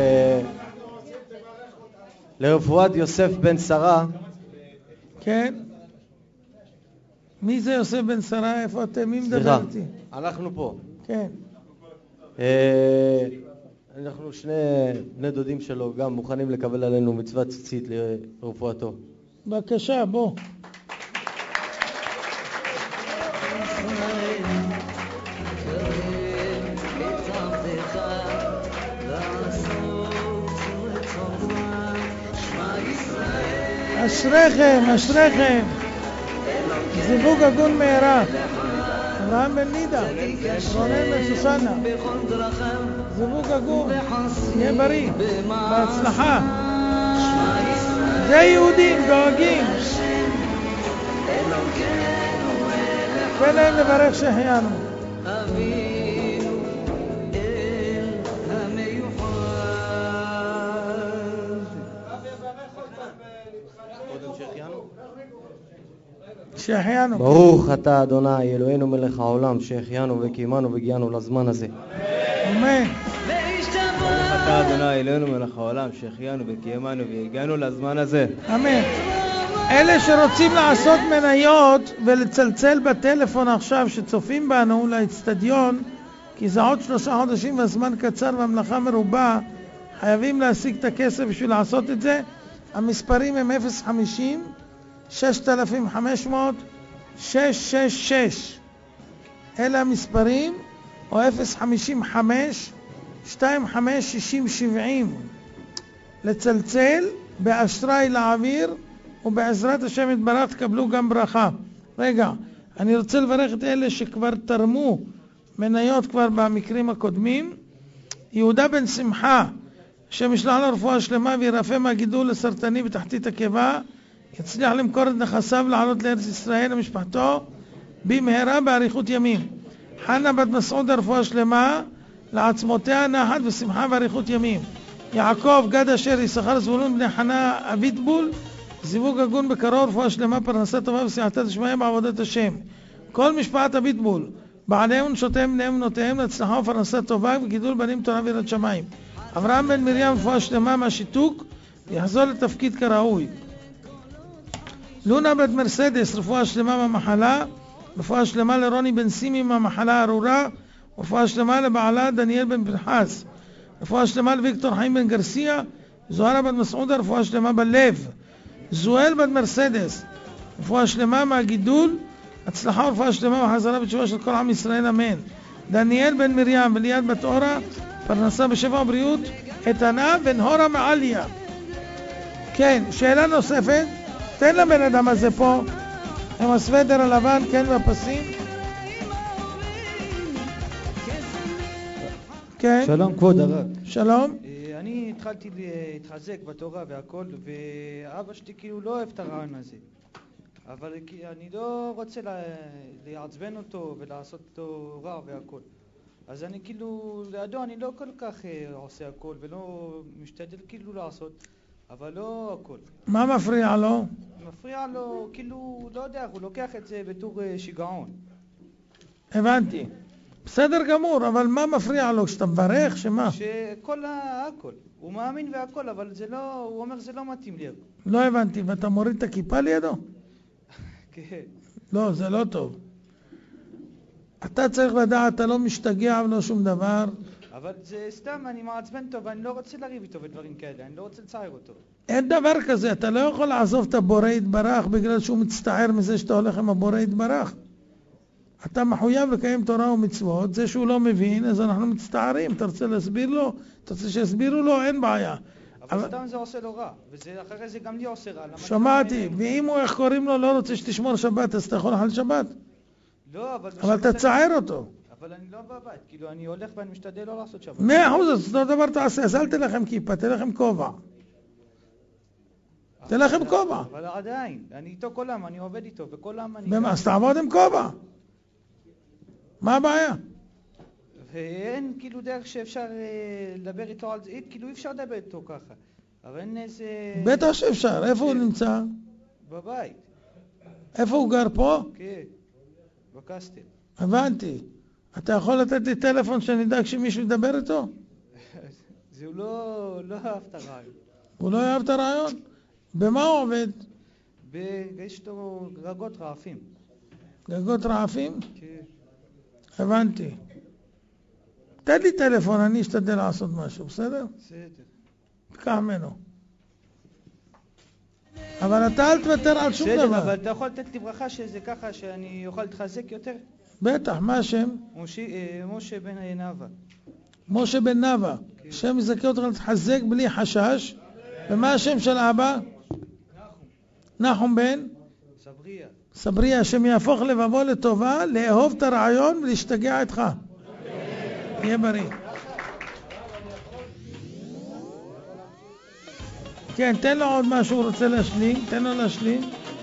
לרפואת יוסף בן שרה. כן. מי זה יוסף בן שרה? איפה אתם? מי מדבר סליחה, איתי? אנחנו פה. כן. אה, אנחנו שני בני דודים שלו גם מוכנים לקבל עלינו מצוות ציצית לרפואתו. בבקשה, בוא. אשריכם, אשריכם. זיווג הגון מהרה. אברהם בן לידה, רונן בן שושנה. זיווג הגון, יהיה בריא, בהצלחה. זה יהודים, דואגים. תן להם לברך שהחיינו. שהחיינו. ברוך אתה אדוני אלוהינו מלך העולם שהחיינו וקיימנו והגיענו לזמן הזה. אמן. ברוך אתה אדוני אלוהינו מלך העולם שהחיינו וקיימנו והגיענו לזמן הזה. אמן. אלה שרוצים לעשות מניות ולצלצל בטלפון עכשיו שצופים בנו לאצטדיון, כי זה עוד שלושה חודשים והזמן קצר והמלאכה מרובה, חייבים להשיג את הכסף בשביל לעשות את זה. המספרים הם אפס חמישים ששת אלפים וחמש מאות שש שש שש. אלה המספרים, או אפס חמישים וחמש שתיים חמש שישים שבעים. לצלצל, באשראי להעביר, ובעזרת השם יתברך תקבלו גם ברכה. רגע, אני רוצה לברך את אלה שכבר תרמו מניות כבר במקרים הקודמים. יהודה בן שמחה, השם ישלח לו רפואה שלמה וירפא מהגידול הסרטני בתחתית הקיבה, יצליח למכור את נכסיו לעלות לארץ ישראל למשפחתו במהרה באריכות ימים. חנה בת מסעוד הרפואה שלמה, לעצמותיה נחת ושמחה באריכות ימים. יעקב גד אשר יששכר זבולון בני חנה אביטבול, זיווג הגון בקרוב, רפואה שלמה, פרנסה טובה וסייעתא דשמיא בעבודת השם. כל משפחת אביטבול, בעליהם ונשותיהם בניהם ובנותיהם, להצלחה ופרנסה טובה וגידול בנים תורה ויראת שמיים. אברהם בן מרים רפואה שלמה מהשיתוק, יחזור לתפקיד כראוי. לונה בת מרסדס רפואה שלמה מהמחלה, רפואה שלמה לרוני בן סימי מהמחלה הארורה, רפואה שלמה לבעלה דניאל בן פנחס, רפואה שלמה לוויקטור חיים בן גרסיה. זוהרה בת מסעודה רפואה שלמה בלב. זואל בת מרסדס רפואה שלמה מהגידול, הצלחה ורפואה שלמה וחזרה בתשובה של כל עם ישראל, אמן. דניאל בן מרים וליד בת אורה, פרנסה בשפע ובריאות איתנה, בן הורה מעליה. כן, שאלה נוספת. תן לבן אדם הזה פה עם הסוודר הלבן, כן, והפסים. כן. שלום כבוד הרב. שלום. אני התחלתי להתחזק בתורה והכל, ואבא שלי כאילו לא אוהב את הרעיון הזה, אבל אני לא רוצה לעצבן אותו ולעשות אותו רע והכל. אז אני כאילו, לידו אני לא כל כך אה, עושה הכל ולא משתדל כאילו לעשות, אבל לא הכל. מה מפריע לו? מפריע לו, כאילו, לא יודע, הוא לוקח את זה בתור אה, שיגעון. הבנתי. בסדר גמור, אבל מה מפריע לו? כשאתה מברך, שמה? שכל ה- הכל. הוא מאמין והכל, אבל זה לא, הוא אומר זה לא מתאים לי. לא הבנתי, ואתה מוריד את הכיפה לידו? כן. לא, זה לא טוב. אתה צריך לדעת, אתה לא משתגע ולא שום דבר. אבל זה סתם, אני מעצבן אותו ואני לא רוצה לריב איתו ודברים כאלה, אני לא רוצה לצער אותו. אין דבר כזה, אתה לא יכול לעזוב את הבורא יתברך בגלל שהוא מצטער מזה שאתה הולך עם הבורא יתברך. אתה מחויב לקיים תורה ומצוות, זה שהוא לא מבין, אז אנחנו מצטערים, אתה רוצה להסביר לו? אתה רוצה שיסבירו לו? אין בעיה. אבל סתם זה עושה לו רע, ואחרי זה גם לי עושה רע. למה שמעתי, ואם הוא, איך קוראים לו, לא רוצה שתשמור שבת, אז אתה יכול לאכול שבת? לא, אבל... אבל תצער אותו. אבל אני לא בבית, כאילו אני הולך ואני משתדל לא לעשות שבת. מאה אחוז, אז אותו דבר תעשה, אז אל תלך עם כיפה, תלך עם כובע. תלך עם כובע. אבל עדיין, אני איתו כל העם, אני עובד איתו, וכל העם אני... במה? אז תעבוד עם כובע. מה הבעיה? ואין כאילו דרך שאפשר אה, לדבר איתו על זה, כאילו אי אפשר לדבר איתו ככה. אבל אין איזה... בטח שאפשר, איפה הוא נמצא? בבית. איפה הוא גר פה? כן, בקסטל. הבנתי. אתה יכול לתת לי טלפון שאני אדאג שמישהו ידבר איתו? זה הוא לא, לא אהב את הרעיון. הוא לא אהב את הרעיון? במה הוא עובד? ב... יש לו גגות רעפים. גגות רעפים? כן. הבנתי. תן לי טלפון, אני אשתדל לעשות משהו, בסדר? בסדר. תקח ממנו. אבל אתה אל תוותר על שום בסדר, דבר. אבל אתה יכול לתת לי ברכה שזה ככה שאני אוכל להתחזק יותר? בטח, מה השם? משה, אה, משה בן נאווה. משה בן נאווה. השם יזכה אותך להתחזק בלי חשש. ומה השם של אבא? נחום בן? סבריה. סבריה, השם יהפוך לבבו לטובה, לאהוב את הרעיון ולהשתגע איתך. תהיה בריא. כן, תן לו עוד משהו הוא רוצה להשלים, תן לו להשלים.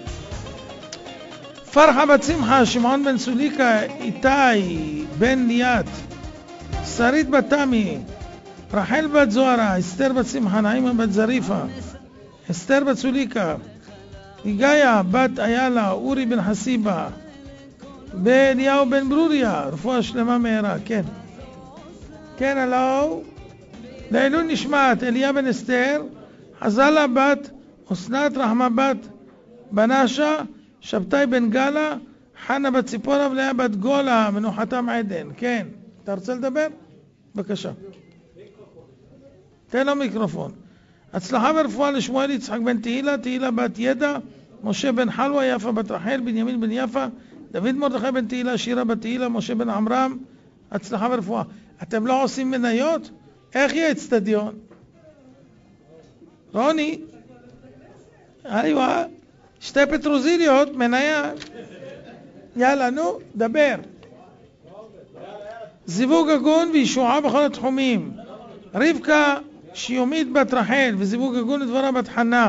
פרחה בת שמחה, שמעון בן סוליקה, איתי בן ליאת, שרית בת תמי, רחל בת זוהרה, אסתר בת שמחה, נעימה בת זריפה, אסתר בת סוליקה, היגאיה בת איילה, אורי בן חסיבה, ואליהו בן ברוריה, רפואה שלמה מהרה, כן. כן, הלו, לעילוי נשמת, אליה בן אסתר, חזלה בת, אסנת רחמה בת, בנשה, שבתאי בן גלה, חנה בת ציפורה ולאה בת גולה, מנוחתם עדן. כן, אתה רוצה לדבר? בבקשה. תן לו מיקרופון. הצלחה ורפואה לשמואל יצחק בן תהילה, תהילה בת ידע, משה בן חלווה, יפה בת רחל, בנימין בן יפה, דוד מרדכי בן תהילה, שירה בת תהילה, משה בן עמרם, הצלחה ורפואה. אתם לא עושים מניות? איך יהיה אצטדיון? רוני, איווה, שתי פטרוזיליות, מניה. יאללה, נו, דבר. זיווג הגון וישועה בכל התחומים. רבקה שיומית בת רחל וזיווג הגון לדברה בת חנה.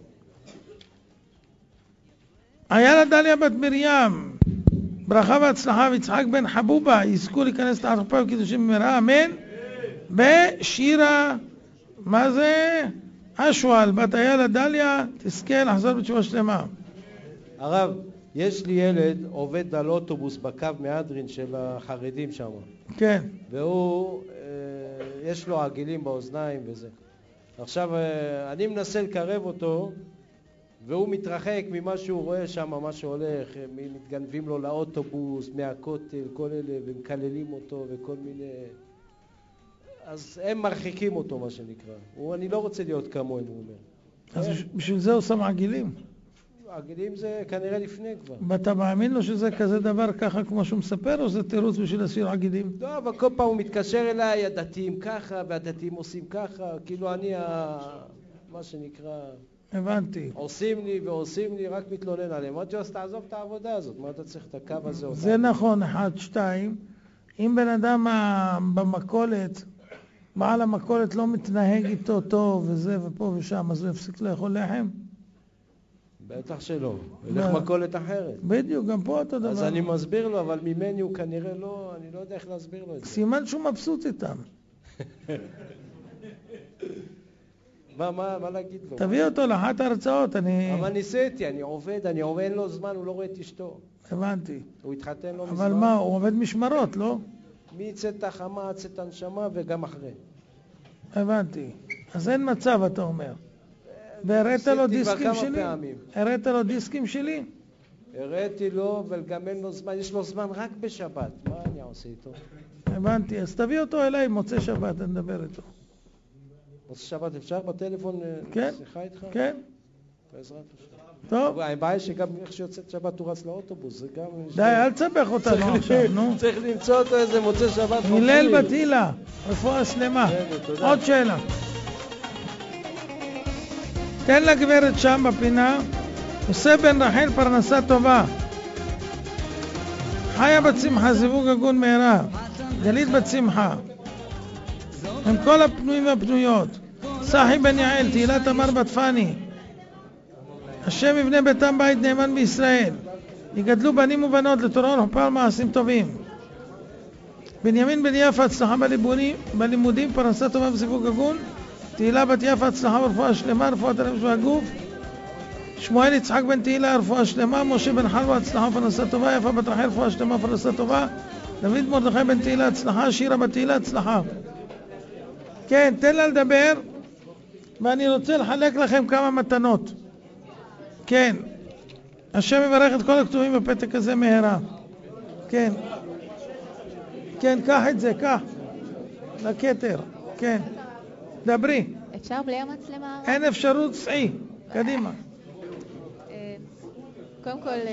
איילה דליה בת מרים. ברכה והצלחה ויצחק בן חבובה יזכו להיכנס תחת חופה וקידושים במהרה, אמן. ושירה, מה זה? אשואל בת איילה דליה תזכה לחזור בתשובה שלמה. הרב, יש לי ילד עובד על אוטובוס בקו מהדרין של החרדים שם. כן. והוא, אה, יש לו עגילים באוזניים וזה. עכשיו, אה, אני מנסה לקרב אותו, והוא מתרחק ממה שהוא רואה שם, מה שהולך, מתגנבים לו לאוטובוס, מהכותל, כל אלה, ומקללים אותו וכל מיני... אז הם מרחיקים אותו, מה שנקרא. הוא, אני לא רוצה להיות כמוהם, הוא אומר. אז בשביל זה הוא שם עגילים. עגילים זה כנראה לפני כבר. ואתה מאמין לו שזה כזה דבר ככה כמו שהוא מספר, או זה תירוץ בשביל להסיר עגילים? לא, אבל כל פעם הוא מתקשר אליי, הדתיים ככה, והדתיים עושים ככה, כאילו אני, ה... מה שנקרא... הבנתי. עושים לי ועושים לי, רק מתלונן עליהם. אמרתי, אז תעזוב את העבודה הזאת, מה אתה צריך את הקו הזה? זה נכון, אחד, שתיים. אם בן אדם במקולת, בעל המקולת לא מתנהג איתו טוב וזה ופה ושם, אז הוא יפסיק לאכול לחם? בטח שלא. ילך מה? מכולת אחרת. בדיוק, גם פה אותו דבר. אז אני מסביר לו, אבל ממני הוא כנראה לא, אני לא יודע איך להסביר לו את זה. סימן שהוא מבסוט איתם. מה, מה, מה להגיד לו? תביא אותו לאחת ההרצאות, אני... אבל ניסיתי, אני עובד, אני עובד, אין לו זמן, הוא לא רואה את אשתו. הבנתי. הוא התחתן לא מזמן. אבל מה, הוא עובד משמרות, לא? מצאת החמה עד צאת הנשמה וגם אחרי. הבנתי. אז אין מצב, אתה אומר. והראית לו דיסקים שלי? הראית לו דיסקים שלי? הראיתי לו, אבל גם אין לו זמן, יש לו זמן רק בשבת. מה אני עושה איתו? הבנתי, אז תביא אותו אליי, מוצא שבת, נדבר איתו. מוצא שבת אפשר בטלפון כן, שיחה איתך? כן. בעזרת השם. טוב. הבעיה שגם איך שיוצאת שבת הוא רץ לאוטובוס, זה גם... די, אל תסבך אותנו עכשיו, נו. צריך למצוא אותו איזה מוצא שבת. הלל בת הילה, רפואה שלמה. עוד שאלה. תן לגברת שם בפינה, יוסף בן רחל פרנסה טובה. חיה בת שמחה, זיווג הגון מהרה. גלית בת שמחה. עם כל הפנויים והפנויות. סחי בן יעל, תהילה תמר בת פני. השם יבנה ביתם בית נאמן בישראל. יגדלו בנים ובנות לתורה ולחופה ולמעשים טובים. בנימין בן יפה, הצלחה בלימודים, בלימודים, פרנסה טובה וזיווג הגון. תהילה בת יפה, הצלחה ורפואה שלמה, רפואת הנפש והגוף. שמואל יצחק בן תהילה, רפואה שלמה. משה בן חלווה, הצלחה ופרנסה טובה. יפה בת רחל, רפואה שלמה ופרנסה טובה. דוד מרדכי בן תהילה, הצלחה. שירה בת תהילה, הצלחה. כן, תן לה לדבר, ואני רוצה לחלק לכם כמה מתנות. כן, השם יברך את כל הכתובים בפתק הזה מהרה. כן, כן, קח את זה, קח לכתר, כן, דברי. אפשר בלי המצלמה? אין אפשרות, סעי, קדימה. קודם כל,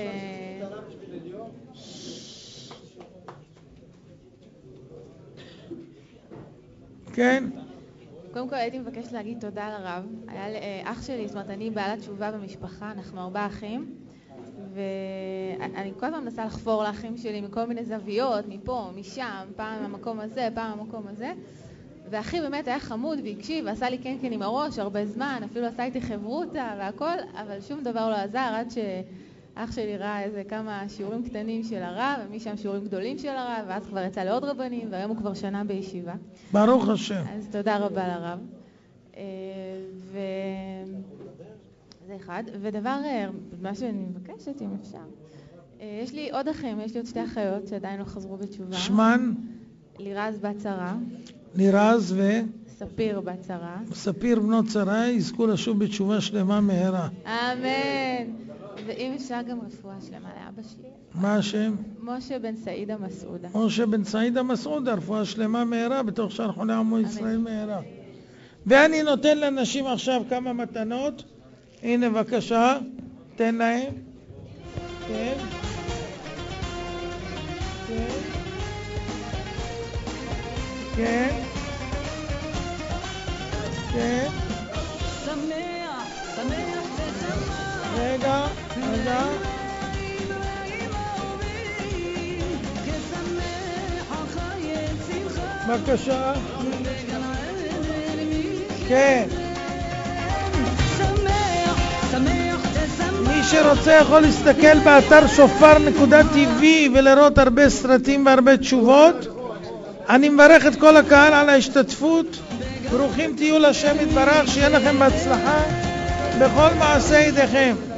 כן. קודם כל הייתי מבקשת להגיד תודה לרב. היה אח שלי, זאת אומרת, אני בעלת תשובה במשפחה, אנחנו ארבעה אחים, ואני כל הזמן מנסה לחפור לאחים שלי מכל מיני זוויות, מפה, משם, פעם המקום הזה, פעם המקום הזה, ואחי באמת היה חמוד והקשיב ועשה לי כן כן עם הראש הרבה זמן, אפילו עשה איתי חברותה והכל, אבל שום דבר לא עזר עד שאח שלי ראה איזה כמה שיעורים קטנים של הרב, ומשם שיעורים גדולים של הרב, ואז כבר יצא לעוד רבנים, והיום הוא כבר שנה בישיבה. ברוך השם. אז תודה רבה לרב. ו... זה אחד. ודבר, מה שאני מבקשת, אם אפשר, יש לי עוד אחים, יש לי עוד שתי אחיות שעדיין לא חזרו בתשובה. שמן? לירז בת שרה. לירז ו... ספיר בת שרה. ספיר בנות שרה, יזכו לשוב בתשובה שלמה מהרה. אמן. ואם אפשר גם רפואה שלמה לאבא שלי. מה השם? משה בן סעידה מסעודה. משה בן סעידה מסעודה, רפואה שלמה מהרה, בתוך שאר חולי עמו ישראל מהרה. ואני נותן לאנשים עכשיו כמה מתנות. הנה בבקשה, תן להם. כן. כן. כן. כן. שמח, שמח ושמח. רגע, רגע. בבקשה. כן. מי שרוצה יכול להסתכל באתר שופר נקודה טי וי ולראות הרבה סרטים והרבה תשובות. אני מברך את כל הקהל על ההשתתפות. ברוכים תהיו לשם יתברך, שיהיה לכם בהצלחה בכל מעשה ידיכם.